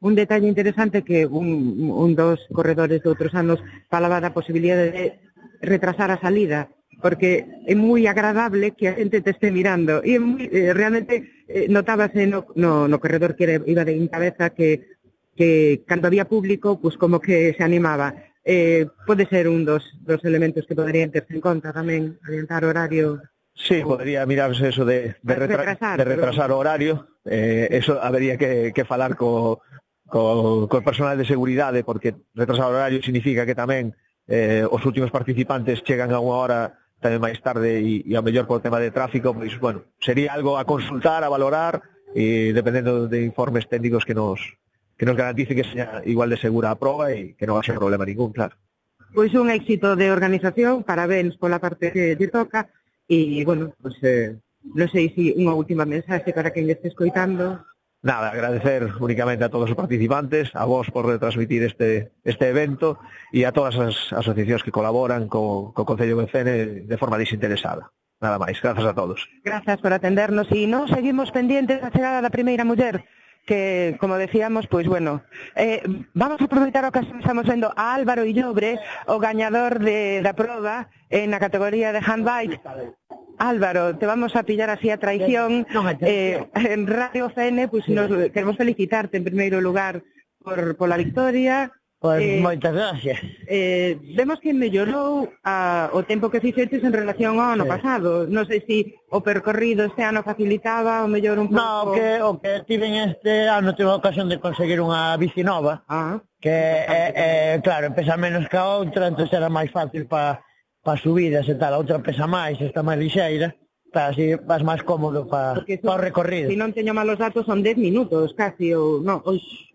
[SPEAKER 2] un detalle interesante que un dos corredores de outros anos falaba da posibilidade de retrasar a salida, porque é moi agradable que a xente te este mirando, e realmente notábase no corredor que iba de cabeza que cando había público, pues como que se animaba. Pode ser un dos elementos que poderían terse en conta tamén, adiantar horario.
[SPEAKER 14] Sí, podría mirarse eso de retrasar o horario. Eso habería que falar co personal de seguridade, porque retrasar o horario significa que tamén os últimos participantes chegan a unha hora tamén máis tarde e ao mellor por tema de tráfico, pois, bueno, sería algo a consultar, a valorar, e dependendo de informes técnicos que nos garantice que sea igual de segura a proba e que non haxa problema ningún, claro.
[SPEAKER 2] Pois un éxito de organización, parabéns pola parte que lle toca, e, bueno, pois, non sei se unha última mensaxe para quen este escoitando.
[SPEAKER 14] Nada, agradecer únicamente a todos os participantes, a vos por retransmitir este evento e a todas as asociacións que colaboran co Concello de Bencene de forma desinteresada. Nada máis, grazas a todos.
[SPEAKER 2] Grazas por atendernos e non seguimos pendientes da chegada da primeira muller, que, como decíamos, pois bueno, vamos a aproveitar a ocasión, estamos vendo a Álvaro Illobre, o gañador da proba na categoría de handbike. Álvaro, te vamos a pillar así a traición. En Radio CN, pues queremos felicitarte en primeiro lugar por la victoria.
[SPEAKER 15] Pois moitas gracias.
[SPEAKER 2] Vemos que mellorou o tempo que fixetes en relación ao ano pasado. Non sei se o percorrido este ano facilitaba o mellor un pouco.
[SPEAKER 15] No, o que tiven este ano tive a ocasión de conseguir unha bici nova, que claro, pesa menos que a outra, entón era máis fácil para subidas e tal. A outra pesa máis, está máis lixeira, para así vas máis cómodo para o recorrido.
[SPEAKER 2] Se non teño malos datos son 10 minutos casi, ou no,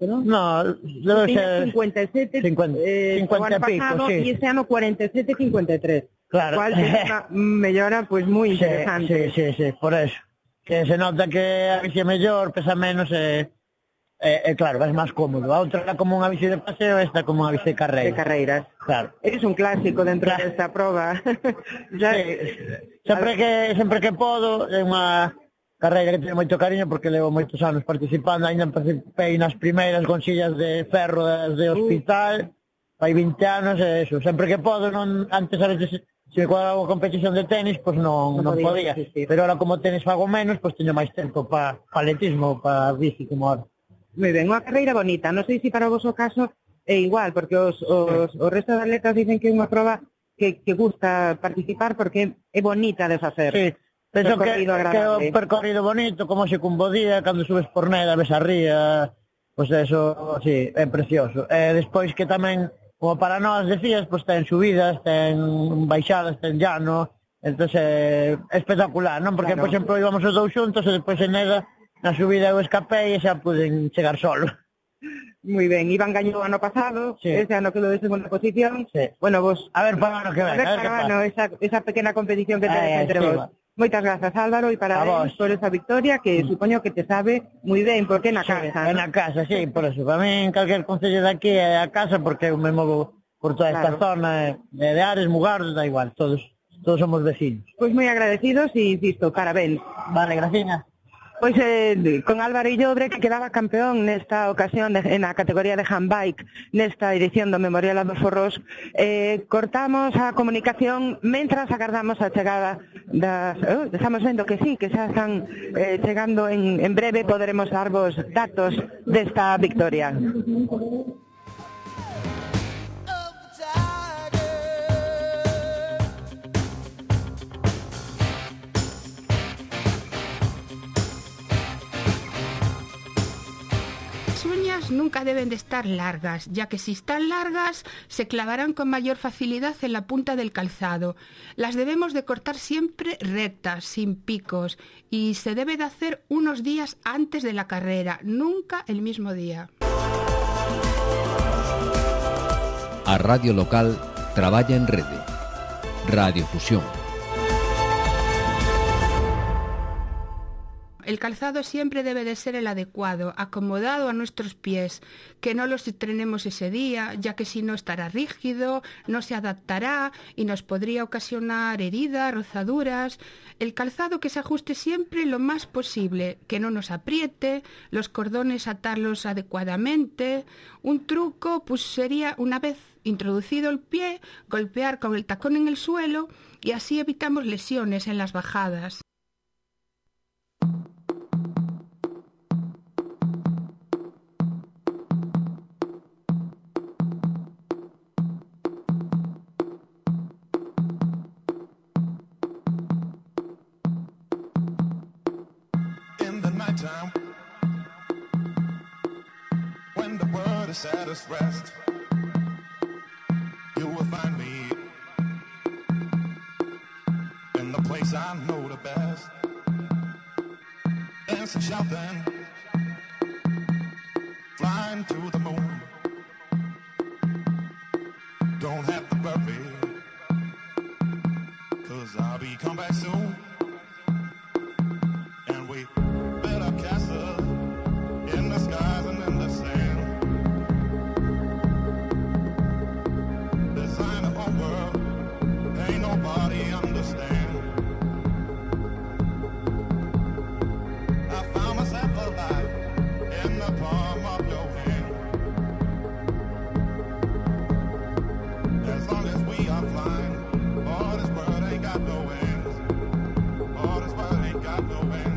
[SPEAKER 15] debe ser
[SPEAKER 2] 57
[SPEAKER 15] 50 e pico, sí.
[SPEAKER 2] E este ano 47-53.
[SPEAKER 15] Claro.
[SPEAKER 2] Cual é unha mellora pois moi interesante.
[SPEAKER 15] Sí, por eso. Que se nota que a bici é mellor, pesa menos claro, vas máis cómodo. A outra era como unha bici de paseo, esta como unha bici de carreira.
[SPEAKER 2] De carreiras.
[SPEAKER 15] Claro.
[SPEAKER 2] Eres un clásico dentro desta proba.
[SPEAKER 15] Sempre que podo, é unha carreira que teño moito cariño porque levo moitos anos participando, ainda participei nas primeiras con sillas de ferro de hospital, fai 20 anos e eso, sempre que podo, antes a veces se me cuadraba a competición de tenis, pois non podía, pero ahora como tenis fago menos, pois teño máis tempo para atletismo, para bici como ahora.
[SPEAKER 2] Moi ben, unha carreira bonita, non sei se para vos o caso é igual, porque os resto de atletas dicen que é unha proba que gusta participar porque é bonita de facer.
[SPEAKER 15] Sí, penso que é un percorrido bonito, como se cun bo día, cando subes por Neda, ves a ría, pois eso, sí, é precioso. Despois que tamén, como para nós decías, pois ten subidas, ten baixadas, ten llano, entón é espectacular, non? Porque, por exemplo, íbamos os dous xuntos e despois en Neda na subida eu escapei e xa puden chegar solo.
[SPEAKER 2] Moi ben, Iván gañou o ano pasado, este ano quedou de segunda posición. Bueno, vos...
[SPEAKER 15] A ver, para o ano que ven, a ver que pasa.
[SPEAKER 2] Esa pequena competición que tenéis entre vos. Moitas grazas, Álvaro, e parabéns por esa victoria que supoño que te sabe moi ben, porque é na casa.
[SPEAKER 15] É na casa, sí, por eso. Para mí, calquer concello de aquí é a casa, porque eu me movo por toda esta zona de Ares, Mugardos, da igual, todos somos vecinos.
[SPEAKER 2] Pois moi agradecidos e, insisto, parabéns.
[SPEAKER 15] Vale, gracias.
[SPEAKER 2] Pois con Álvaro Illobre, que quedaba campeón nesta ocasión na categoría de handbike nesta edición do Memorial Adolfo Ross, cortamos a comunicación mentras agardamos a chegada das... estamos vendo que sí, que xa están chegando en breve, poderemos darvos datos desta victoria.
[SPEAKER 8] Nunca deben de estar largas, ya que si están largas se clavarán con mayor facilidad en la punta del calzado. Las debemos de cortar siempre rectas, sin picos, y se debe de hacer unos días antes de la carrera, nunca el mismo día.
[SPEAKER 9] A Radio Local traballa en rede. Radiofusión.
[SPEAKER 8] El calzado siempre debe de ser el adecuado, acomodado a nuestros pies, que no los estrenemos ese día, ya que si no estará rígido, no se adaptará y nos podría ocasionar heridas, rozaduras. El calzado que se ajuste siempre lo más posible, que no nos apriete, los cordones atarlos adecuadamente. Un truco pues sería, una vez introducido el pie, golpear con el tacón en el suelo y así evitamos lesiones en las bajadas.
[SPEAKER 16] In the nighttime, when the world is at its rest, you will find me in the place I know the best, dancing, shouting, flying to the moon. Don't have to worry, 'cause I'll be come back soon. And we build a castle in the skies and in the sand, design a whole world ain't nobody understand. I found myself alive in the palm of your hand. As long as we are flying, all this world ain't got no ends. All this world ain't got no ends.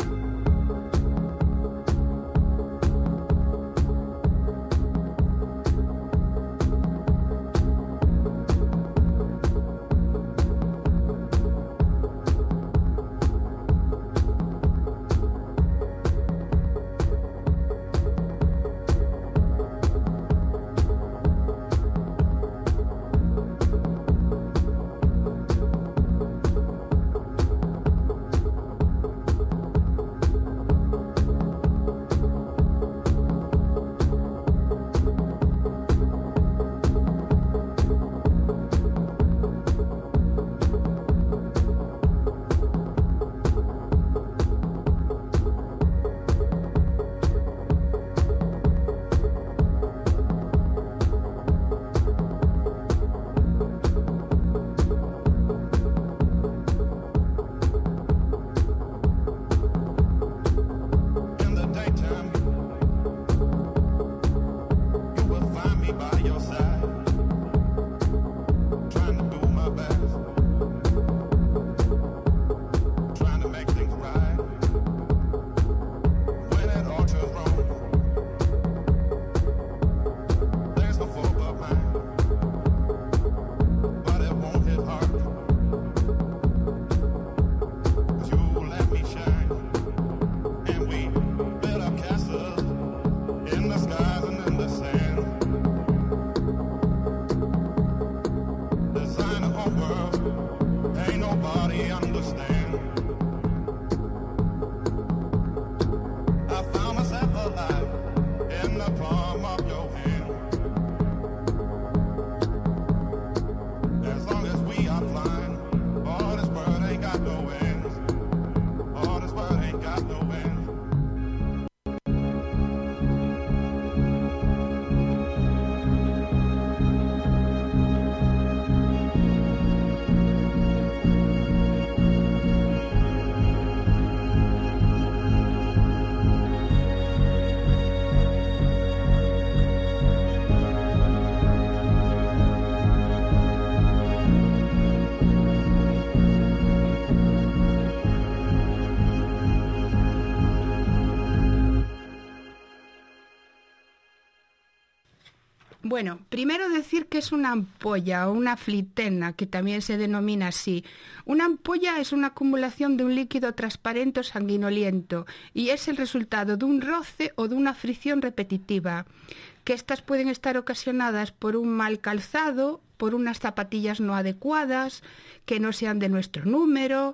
[SPEAKER 8] Bueno, primero decir que es una ampolla o una flitena, que también se denomina así. Una ampolla es una acumulación de un líquido transparente o sanguinoliento y es el resultado de un roce o de una fricción repetitiva, que estas pueden estar ocasionadas por un mal calzado, por unas zapatillas no adecuadas, que no sean de nuestro número,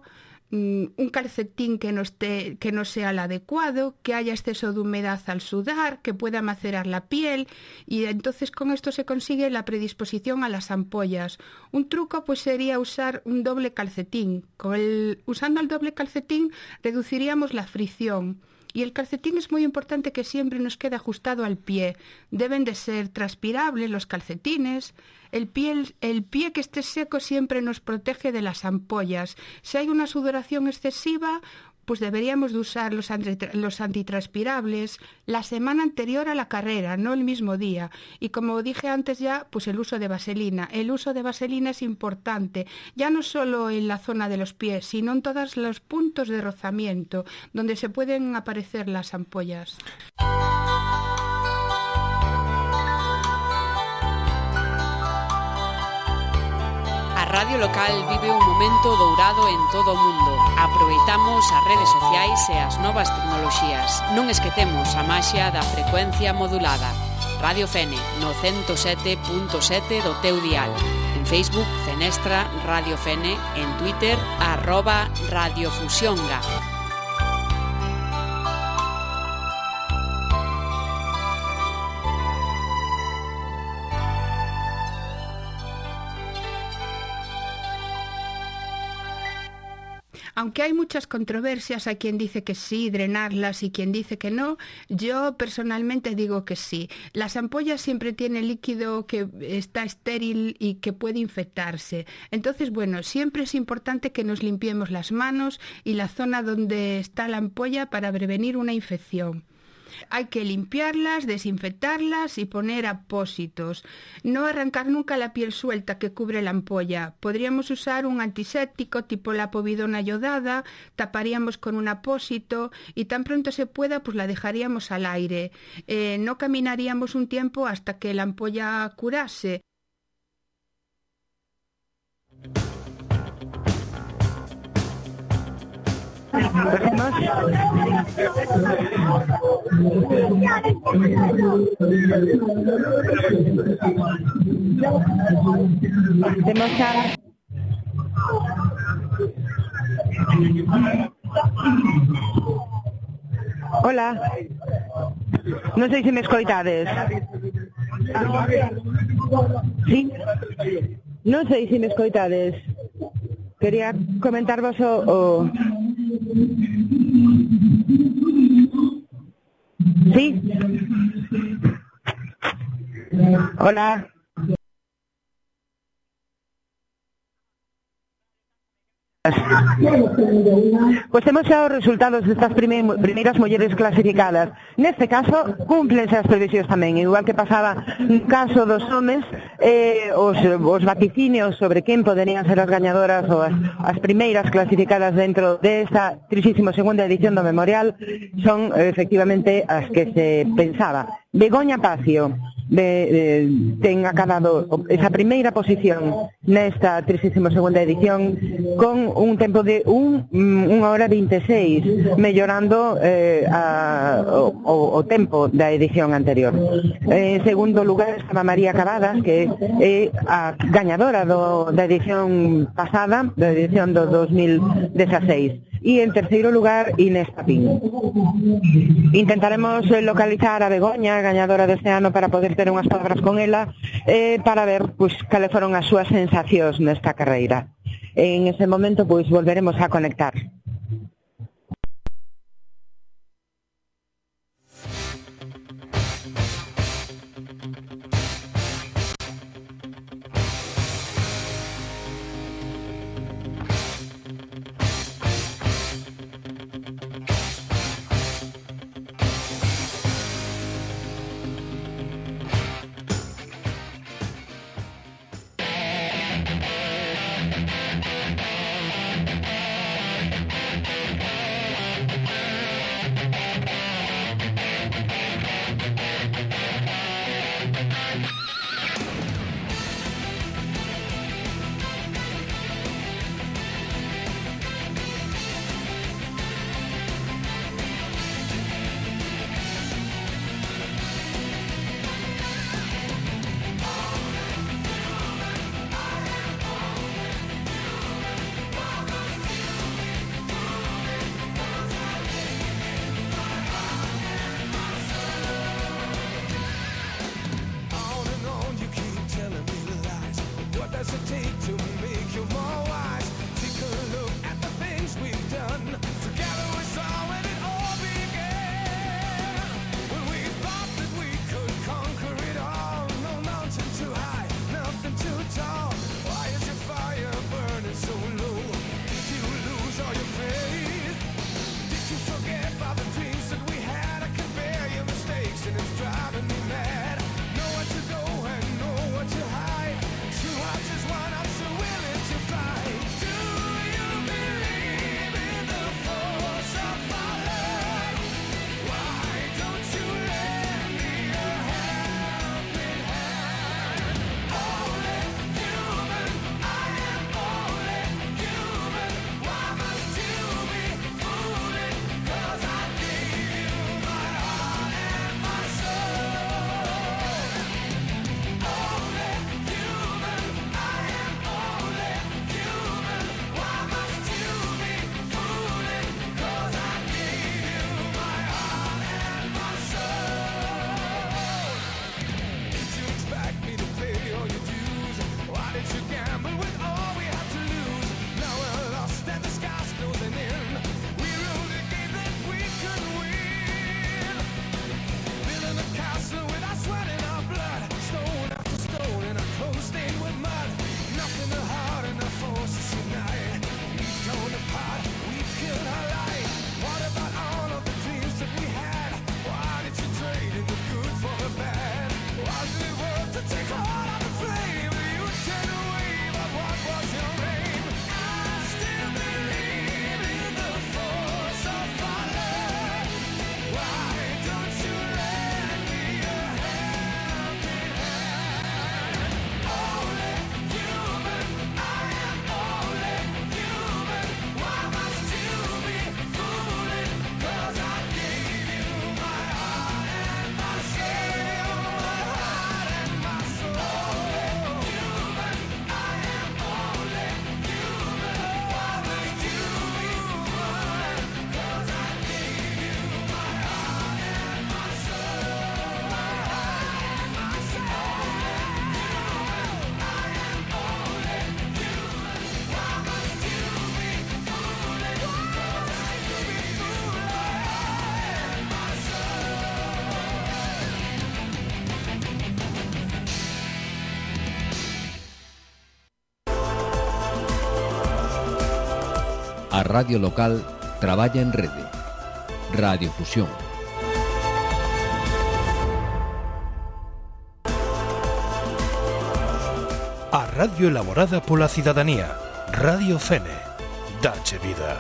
[SPEAKER 8] un calcetín que no sea el adecuado, que haya exceso de humedad al sudar, que pueda macerar la piel, y entonces con esto se consigue la predisposición a las ampollas. Un truco pues sería usar un doble calcetín. Usando el doble calcetín reduciríamos la fricción. Y el calcetín es muy importante que siempre nos quede ajustado al pie. Deben de ser transpirables los calcetines. El pie que esté seco siempre nos protege de las ampollas. Si hay una sudoración excesiva, pues deberíamos de usar los antitranspirables la semana anterior a la carrera, no el mismo día. Y como dije antes ya, pues el uso de vaselina. El uso de vaselina es importante, ya no solo en la zona de los pies, sino en todos los puntos de rozamiento, donde se pueden aparecer las ampollas.
[SPEAKER 17] A Radio Local vive un momento dourado en todo o mundo. Aproveitamos as redes sociais e as novas tecnoloxías. Non esquecemos a maxia da frecuencia modulada. Radio Fene, no 107.7 do teu dial. En Facebook, Fenestra Radio Fene. En Twitter, @radiofusionga.
[SPEAKER 8] Aunque hay muchas controversias, hay quien dice que sí, drenarlas, y quien dice que no, yo personalmente digo que sí. Las ampollas siempre tienen líquido que está estéril y que puede infectarse. Entonces, bueno, siempre es importante que nos limpiemos las manos y la zona donde está la ampolla para prevenir una infección. Hay que limpiarlas, desinfectarlas y poner apósitos. No arrancar nunca la piel suelta que cubre la ampolla. Podríamos usar un antiséptico tipo la povidona yodada, taparíamos con un apósito y tan pronto se pueda pues la dejaríamos al aire. No caminaríamos un tiempo hasta que la ampolla curase.
[SPEAKER 2] Hola. Non sei se me escoitades. Sí? Non sei se me escoitades. Quería comentarvos o... Sí? Hola. Pois temos xa os resultados destas primeiras mulleres clasificadas. Neste caso, cúmplense as previsións tamén. Igual que pasaba no caso dos homes, os vaticinios sobre quen poderían ser as gañadoras ou as primeiras clasificadas dentro desta 32ª edición do Memorial son efectivamente as que se pensaba. Begoña Pacio ten acabado esa primeira posición nesta 32ª edición con un tempo de 1 hora 26, mellorando o tempo da edición anterior. En segundo lugar estaba María Cavadas, que é a gañadora da edición pasada, da edición do 2016. E en terceiro lugar, Inés Papín. Intentaremos localizar a Begoña, gañadora deste ano, para poder ter unhas palabras con ela, para ver pois cales foron as súas sensacións nesta carreira. En ese momento pois volveremos a conectar.
[SPEAKER 9] A radio local traballa en rede. Radiofusión.
[SPEAKER 12] A radio elaborada pola cidadanía. Radio Fene. Dache vida.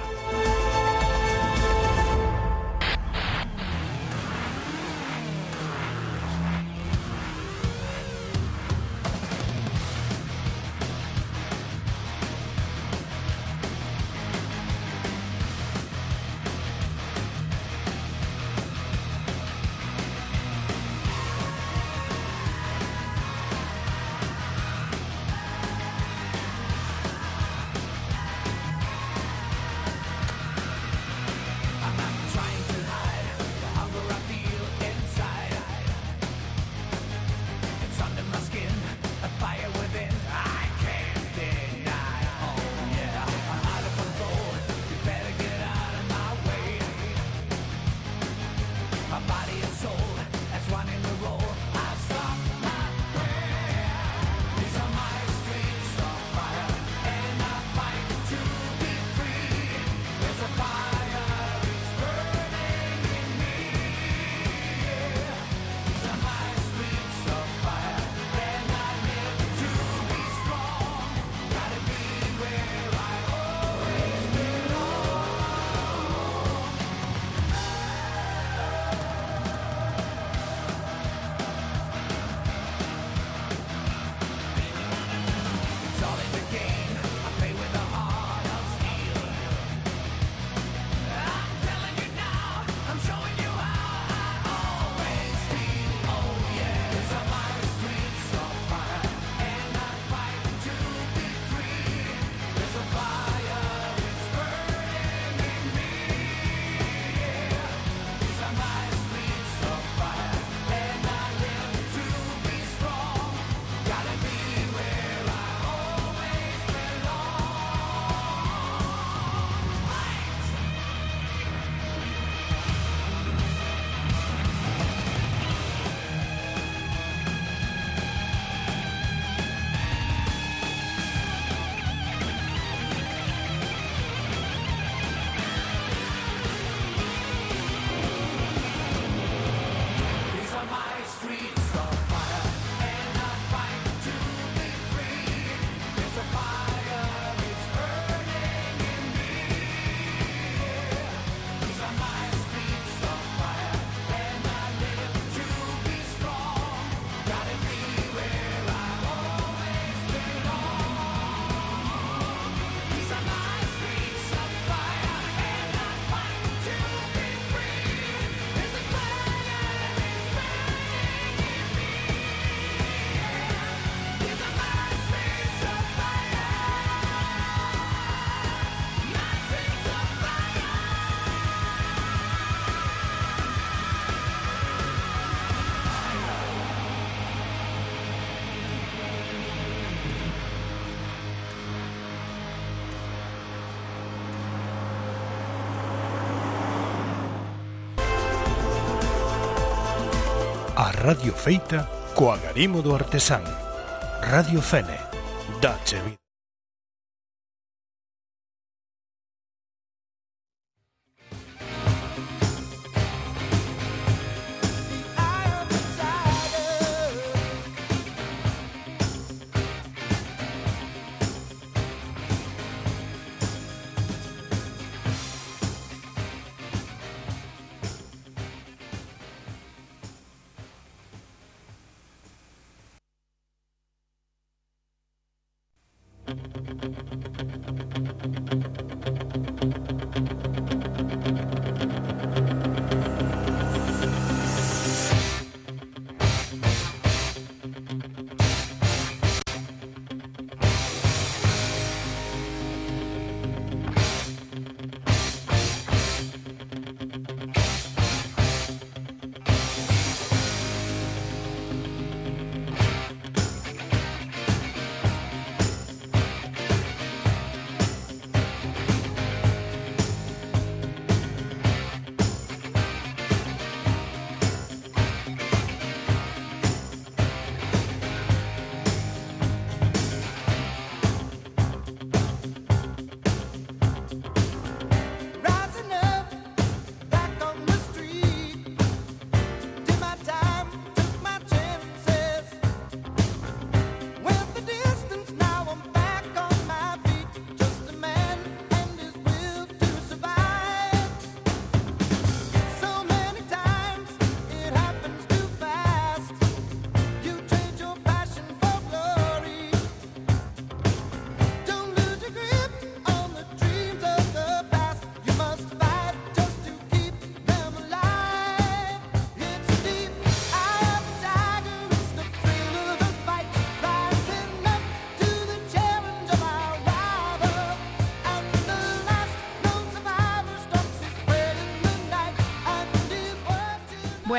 [SPEAKER 12] A radio feita co agarimo do artesán. Radio Fene. Dache vida.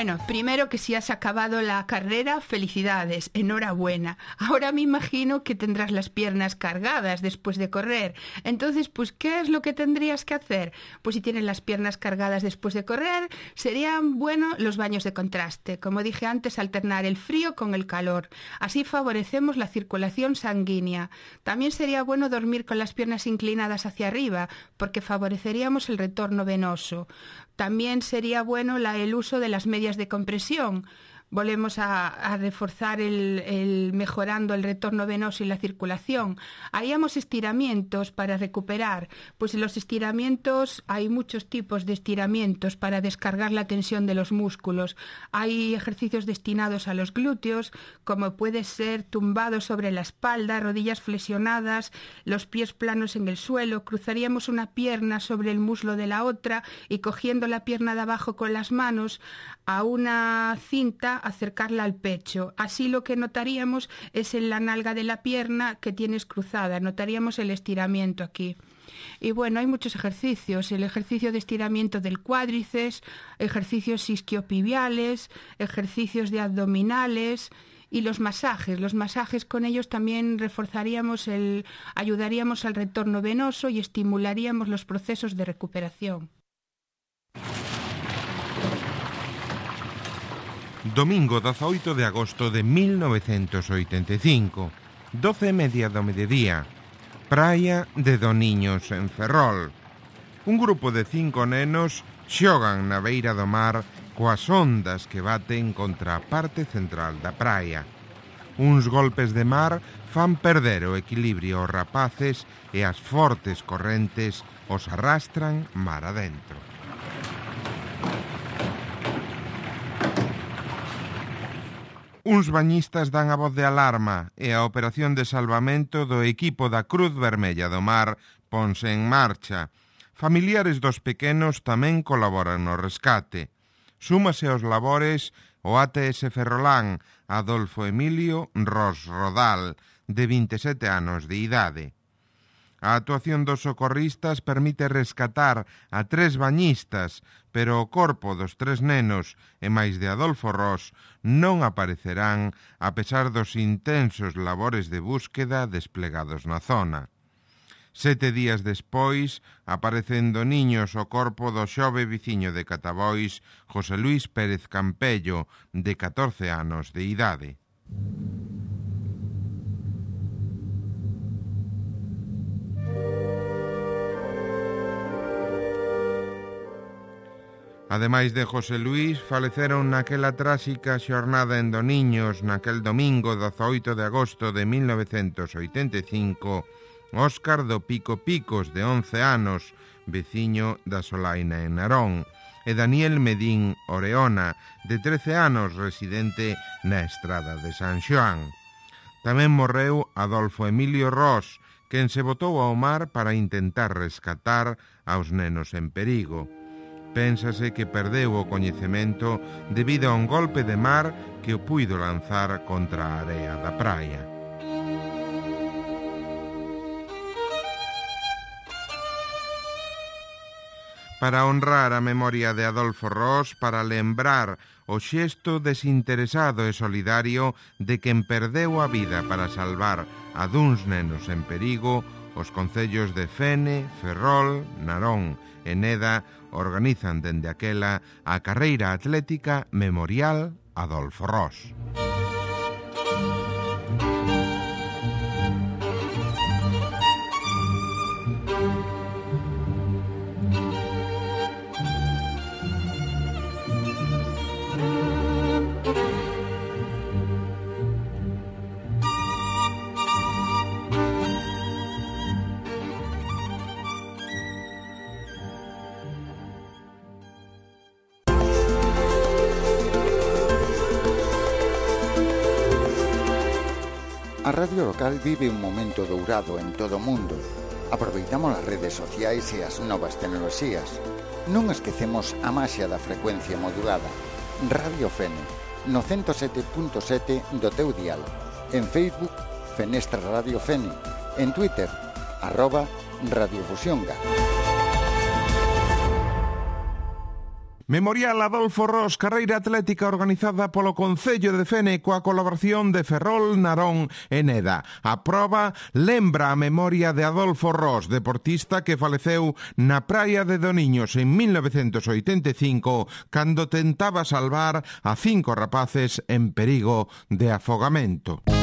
[SPEAKER 8] Bueno, primero que si has acabado la carrera, felicidades, enhorabuena. Ahora me imagino que tendrás las piernas cargadas después de correr. Entonces, pues, ¿qué es lo que tendrías que hacer? Pues si tienes las piernas cargadas después de correr, serían buenos los baños de contraste. Como dije antes, alternar el frío con el calor. Así favorecemos la circulación sanguínea. También sería bueno dormir con las piernas inclinadas hacia arriba, porque favoreceríamos el retorno venoso. También sería bueno el uso de las medias de compresión. Volvemos a reforzar mejorando el retorno venoso y la circulación. Haríamos estiramientos para recuperar. Pues en los estiramientos hay muchos tipos de estiramientos para descargar la tensión de los músculos. Hay ejercicios destinados a los glúteos, como puede ser tumbado sobre la espalda, rodillas flexionadas, los pies planos en el suelo. Cruzaríamos una pierna sobre el muslo de la otra y cogiendo la pierna de abajo con las manos a una cinta, acercarla al pecho. Así lo que notaríamos es en la nalga de la pierna que tienes cruzada. Notaríamos el estiramiento aquí. Y bueno, hay muchos ejercicios. El ejercicio de estiramiento del cuádriceps, ejercicios isquiotibiales, ejercicios de abdominales y los masajes. Los masajes con ellos también ayudaríamos al retorno venoso y estimularíamos los procesos de recuperación.
[SPEAKER 1] Domingo 18 de agosto de 1985, 12:30 do mediodía, praia de Doniños en Ferrol. Un grupo de 5 nenos xogan na beira do mar coas ondas que baten contra a parte central da praia. Uns golpes de mar fan perder o equilibrio aos rapaces e as fortes correntes os arrastran mar adentro. Uns bañistas dan a voz de alarma e a operación de salvamento do equipo da Cruz Vermella do Mar ponse en marcha. Familiares dos pequenos tamén colaboran no rescate. Súmase aos labores o ATS Ferrolán Adolfo Emilio Ros Rodal, de 27 anos de idade. A actuación dos socorristas permite rescatar a 3 bañistas, pero o corpo dos 3 nenos e máis de Adolfo Ros non aparecerán a pesar dos intensos labores de búsqueda desplegados na zona. 7 días despois, aparecen do Niños o corpo do xove viciño de Catabois, José Luis Pérez Campello, de 14 anos de idade. Ademais de José Luis, faleceron naquela tráxica xornada en Doniños naquel domingo 18 de agosto de 1985 Óscar do Pico Picos, de 11 anos, veciño da Solaina en Narón, e Daniel Medín Oreona, de 13 anos, residente na Estrada de San Xoán. Tamén morreu Adolfo Emilio Ros, quen se botou ao mar para intentar rescatar aos nenos en perigo. Pénsase que perdeu o coñecemento debido a un golpe de mar que o puido lanzar contra a area da praia. Para honrar a memoria de Adolfo Ros, para lembrar o xesto desinteresado e solidario de quen perdeu a vida para salvar a duns nenos en perigo, os concellos de Fene, Ferrol, Narón e Neda organizan dende aquela a carreira atlética Memorial Adolfo Ros.
[SPEAKER 18] A Radio Local vive un momento dourado en todo o mundo. Aproveitamos as redes sociais e as novas tecnoloxías. Non esquecemos a maxia da frecuencia modulada. Radio Fene, no 107.7 do teu dial. En Facebook, Fenestra Radio Fene. En Twitter, @Radiofusionga.
[SPEAKER 1] Memorial Adolfo Ros, carreira atlética organizada polo Concello de Fene coa colaboración de Ferrol, Narón e Neda. A proba lembra a memoria de Adolfo Ros, deportista que faleceu na praia de Doniños en 1985 cando tentaba salvar a 5 rapaces en perigo de afogamento.